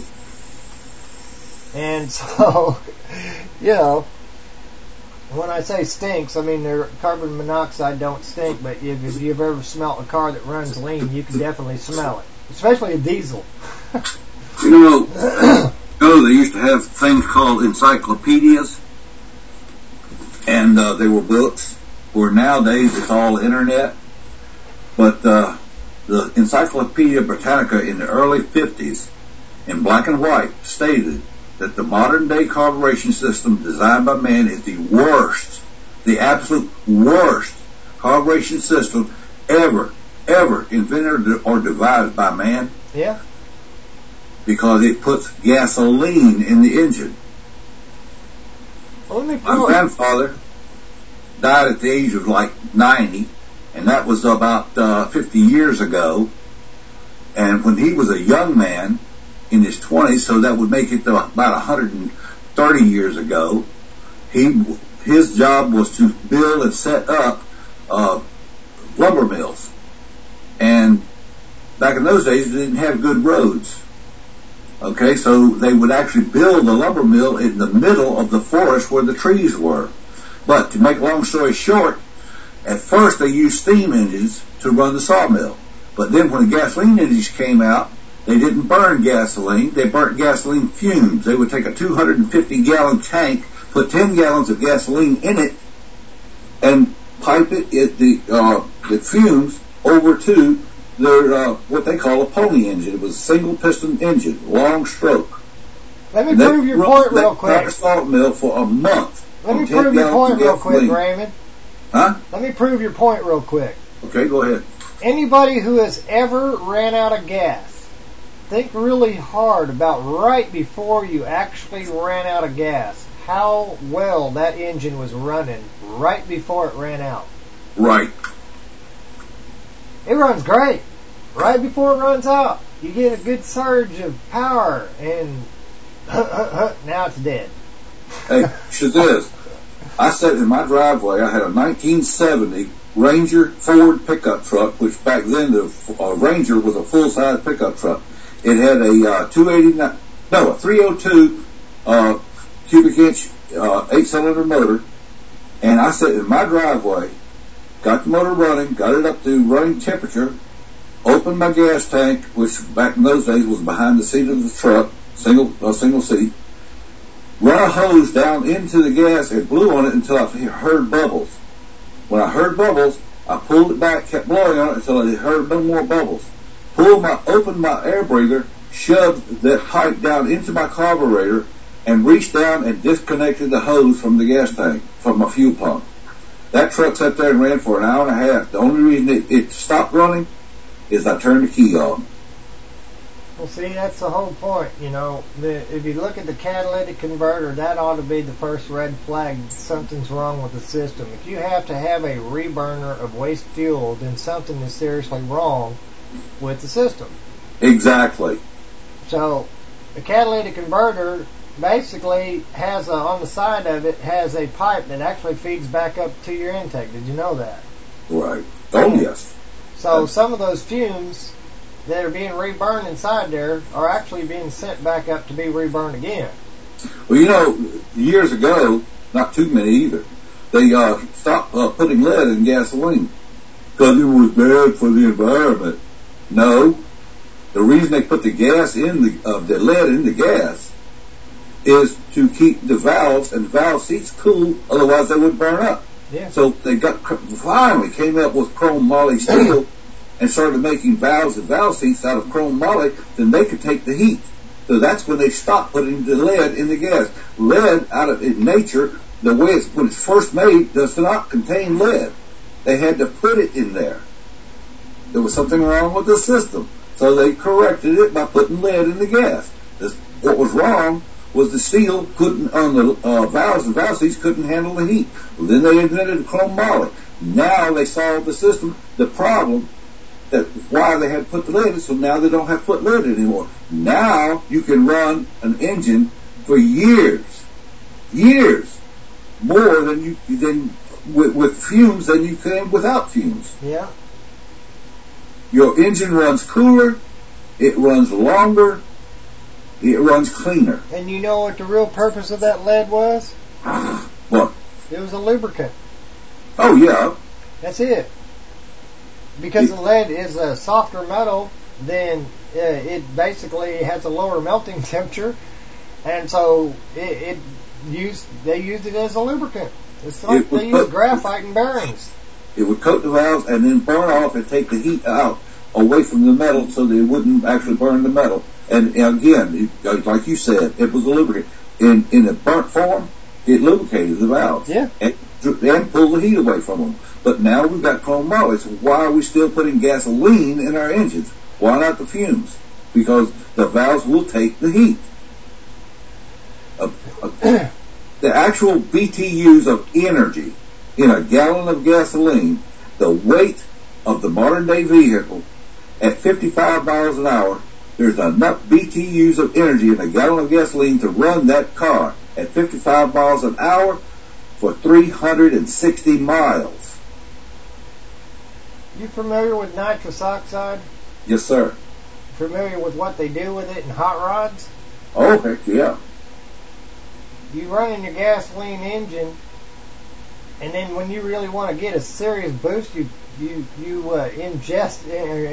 And so, you know, when I say stinks, I mean their carbon monoxide don't stink, but if you've ever smelled a car that runs lean, you can definitely smell it, especially a diesel. You know, they used to have things called encyclopedias, and they were books, where nowadays it's all internet. But the Encyclopedia Britannica in the early 50s, in black and white, stated that the modern day carburation system designed by man is the worst, the absolute worst carburation system ever invented or devised by man. Yeah. Because it puts gasoline in the engine. My grandfather died at the age of like 90, and that was about 50 years ago. And when he was a young man in his 20s, so that would make it about 130 years ago, his job was to build and set up lumber mills. And back in those days, they didn't have good roads. Okay, so they would actually build a lumber mill in the middle of the forest where the trees were. But to make a long story short, at first they used steam engines to run the sawmill. But then when the gasoline engines came out, they didn't burn gasoline, they burnt gasoline fumes. They would take a 250-gallon tank, put 10 gallons of gasoline in it, and pipe it, the fumes over to their what they call a pony engine. It was a single piston engine, long stroke. Let me prove your point real quick. That salt mill for a month. Let me prove your point real quick, Raymond. Huh? Let me prove your point real quick. Okay, go ahead. Anybody who has ever ran out of gas, think really hard about right before you actually ran out of gas, how well that engine was running right before it ran out. Right. It runs great. Right before it runs out, you get a good surge of power, and now it's dead. Hey, Shazizz, I sat in my driveway. I had a 1970 Ranger Ford pickup truck, which back then the Ranger was a full-size pickup truck. It had a 302 cubic inch 8-cylinder motor, and I sat in my driveway, got the motor running, got it up to running temperature, opened my gas tank, which back in those days was behind the seat of the truck, single seat. Run a hose down into the gas and blew on it until I heard bubbles. When I heard bubbles, I pulled it back, kept blowing on it until I heard no more bubbles. Opened my air breather, shoved that pipe down into my carburetor, and reached down and disconnected the hose from the gas tank, from my fuel pump. That truck sat there and ran for an hour and a half. The only reason it stopped running is I turned the key on. Well, see, that's the whole point, you know. If you look at the catalytic converter, that ought to be the first red flag. Something's wrong with the system. If you have to have a reburner of waste fuel, then something is seriously wrong with the system. Exactly. So, the catalytic converter basically has on the side of it has a pipe that actually feeds back up to your intake. Did you know that? Right. Oh, yes. So some of those fumes that are being reburned inside there are actually being sent back up to be reburned again. Well, you know, years ago, not too many either, they stopped putting lead in gasoline because it was bad for the environment. No, the reason they put the gas in the lead in the gas is to keep the valves and valve seats cool, otherwise they would burn up. Yeah. So they finally came up with chrome moly steel and started making valves and valve seats out of chrome moly, then they could take the heat. So that's when they stopped putting the lead in the gas. Lead, out of in nature, the way when it's first made, does not contain lead. They had to put it in there. There was something wrong with the system, so they corrected it by putting lead in the gas. What was wrong was the steel couldn't, on the valves and valve seats, couldn't handle the heat. Well, then they invented chrome moly. Now they solved the system, the problem, that why they had to put the lead in, so now they don't have to put lead in anymore. Now you can run an engine for years, more than with fumes than you can without fumes. Yeah. Your engine runs cooler, it runs longer, it runs cleaner. And you know what the real purpose of that lead was? What? It was a lubricant. Oh, yeah. That's it. Because the lead is a softer metal, then it basically has a lower melting temperature, and so they used it as a lubricant. It's like they use graphite in bearings. It would coat the valves and then burn off and take the heat out away from the metal so that it wouldn't actually burn the metal. And again, like you said, it was a lubricant. In a burnt form, it lubricated the valves. Yeah. And pulled the heat away from them. But now we've got chrome moly, so why are we still putting gasoline in our engines? Why not the fumes? Because the valves will take the heat. The actual BTUs of energy in a gallon of gasoline, the weight of the modern day vehicle, at 55 miles an hour, there's enough BTUs of energy in a gallon of gasoline to run that car at 55 miles an hour for 360 miles. You familiar with nitrous oxide? Yes, sir. Familiar with what they do with it in hot rods? Oh, heck yeah. You run in your gasoline engine, and then when you really want to get a serious boost, you inject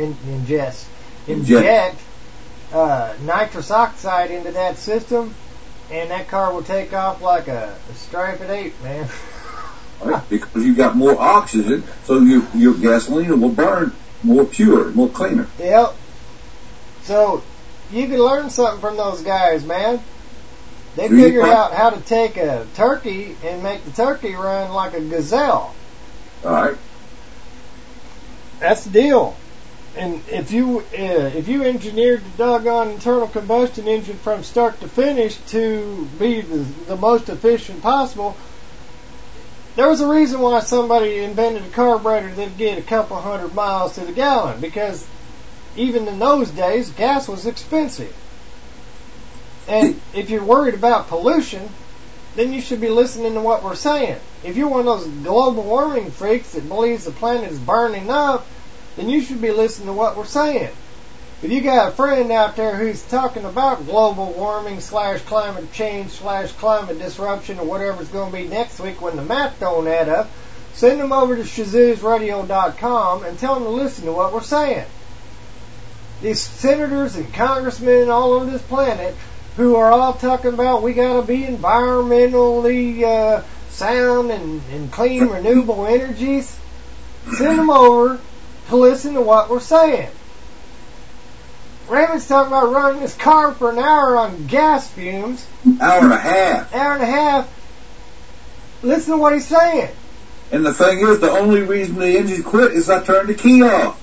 nitrous oxide into that system, and that car will take off like a striped ape, man. Right, because you got more oxygen, so your gasoline will burn more pure, more cleaner. Yep. So you can learn something from those guys, man. They figured out how to take a turkey and make the turkey run like a gazelle. All right. That's the deal. And if you engineered the doggone internal combustion engine from start to finish to be the most efficient possible, there was a reason why somebody invented a carburetor that'd get a couple 100 miles to the gallon, because even in those days, gas was expensive. And if you're worried about pollution, then you should be listening to what we're saying. If you're one of those global warming freaks that believes the planet is burning up, then you should be listening to what we're saying. If you got a friend out there who's talking about global warming / climate change / climate disruption or whatever's going to be next week when the math don't add up, send them over to shazoosradio.com and tell them to listen to what we're saying. These senators and congressmen all over this planet who are all talking about we got to be environmentally sound and clean renewable energies, send them over to listen to what we're saying. Raymond's talking about running his car for an hour on gas fumes. Hour and a half. Hour and a half. Listen to what he's saying. And the thing is, the only reason the engine quit is I turned the key off.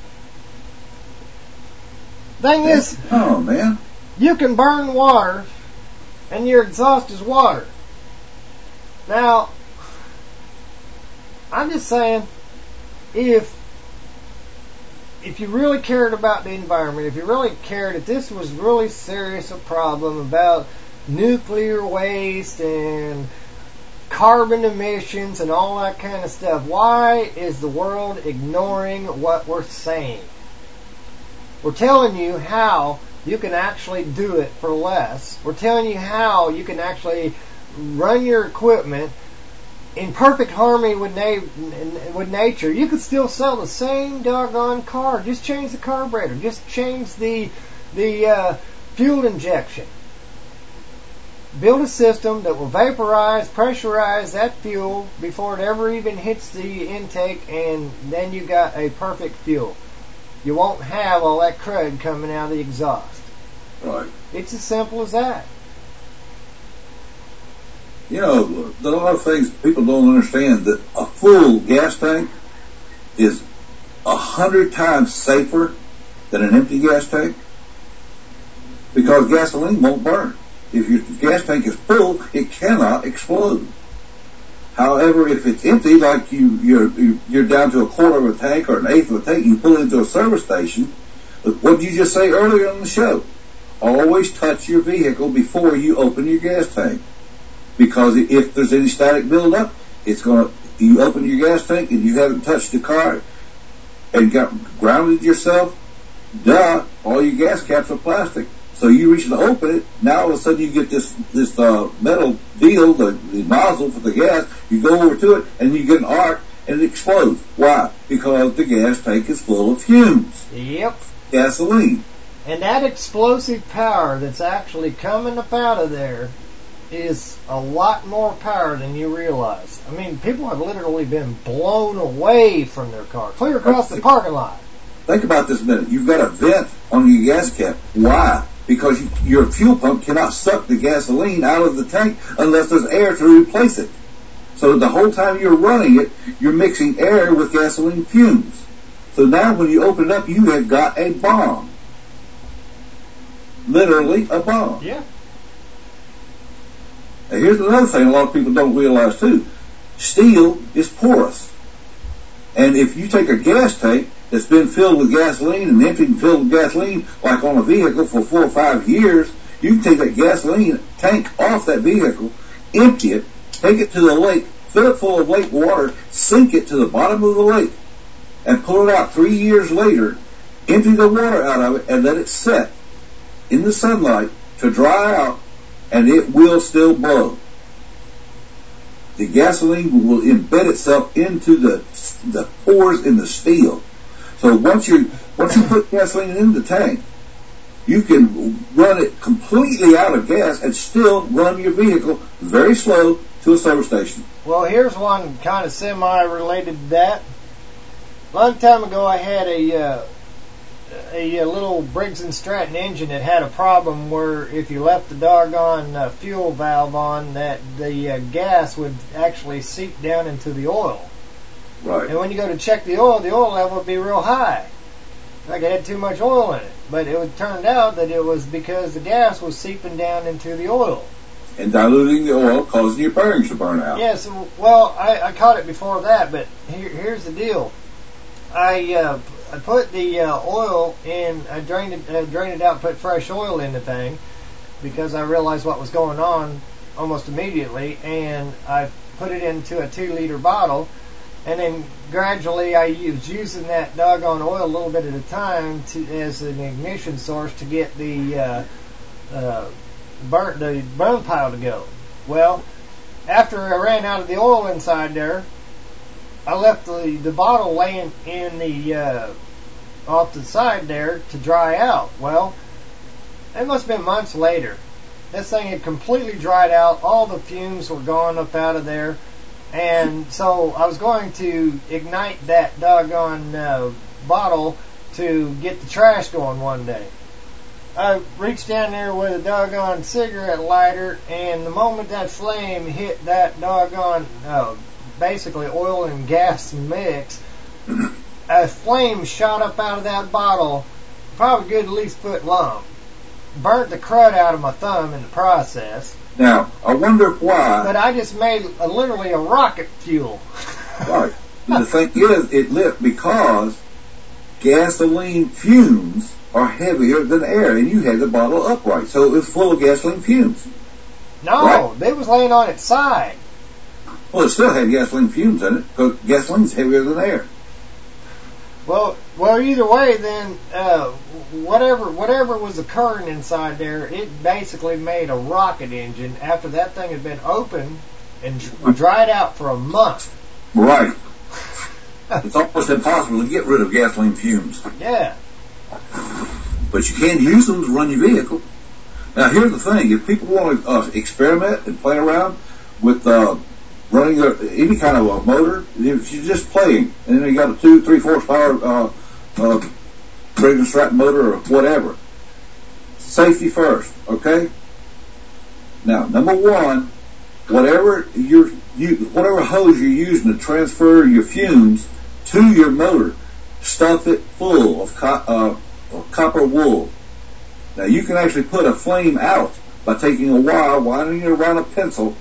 Thing is, oh man, you can burn water, and your exhaust is water. Now, I'm just saying, if you really cared about the environment, if you really cared if this was really serious a problem about nuclear waste and carbon emissions and all that kind of stuff, why is the world ignoring what we're saying? We're telling you how you can actually do it for less. We're telling you how you can actually run your equipment in perfect harmony with nature. You could still sell the same doggone car. Just change the carburetor. Just change the fuel injection. Build a system that will vaporize, pressurize that fuel before it ever even hits the intake, and then you got a perfect fuel. You won't have all that crud coming out of the exhaust. Right. It's as simple as that. You know, there are a lot of things people don't understand, that a full gas tank is 100 times safer than an empty gas tank, because gasoline won't burn. If your gas tank is full, it cannot explode. However, if it's empty, like you're down to a quarter of a tank or an eighth of a tank, you pull it into a service station. What did you just say earlier on the show? Always touch your vehicle before you open your gas tank, because if there's any static buildup, you open your gas tank and you haven't touched the car and got grounded yourself. All your gas caps are plastic. So you reach to open it, now all of a sudden you get this metal deal, the nozzle for the gas, you go over to it, and you get an arc, and it explodes. Why? Because the gas tank is full of fumes. Yep. Gasoline. And that explosive power that's actually coming up out of there is a lot more power than you realize. I mean, people have literally been blown away from their car, clear across the parking lot. Think about this a minute. You've got a vent on your gas cap. Why? Because your fuel pump cannot suck the gasoline out of the tank unless there's air to replace it. So the whole time you're running it, you're mixing air with gasoline fumes. So now when you open it up, you have got a bomb. Literally a bomb. Yeah. Now here's another thing a lot of people don't realize too. Steel is porous. And if you take a gas tank that's been filled with gasoline and emptied and filled with gasoline, like on a vehicle for 4 or 5 years, you can take that gasoline tank off that vehicle, empty it, take it to the lake, fill it full of lake water, sink it to the bottom of the lake, and pull it out 3 years later, empty the water out of it, and let it set in the sunlight to dry out, and it will still blow. The gasoline will embed itself into the pores in the steel. So once you put gasoline in the tank, you can run it completely out of gas and still run your vehicle very slow to a service station. Well, here's one kind of semi-related to that. A long time ago, I had a little Briggs & Stratton engine that had a problem where if you left the doggone fuel valve on, that the gas would actually seep down into the oil. Right. And when you go to check the oil level would be real high. Like it had too much oil in it. But it turned out that it was because the gas was seeping down into the oil. And diluting the oil, causing your bearings to burn out. Yes, well, I caught it before that, but here's the deal. I put the oil in, I drained it out, put fresh oil in the thing, because I realized what was going on almost immediately, and I put it into a 2-liter bottle, and then gradually I was using that doggone oil a little bit at a time as an ignition source to get the burn pile to go. Well, after I ran out of the oil inside there, I left the bottle laying in the off the side there to dry out. Well, it must have been months later. this thing had completely dried out. All the fumes were gone up out of there. And so I was going to ignite that doggone bottle to get the trash going one day. I reached down there with a doggone cigarette lighter, and the moment that flame hit that doggone, basically oil and gas mix, a flame shot up out of that bottle, probably good at least foot long. Burnt the crud out of my thumb in the process. Now, I wonder why. But I just made literally a rocket fuel. Right. The thing is, it lit because gasoline fumes are heavier than air, and you had the bottle upright, so it was full of gasoline fumes. No, right? They was laying on its side. Well, it still had gasoline fumes in it, because gasoline's heavier than air. Well, either way, then whatever was occurring inside there, it basically made a rocket engine after that thing had been open and dried out for a month. Right. It's almost impossible to get rid of gasoline fumes. Yeah. But you can use them to run your vehicle. Now, here's the thing: if people want to experiment and play around with running any kind of a motor, if you're just playing, and then you got a 2-3 horsepower Briggs & Stratton motor or whatever, safety first, okay? Now, number one, whatever hose you're using to transfer your fumes to your motor, stuff it full of copper wool. Now, you can actually put a flame out by taking a wire, winding it around a pencil,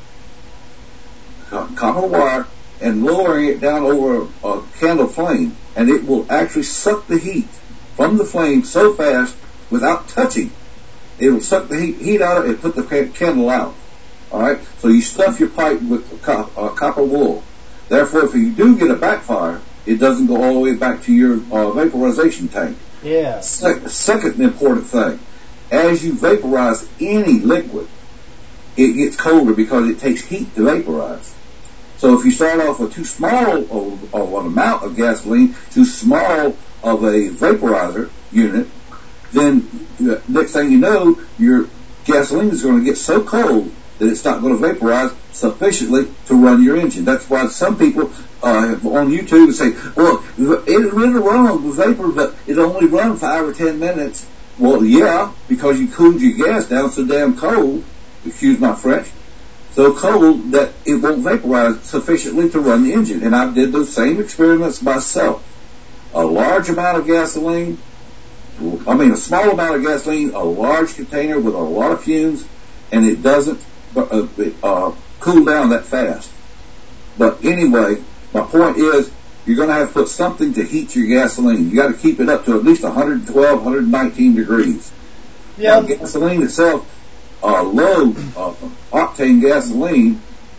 copper wire, and lowering it down over a candle flame, and it will actually suck the heat from the flame so fast without touching. It will suck the heat out of it and put the candle out. All right? So you stuff your pipe with copper wool. Therefore, if you do get a backfire, it doesn't go all the way back to your vaporization tank. Yeah. Second important thing, as you vaporize any liquid, it gets colder because it takes heat to vaporize. So if you start off with too small of an amount of gasoline, too small of a vaporizer unit, then the next thing you know, your gasoline is going to get so cold that it's not going to vaporize sufficiently to run your engine. That's why some people on YouTube say, well, it really runs with vapor, but it only runs 5 or 10 minutes. Well, yeah, because you cooled your gas down so damn cold, excuse my French, so cold that it won't vaporize sufficiently to run the engine. And I did those same experiments myself. A large amount of gasoline, a small amount of gasoline, a large container with a lot of fumes, and it doesn't cool down that fast. But anyway, my point is, you're going to have to put something to heat your gasoline. You got to keep it up to at least 112, 119 degrees. Yeah. Now, gasoline itself, low octane gasoline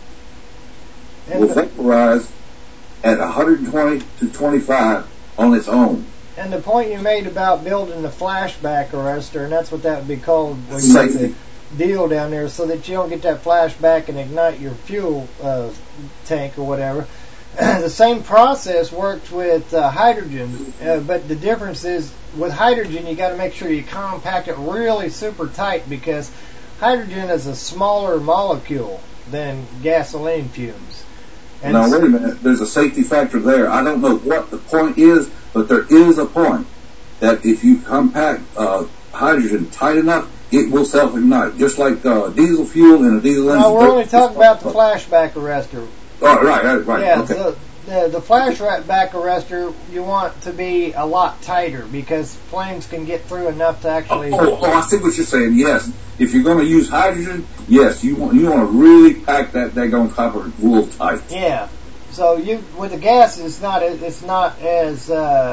will vaporize at 120 to 25 on its own. And the point you made about building the flashback arrestor, and that's what that would be called, where you Safety. have the deal down there so that you don't get that flashback and ignite your fuel tank or whatever. The same process works with hydrogen, but the difference is with hydrogen you got to make sure you compact it really super tight, because hydrogen is a smaller molecule than gasoline fumes. And now wait a minute, there's a safety factor there. I don't know what the point is, but there is a point that if you compact hydrogen tight enough, it will self-ignite, just like diesel fuel in a diesel engine. No, we're only talking about the flashback arrestor. Oh, right. Yeah, okay. so the flashback arrestor you want to be a lot tighter, because flames can get through enough to actually... Oh, I see what you're saying, yes. If you're going to use hydrogen, yes, you want to really pack that daggone copper wool tight. Yeah. So with the gas, it's not as...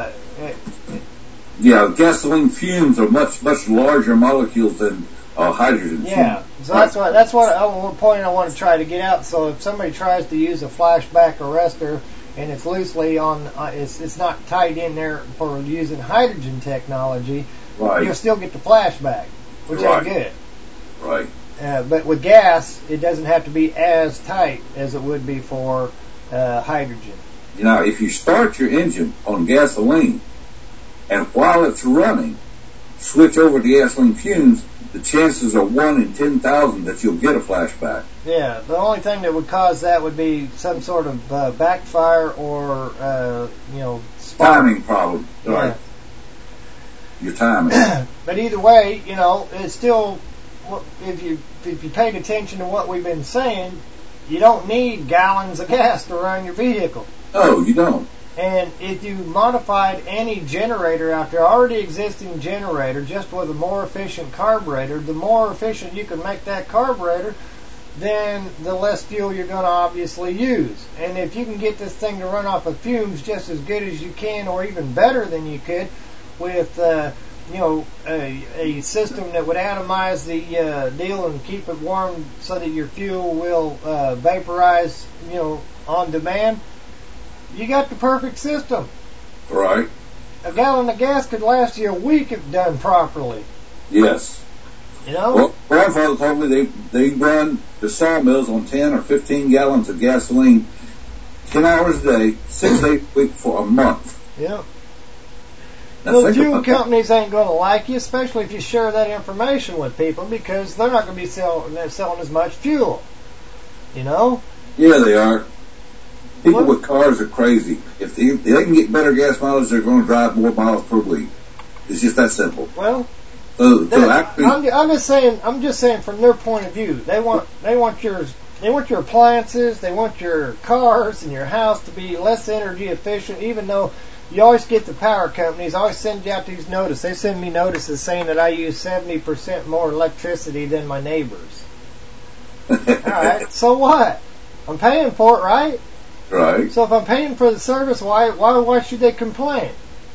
Yeah, gasoline fumes are much larger molecules than hydrogen. Yeah, so that's what point I want to try to get out. So if somebody tries to use a flashback arrestor and it's loosely on, it's not tied in there for using hydrogen technology, right, you'll still get the flashback, which ain't good. Right. But with gas, it doesn't have to be as tight as it would be for hydrogen. Now, if you start your engine on gasoline, and while it's running, switch over to gasoline fumes, the chances are 1 in 10,000 that you'll get a flashback. Yeah, the only thing that would cause that would be some sort of backfire or, spark. Timing problem. Yeah. Right. Your timing. But either way, it's still, if you paid attention to what we've been saying, you don't need gallons of gas to run your vehicle. Oh, you don't. And if you modified any generator out there, already existing generator, just with a more efficient carburetor, the more efficient you can make that carburetor, then the less fuel you're going to obviously use. And if you can get this thing to run off of fumes just as good as you can, or even better than you could, with a system that would atomize the deal and keep it warm so that your fuel will vaporize, on demand, you got the perfect system. Right. A gallon of gas could last you a week if done properly. Yes. Well, grandfather told me they run the sawmills on 10 or 15 gallons of gasoline 10 hours a day, 6 days a week for a month. Yeah. Now, the fuel companies ain't going to like you, especially if you share that information with people, because they're not going to be selling as much fuel. Yeah, they are. People with cars are crazy. If they can get better gas mileage, they're going to drive more miles per week. It's just that simple. Well, so actually, I'm just saying from their point of view, they want your appliances, they want your cars and your house to be less energy efficient, even though you always get the power companies always send you out these notices. They send me notices saying that I use 70% more electricity than my neighbors. All right, so what? I'm paying for it, right? Right. So if I'm paying for the service, why should they complain?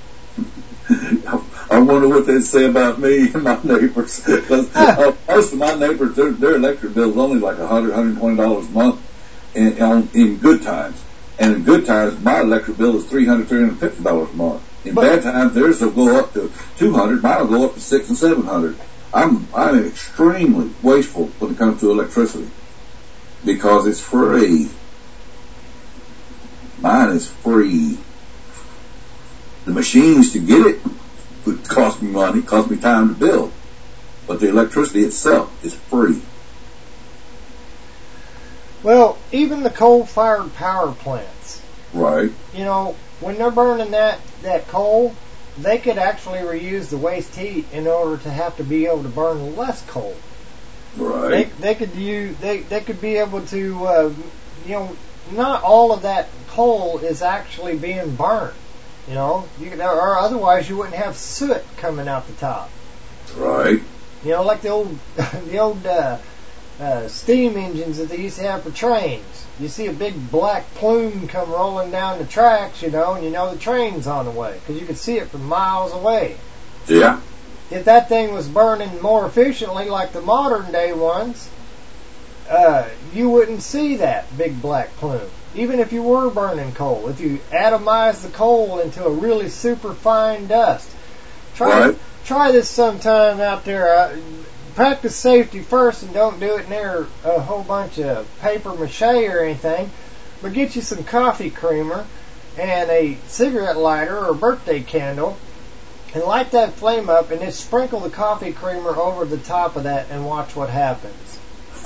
I wonder what they'd say about me and my neighbors. Because most of my neighbors, their electric bill is only like $100, $120 a month in good times. And in good times, my electric bill is $300, $350 a month. In bad times, theirs will go up to $200. Mine will go up to $600 and $700. I'm extremely wasteful when it comes to electricity because it's free. Mine is free. The machines to get it would cost me money, cost me time to build. But the electricity itself is free. Well, even the coal-fired power plants. Right. When they're burning that coal, they could actually reuse the waste heat in order to have to be able to burn less coal. Right. They could be able to, not all of that coal is actually being burned. Or otherwise you wouldn't have soot coming out the top. Right. Like the old steam engines that they used to have for trains. You see a big black plume come rolling down the tracks, and the train's on the way because you could see it from miles away. Yeah. If that thing was burning more efficiently like the modern day ones, you wouldn't see that big black plume. Even if you were burning coal, if you atomize the coal into a really super fine dust. Try this sometime out there. Practice safety first and don't do it near a whole bunch of paper mache or anything, but get you some coffee creamer and a cigarette lighter or a birthday candle and light that flame up and just sprinkle the coffee creamer over the top of that and watch what happens.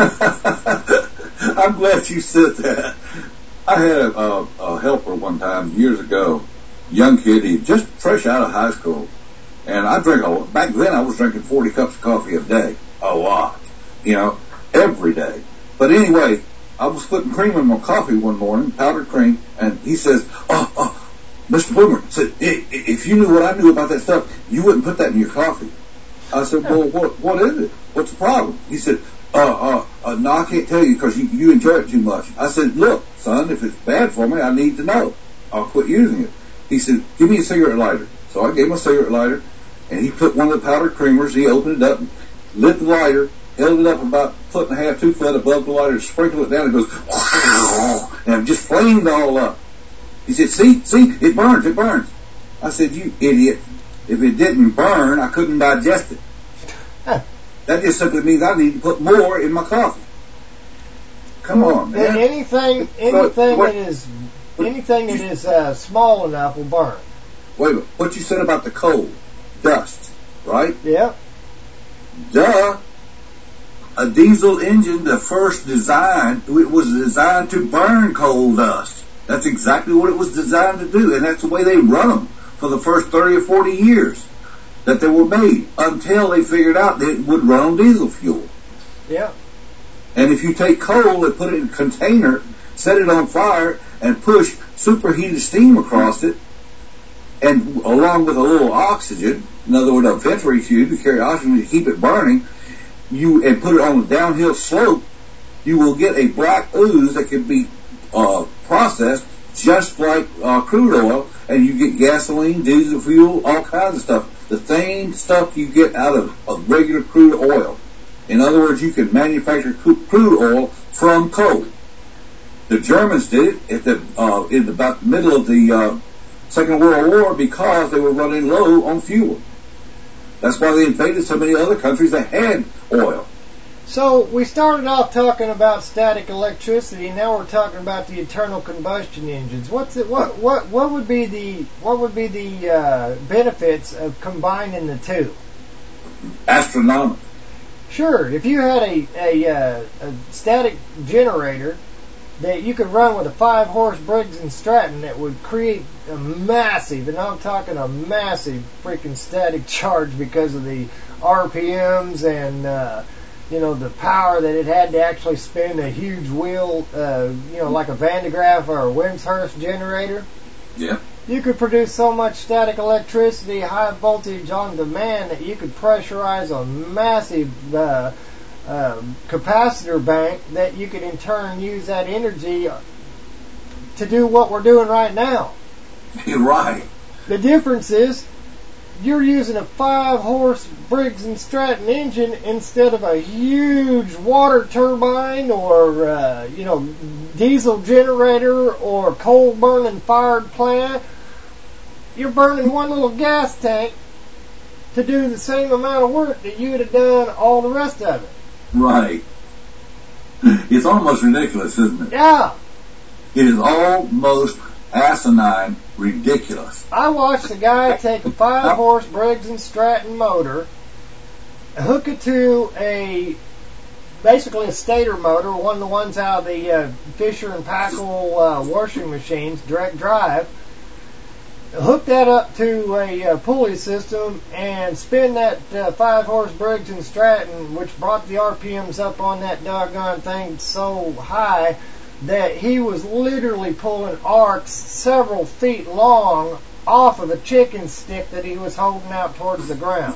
I'm glad you said that. I had a helper one time years ago, young kid, he just fresh out of high school. And back then I was drinking 40 cups of coffee a day. A lot. Every day. But anyway, I was putting cream in my coffee one morning, powdered cream, and he says, Mr. Boomer, said, if you knew what I knew about that stuff, you wouldn't put that in your coffee. I said, well, what is it? What's the problem? He said, no, I can't tell you because you enjoy it too much. I said, look, son, if it's bad for me, I need to know. I'll quit using it. He said, give me a cigarette lighter. So I gave him a cigarette lighter, and he put one of the powdered creamers, he opened it up, lit the lighter, held it up about a foot and a half, 2 foot above the lighter, sprinkled it down, and it goes, and it just flamed all up. He said, see, it burns. I said, you idiot. If it didn't burn, I couldn't digest it. That just simply means I need to put more in my coffee. Come on, man. And anything that is small enough will burn. Wait a minute. What you said about the coal, dust. right? Yeah. Duh. A diesel engine, the first design, it was designed to burn coal dust. That's exactly what it was designed to do, and that's the way they run them for the first 30 or 40 years that they were made, until they figured out that it would run on diesel fuel. Yeah. And if you take coal and put it in a container, set it on fire, and push superheated steam across it, and along with a little oxygen, in other words, a venturi tube to carry oxygen to keep it burning, and put it on a downhill slope, you will get a black ooze that can be processed just like crude oil, and you get gasoline, diesel fuel, all kinds of stuff. The same stuff you get out of regular crude oil. In other words, you can manufacture crude oil from coal. The Germans did it in about the middle of the Second World War because they were running low on fuel. That's why they invaded so many other countries that had oil. So we started off talking about static electricity. Now we're talking about the internal combustion engines. What would be the benefits of combining the two? Astronomical. Sure. If you had a static generator that you could run with a 5-horse Briggs and Stratton that would create a massive, and I'm talking a massive freaking static charge because of the RPMs and the power that it had to actually spin a huge wheel, like a Van de Graaff or a Wimshurst generator. Yeah. You could produce so much static electricity, high voltage on demand, that you could pressurize a massive capacitor bank that you could in turn use that energy to do what we're doing right now. You're right. The difference is you're using a 5-horse Briggs and Stratton engine instead of a huge water turbine or diesel generator or coal burning fired plant. You're burning one little gas tank to do the same amount of work that you would have done all the rest of it. Right. It's almost ridiculous, isn't it? Yeah. It is almost asinine ridiculous. I watched a guy take a 5-horse Briggs and Stratton motor, hook it to basically a stator motor, one of the ones out of the Fisher and Paykel washing machines, direct drive, hook that up to a pulley system and spin that 5-horse Briggs and Stratton, which brought the RPMs up on that doggone thing so high that he was literally pulling arcs several feet long off of a chicken stick that he was holding out towards the ground.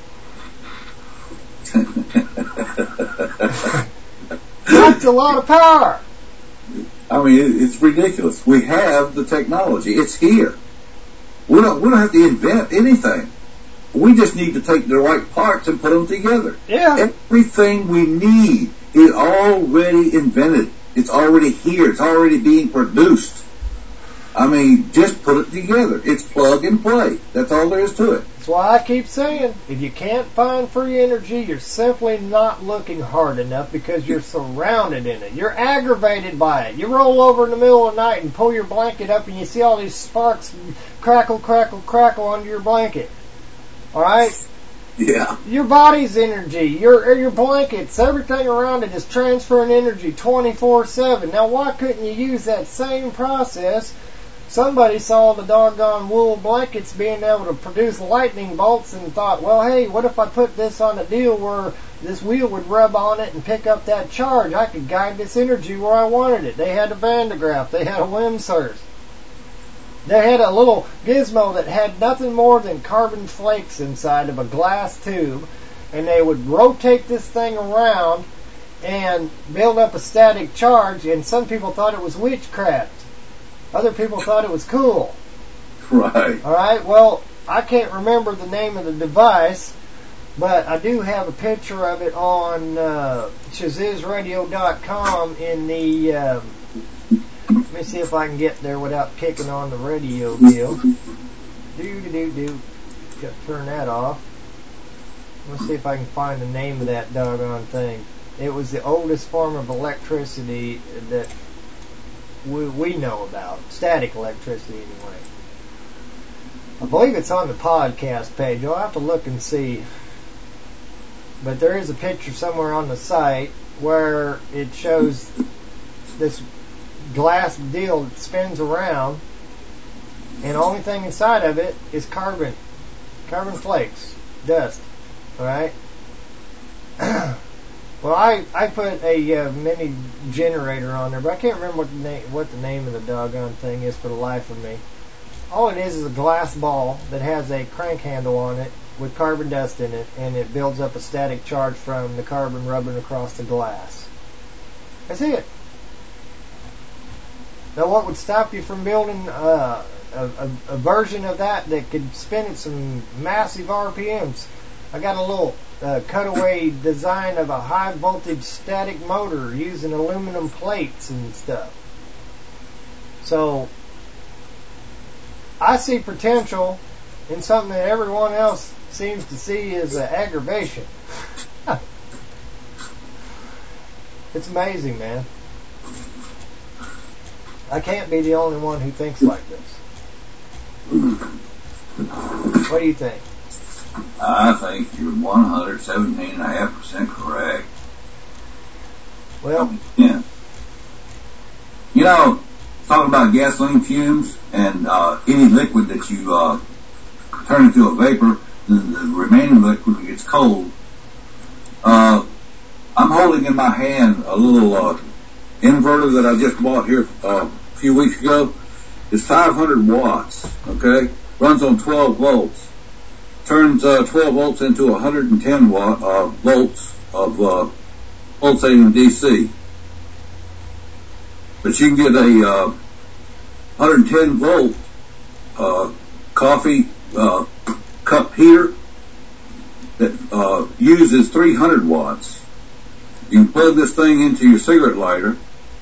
That's a lot of power. I mean, it's ridiculous. We have the technology. It's here. We don't have to invent anything. We just need to take the right parts and put them together. Yeah. Everything we need is already invented. It's already here. It's already being produced. I mean, just put it together. It's plug and play. That's all there is to it. That's why I keep saying, if you can't find free energy, you're simply not looking hard enough because you're surrounded in it. You're aggravated by it. You roll over in the middle of the night and pull your blanket up and you see all these sparks crackle, crackle, crackle under your blanket. All right? Yeah. Your body's energy, your blankets, everything around it is transferring energy 24/7. Now, why couldn't you use that same process? Somebody saw the doggone wool blankets being able to produce lightning bolts and thought, well, hey, what if I put this on a deal where this wheel would rub on it and pick up that charge? I could guide this energy where I wanted it. They had a Van de Graaff. They had a Wimshurst. They had a little gizmo that had nothing more than carbon flakes inside of a glass tube, and they would rotate this thing around and build up a static charge, and some people thought it was witchcraft. Other people thought it was cool. Right. All right, well, I can't remember the name of the device, but I do have a picture of it on ShazizRadio.com in the... let me see if I can get there without kicking on the radio deal. Got to turn that off. Let's see if I can find the name of that doggone thing. It was the oldest form of electricity that we know about. Static electricity, anyway. I believe it's on the podcast page. You'll have to look and see. But there is a picture somewhere on the site where it shows this glass deal that spins around, and the only thing inside of it is carbon flakes, dust. All right. Well, I put a mini generator on there, but I can't remember what the name of the doggone thing is for the life of me. All it is a glass ball that has a crank handle on it with carbon dust in it, and it builds up a static charge from the carbon rubbing across the glass. That's it. Now, what would stop you from building a version of that could spin at some massive RPMs? I got a little cutaway design of a high voltage static motor using aluminum plates and stuff. So I see potential in something that everyone else seems to see as aggravation. It's amazing, man. I can't be the only one who thinks like this. What do you think? I think you're 117.5% correct. Well, yeah. You know, talking about gasoline fumes and any liquid that you turn into a vapor, the remaining liquid gets cold. I'm holding in my hand a little inverter that I just bought here a few weeks ago. It's 500 watts, okay? Runs on 12 volts. Turns 12 volts into 110 volts of pulsating DC. But you can get a 110 volt coffee cup heater that uses 300 watts. You can plug this thing into your cigarette lighter,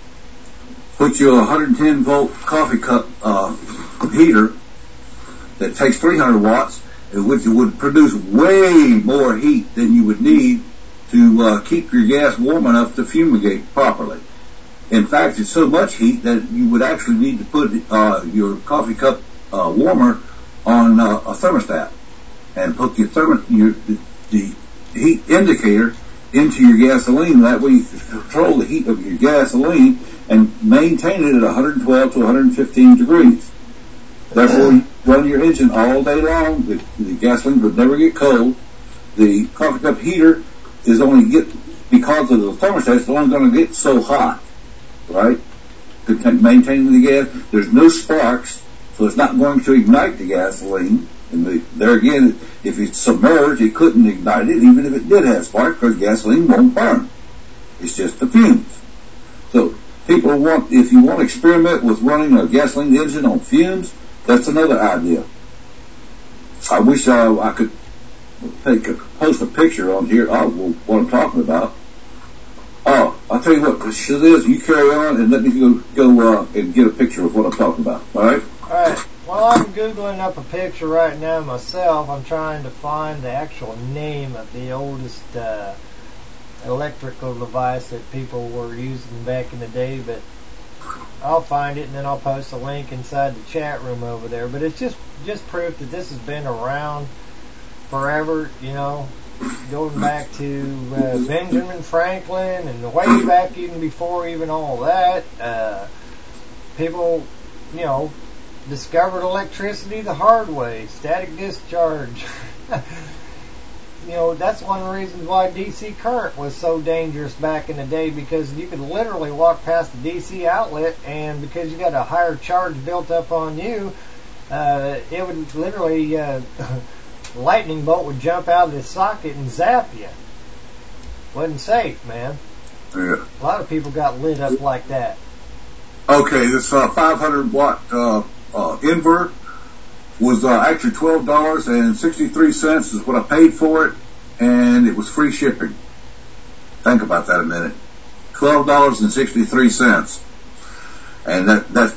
put you a 110 volt coffee cup heater that takes 300 watts, which would produce way more heat than you would need to keep your gas warm enough to fumigate properly. In fact, it's so much heat that you would actually need to put your coffee cup warmer on a thermostat and put the heat indicator into your gasoline. That way you can control the heat of your gasoline and maintain it at 112 to 115 degrees. Therefore, you run your engine all day long. The gasoline would never get cold. The coffee cup heater is because of the thermostat, it's only going to get so hot, right? To maintain the gas. There's no sparks, so it's not going to ignite the gasoline. And there again, if it's submerged, it couldn't ignite it, even if it did have sparks, because gasoline won't burn. It's just the fumes. So, if you want to experiment with running a gasoline engine on fumes, that's another idea. I wish I could post a picture on here of what I'm talking about. Oh, I'll tell you what, Shazam, you carry on and let me go and get a picture of what I'm talking about. All right? All right. Well, I'm Googling up a picture right now myself. I'm trying to find the actual name of the oldest electrical device that people were using back in the day, but I'll find it and then I'll post a link inside the chat room over there. But it's just proof that this has been around forever, you know, going back to Benjamin Franklin and way back even before even all that. People, you know, discovered electricity the hard way, static discharge. You know, that's one of the reasons why DC current was so dangerous back in the day, because you could literally walk past the DC outlet, and because you got a higher charge built up on you, it would literally, lightning bolt would jump out of the socket and zap you. Wasn't safe, man. Yeah. A lot of people got lit up like that. Okay, this 500 watt inverter was actually $12.63 is what I paid for it, and it was free shipping. Think about that a minute. $12.63, and that's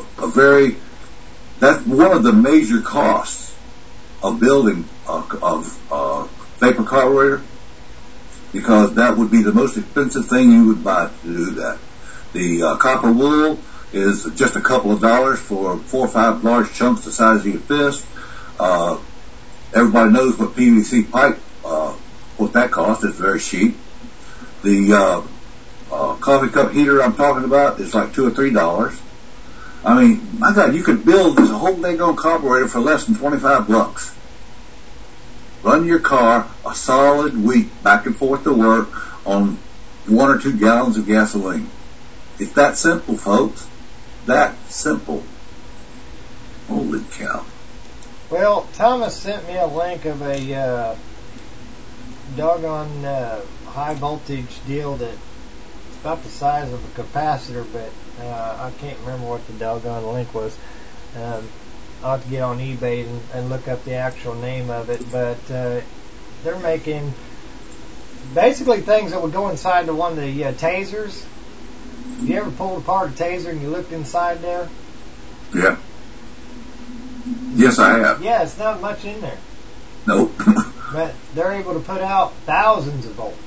one of the major costs of building a vapor carburetor, because that would be the most expensive thing you would buy to do that. The copper wool is just a couple of dollars for 4 or 5 large chunks the size of your fist. Everybody knows what PVC pipe, what that costs. It's very cheap. The coffee cup heater I'm talking about is like $2 or $3. I mean, my God, you could build this whole daggone carburetor for less than $25. Run your car a solid week back and forth to work on 1 or 2 gallons of gasoline. It's that simple, folks. That simple. Holy cow. Well, Thomas sent me a link of a doggone high voltage deal that's about the size of a capacitor, but I can't remember what the doggone link was. I'll have to get on eBay and look up the actual name of it, but they're making basically things that would go inside one of the tasers. Have you ever pulled apart a taser and you looked inside there? Yeah. Yes, I have. Yeah, it's not much in there. Nope. But they're able to put out thousands of volts.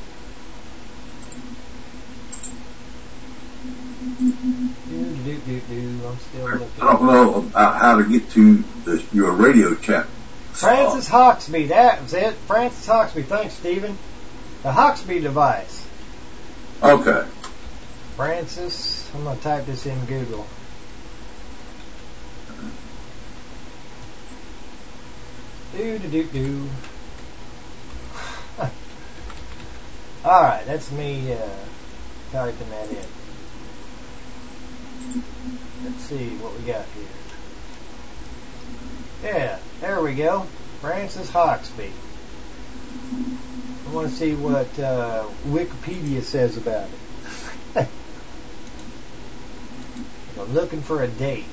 I'm still looking. I don't know how to get to your radio chat. Francis Hawksby, that was it. Francis Hawksby, thanks, Stephen. The Hawksby device. Okay. Francis, I'm going to type this in Google. Alright, that's me typing that in. Let's see what we got here. Yeah, there we go. Francis Hawksby. I want to see what Wikipedia says about it. I'm looking for a date.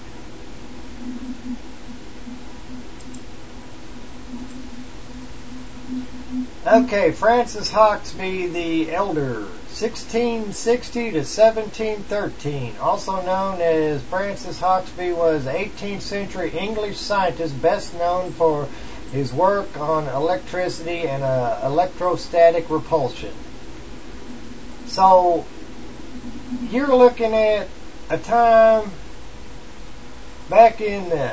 Okay, Francis Hawksby the Elder, 1660 to 1713. Also known as Francis Hawksby, was an 18th century English scientist best known for his work on electricity and electrostatic repulsion. So, you're looking at a time back in the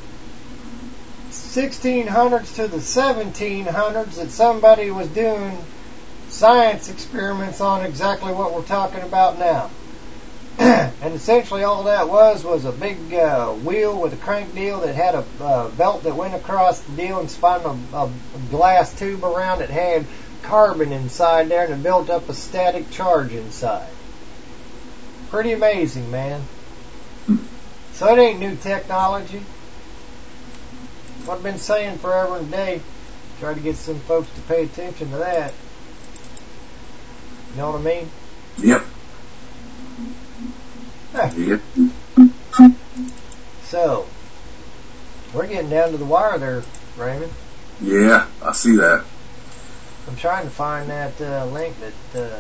1600s to the 1700s that somebody was doing science experiments on exactly what we're talking about now. And essentially all that was a big wheel with a crank deal that had a belt that went across the deal and spun a glass tube around it, had carbon inside there, and it built up a static charge inside. Pretty amazing, man. So it ain't new technology. What I've been saying forever and a day. Try to get some folks to pay attention to that. You know what I mean? Yep. Yep. So, we're getting down to the wire there, Raymond. Yeah, I see that. I'm trying to find that link that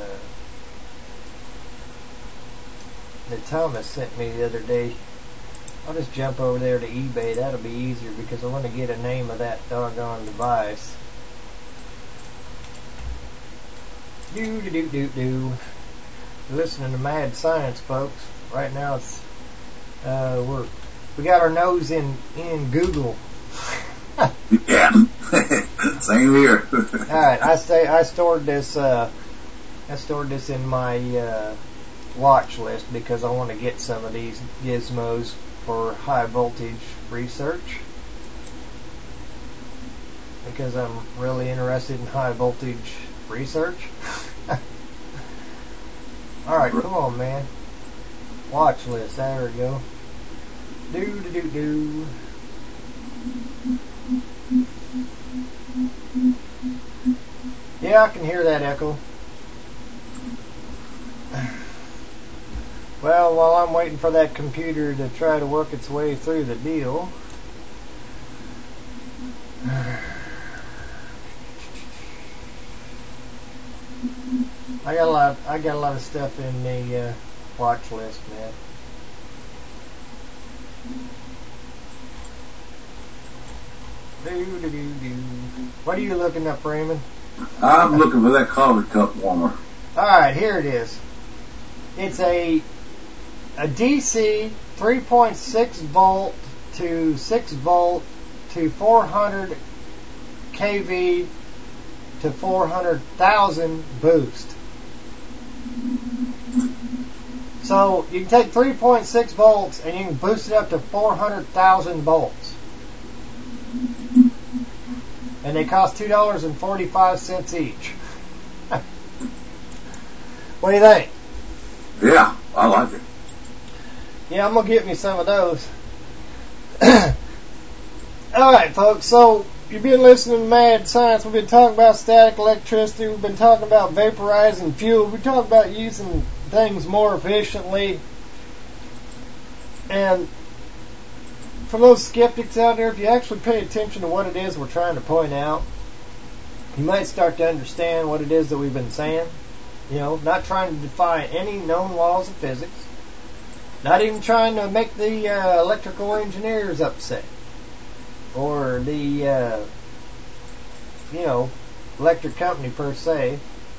Thomas sent me the other day. I'll just jump over there to eBay. That'll be easier because I want to get a name of that doggone device. Listening to Mad Science, folks. Right now it's we got our nose in Google. Yeah. Same here. Alright, I stored this in my watch list because I want to get some of these gizmos for high voltage research, because I'm really interested in high voltage research. Alright, come on, man. Watch list, there we go. Yeah, I can hear that echo. Well, while I'm waiting for that computer to try to work its way through the deal, I got a lot of stuff in the watch list, man. What are you looking up, Raymond? I'm looking for that coffee cup warmer. Alright, here it is. It's a DC 3.6 volt to 6 volt to 400 kV to 400,000 boost. So you can take 3.6 volts and you can boost it up to 400,000 volts. And they cost $2.45 each. What do you think? Yeah, I like it. Yeah, I'm going to get me some of those. Alright, folks, so you've been listening to Mad Science. We've been talking about static electricity. We've been talking about vaporizing fuel. We've talked about using things more efficiently. And for those skeptics out there, if you actually pay attention to what it is we're trying to point out, you might start to understand what it is that we've been saying. You know, not trying to defy any known laws of physics. Not even trying to make the electrical engineers upset. Or the, electric company per se.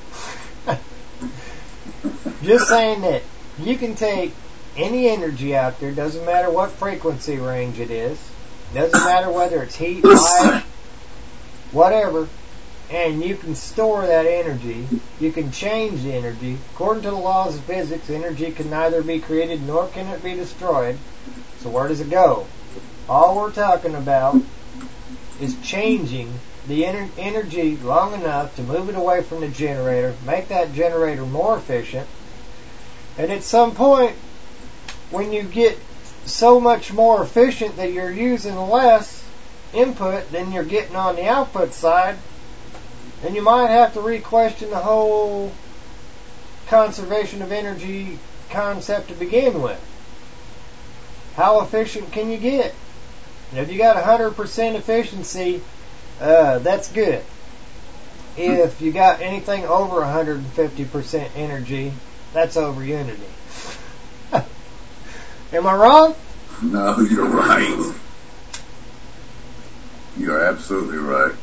Just saying that you can take any energy out there, doesn't matter what frequency range it is, doesn't matter whether it's heat, light, whatever, and you can store that energy. You can change the energy. According to the laws of physics, energy can neither be created nor can it be destroyed. So where does it go? All we're talking about is changing the energy long enough to move it away from the generator, make that generator more efficient, and at some point, when you get so much more efficient that you're using less input than you're getting on the output side, then you might have to re-question the whole conservation of energy concept to begin with. How efficient can you get? And if you got 100% efficiency, that's good. If you got anything over 150% energy, that's over unity. Am I wrong? No, you're right. You're absolutely right.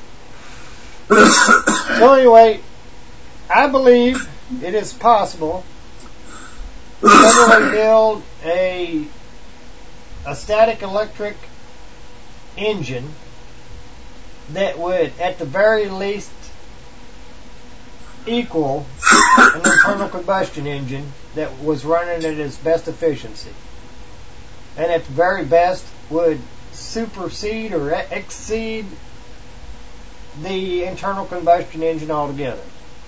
So anyway, I believe it is possible to suddenly build a static electric engine that would, at the very least, equal an internal combustion engine that was running at its best efficiency. And at the very best would supersede or exceed the internal combustion engine altogether.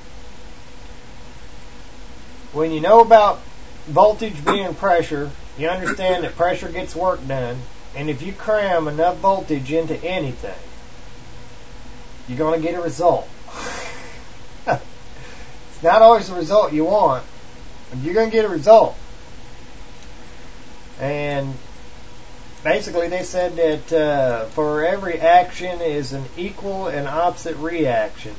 When you know about voltage being pressure, you understand that pressure gets work done, and if you cram enough voltage into anything, you're going to get a result. It's not always the result you want, but you're going to get a result. And basically they said that for every action is an equal and opposite reaction.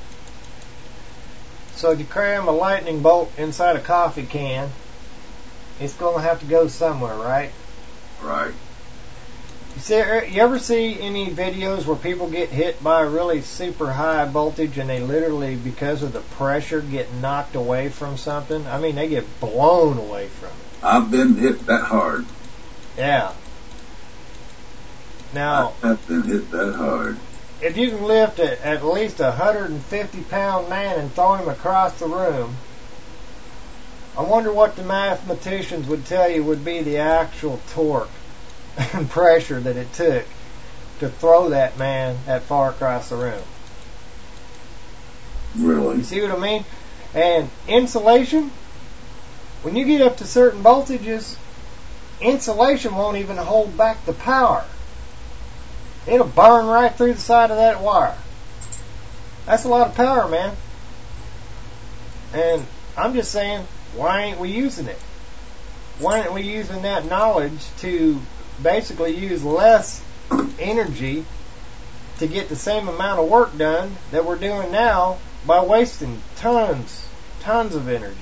So if you cram a lightning bolt inside a coffee can, it's going to have to go somewhere, right? Right. You ever see any videos where people get hit by a really super high voltage and they literally, because of the pressure, get knocked away from something? I mean, they get blown away from it. I've been hit that hard. Yeah. Now, I've been hit that hard. If you can lift at least a 150-pound man and throw him across the room, I wonder what the mathematicians would tell you would be the actual torque and pressure that it took to throw that man that far across the room. Really? You see what I mean? And insulation, when you get up to certain voltages, insulation won't even hold back the power. It'll burn right through the side of that wire. That's a lot of power, man. And I'm just saying, why ain't we using it? Why aren't we using that knowledge to basically use less energy to get the same amount of work done that we're doing now by wasting tons of energy?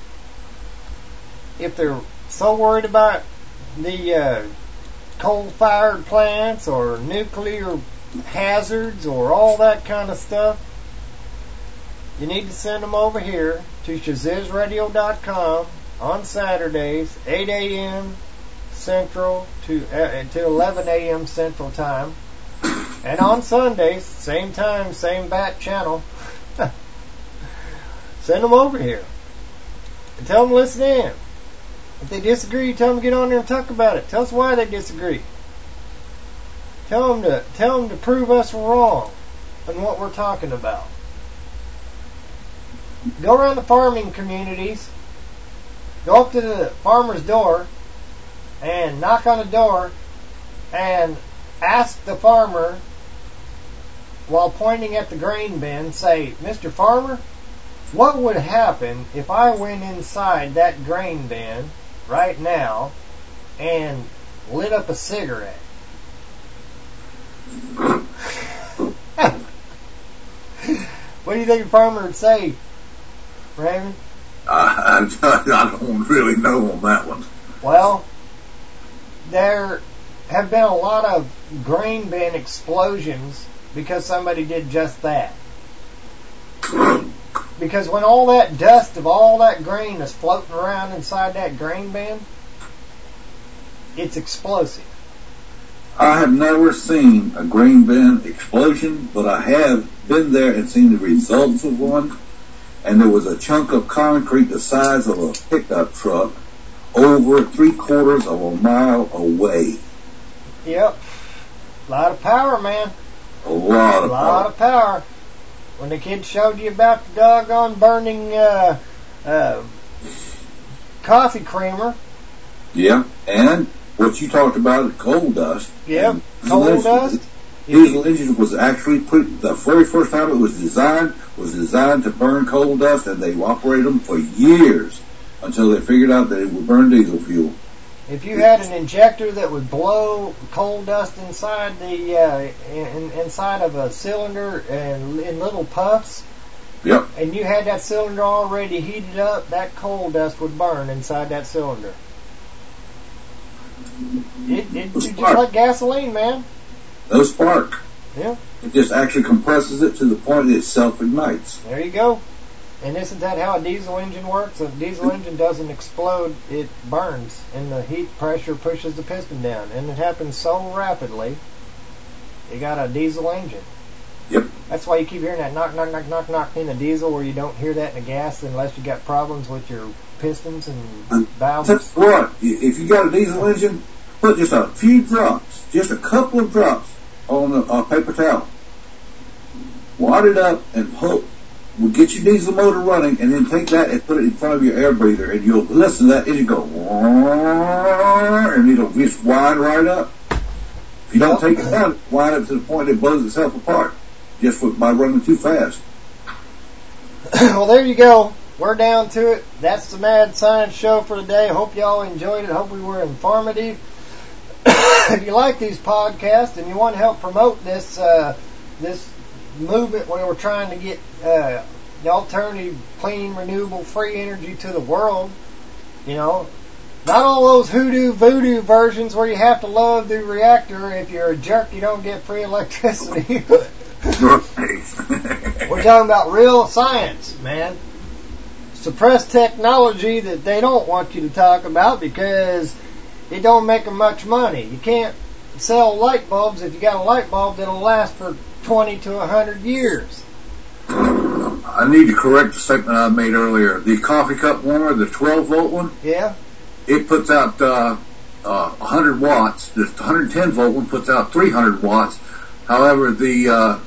If they're so worried about the coal-fired plants or nuclear hazards or all that kind of stuff, you need to send them over here to ShazizRadio.com on Saturdays, 8 a.m. Central to 11 a.m. Central Time. And on Sundays, same time, same bat channel, send them over here. And tell them to listen in. If they disagree, tell them to get on there and talk about it. Tell us why they disagree. Tell them to prove us wrong on what we're talking about. Go around the farming communities, go up to the farmer's door, and knock on the door, and ask the farmer, while pointing at the grain bin, say, Mr. Farmer, what would happen if I went inside that grain bin right now and lit up a cigarette? What do you think the farmer would say, Raymond? I don't really know on that one. Well, there have been a lot of grain bin explosions because somebody did just that. Because when all that dust of all that grain is floating around inside that grain bin, it's explosive. I have never seen a grain bin explosion, but I have been there and seen the results of one. And there was a chunk of concrete the size of a pickup truck over 3/4 of a mile away. Yep. A lot of power, man. A lot of power. When the kid showed you about the doggone burning coffee creamer. Yeah, and what you talked about, coal dust. Yep, coal dust. Diesel engine was actually put, the very first time it was designed to burn coal dust, and they operated them for years until they figured out that it would burn diesel fuel. If you had an injector that would blow coal dust inside the inside of a cylinder and in little puffs, yep, and you had that cylinder already heated up, that coal dust would burn inside that cylinder. It's just like gasoline, man. No spark. Yeah. It just actually compresses it to the point that it self-ignites. There you go. And isn't that how a diesel engine works? A diesel engine doesn't explode, it burns, and the heat pressure pushes the piston down. And it happens so rapidly, you got a diesel engine. Yep. That's why you keep hearing that knock, knock, knock, knock, knock in the diesel, where you don't hear that in the gas unless you got problems with your pistons and valves. That's what. If you got a diesel engine, put just a few drops, just a couple of drops on a paper towel. Wad it up and we'll get your diesel motor running, and then take that and put it in front of your air breather, and you'll listen to that engine go, and it'll just wind right up. If you don't take it down, it'll wind up to the point it blows itself apart just by running too fast. Well, there you go. We're down to it. That's the Mad Science Show for today. Hope y'all enjoyed it. Hope we were informative. If you like these podcasts and you want to help promote this this movement where we're trying to get the alternative, clean, renewable, free energy to the world, you know, not all those hoodoo voodoo versions where you have to load the reactor. If you're a jerk, you don't get free electricity. We're talking about real science, man. Suppressed technology that they don't want you to talk about because it don't make them much money. You can't sell light bulbs if you got a light bulb that'll last for 20 to 100 years. I need to correct the statement I made earlier. The coffee cup warmer, the 12-volt one, yeah, it puts out 100 watts. The 110-volt one puts out 300 watts. However, the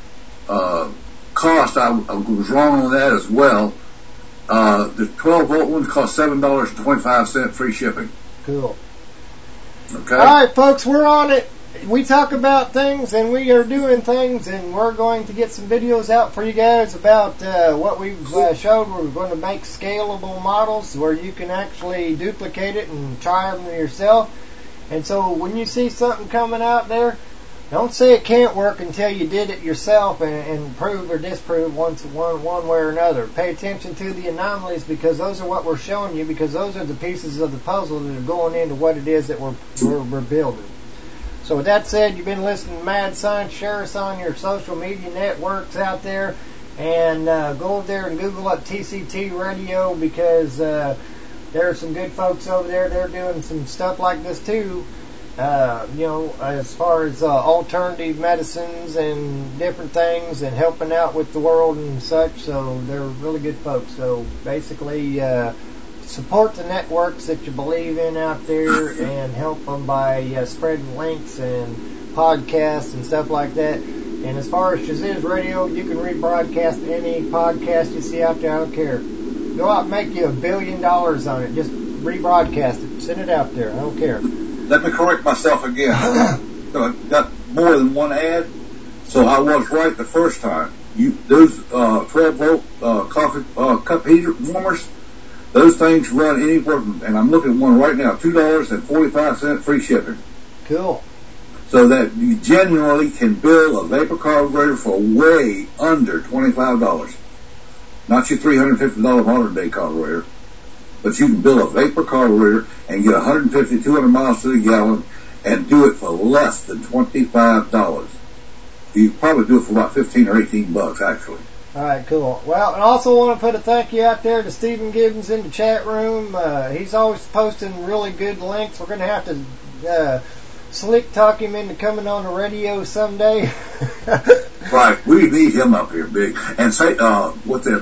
cost, I was wrong on that as well. The 12-volt one costs $7.25 free shipping. Cool. Okay. All right, folks, we're on it. We talk about things, and we are doing things, and we're going to get some videos out for you guys about what we've showed. We're going to make scalable models where you can actually duplicate it and try them yourself. And so when you see something coming out there, don't say it can't work until you did it yourself and prove or disprove one way or another. Pay attention to the anomalies, because those are what we're showing you, because those are the pieces of the puzzle that are going into what it is that we're building. So with that said, you've been listening to Mad Science. Share us on your social media networks out there, and go over there and Google up TCT Radio, because there are some good folks over there. They're doing some stuff like this too. as far as alternative medicines and different things and helping out with the world and such. So they're really good folks. So basically, support the networks that you believe in out there and help them by spreading links and podcasts and stuff like that. And as far as Shaziz Radio, you can rebroadcast any podcast you see out there. I don't care. Go out and make you $1 billion on it. Just rebroadcast it. Send it out there. I don't care. Let me correct myself again. I got more than one ad, so I was right the first time. Those 12-volt coffee cup heater warmers, those things run anywhere from, and I'm looking at one right now, $2.45 free shipping. Cool. So that you genuinely can build a vapor carburetor for way under $25. Not your $350 modern day carburetor, but you can build a vapor carburetor and get 150, 200 miles to the gallon and do it for less than $25. You can probably do it for about $15 or $18 actually. All right, cool. Well, and also want to put a thank you out there to Stephen Gibbons in the chat room. He's always posting really good links. We're going to have to slick talk him into coming on the radio someday. Right, we need him up here big. And say, what's that,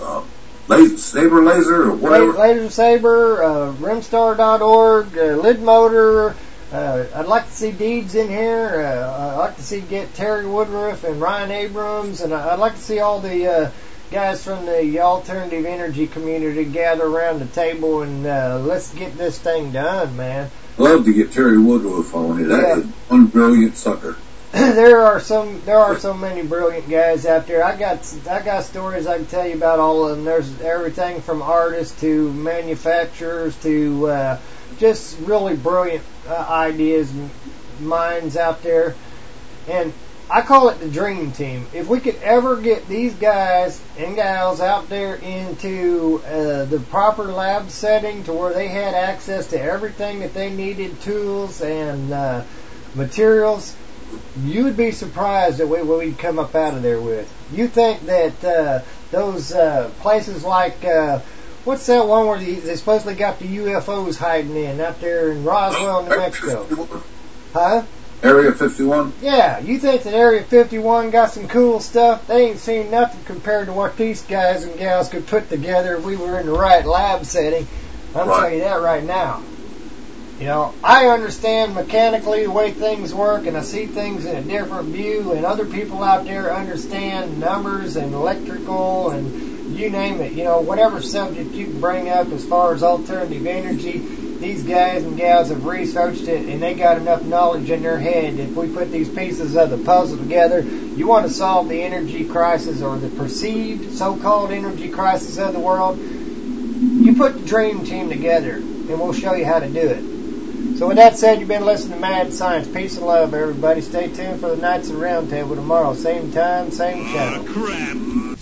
Saber Laser or whatever? Laser Saber, Rimstar.org, Lidmotor. I'd like to see Deeds in here. I'd like to get Terry Woodruff and Ryan Abrams, and I'd like to see all the guys from the alternative energy community gather around the table and let's get this thing done, man. Love to get Terry Woodruff on here. That is one brilliant sucker. There are so many brilliant guys out there. I got stories I can tell you about all of them. There's everything from artists to manufacturers to just really brilliant ideas and minds out there. And I call it the dream team. If we could ever get these guys and gals out there into the proper lab setting to where they had access to everything that they needed, tools and materials, you would be surprised at what we'd come up out of there with. You think that those places like, what's that one where they supposedly got the UFOs hiding in out there in Roswell, New Mexico? Huh? Area 51? Yeah, you think that Area 51 got some cool stuff? They ain't seen nothing compared to what these guys and gals could put together if we were in the right lab setting. I'll tell you that right now. You know, I understand mechanically the way things work, and I see things in a different view, and other people out there understand numbers and electrical and you name it. You know, whatever subject you can bring up as far as alternative energy, these guys and gals have researched it, and they got enough knowledge in their head that if we put these pieces of the puzzle together, you want to solve the energy crisis or the perceived so-called energy crisis of the world, you put the dream team together, and we'll show you how to do it. So with that said, you've been listening to Mad Science. Peace and love, everybody. Stay tuned for the Knights of the Round Table tomorrow. Same time, same channel. Crap.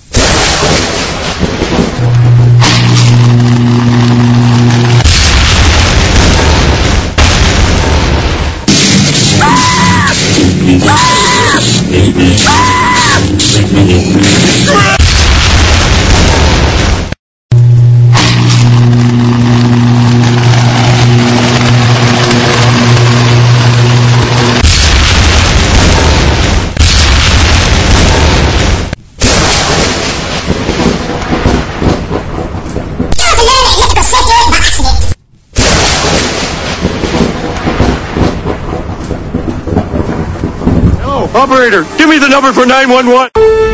Operator, give me the number for 911.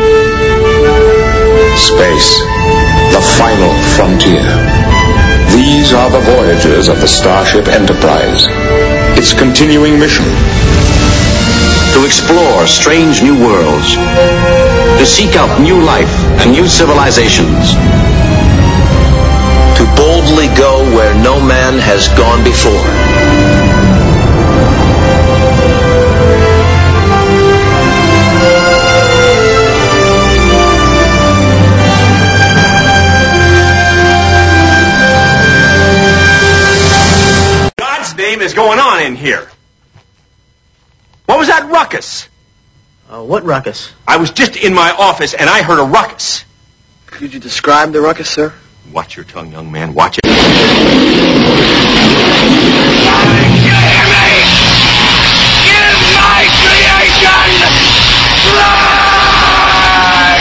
Space, the final frontier. These are the voyages of the Starship Enterprise. Its continuing mission: to explore strange new worlds, to seek out new life and new civilizations, to boldly go where no man has gone before. Is going on in here? What was that ruckus? What ruckus? I was just in my office and I heard a ruckus. Could you describe the ruckus, sir? Watch your tongue, young man. Watch it.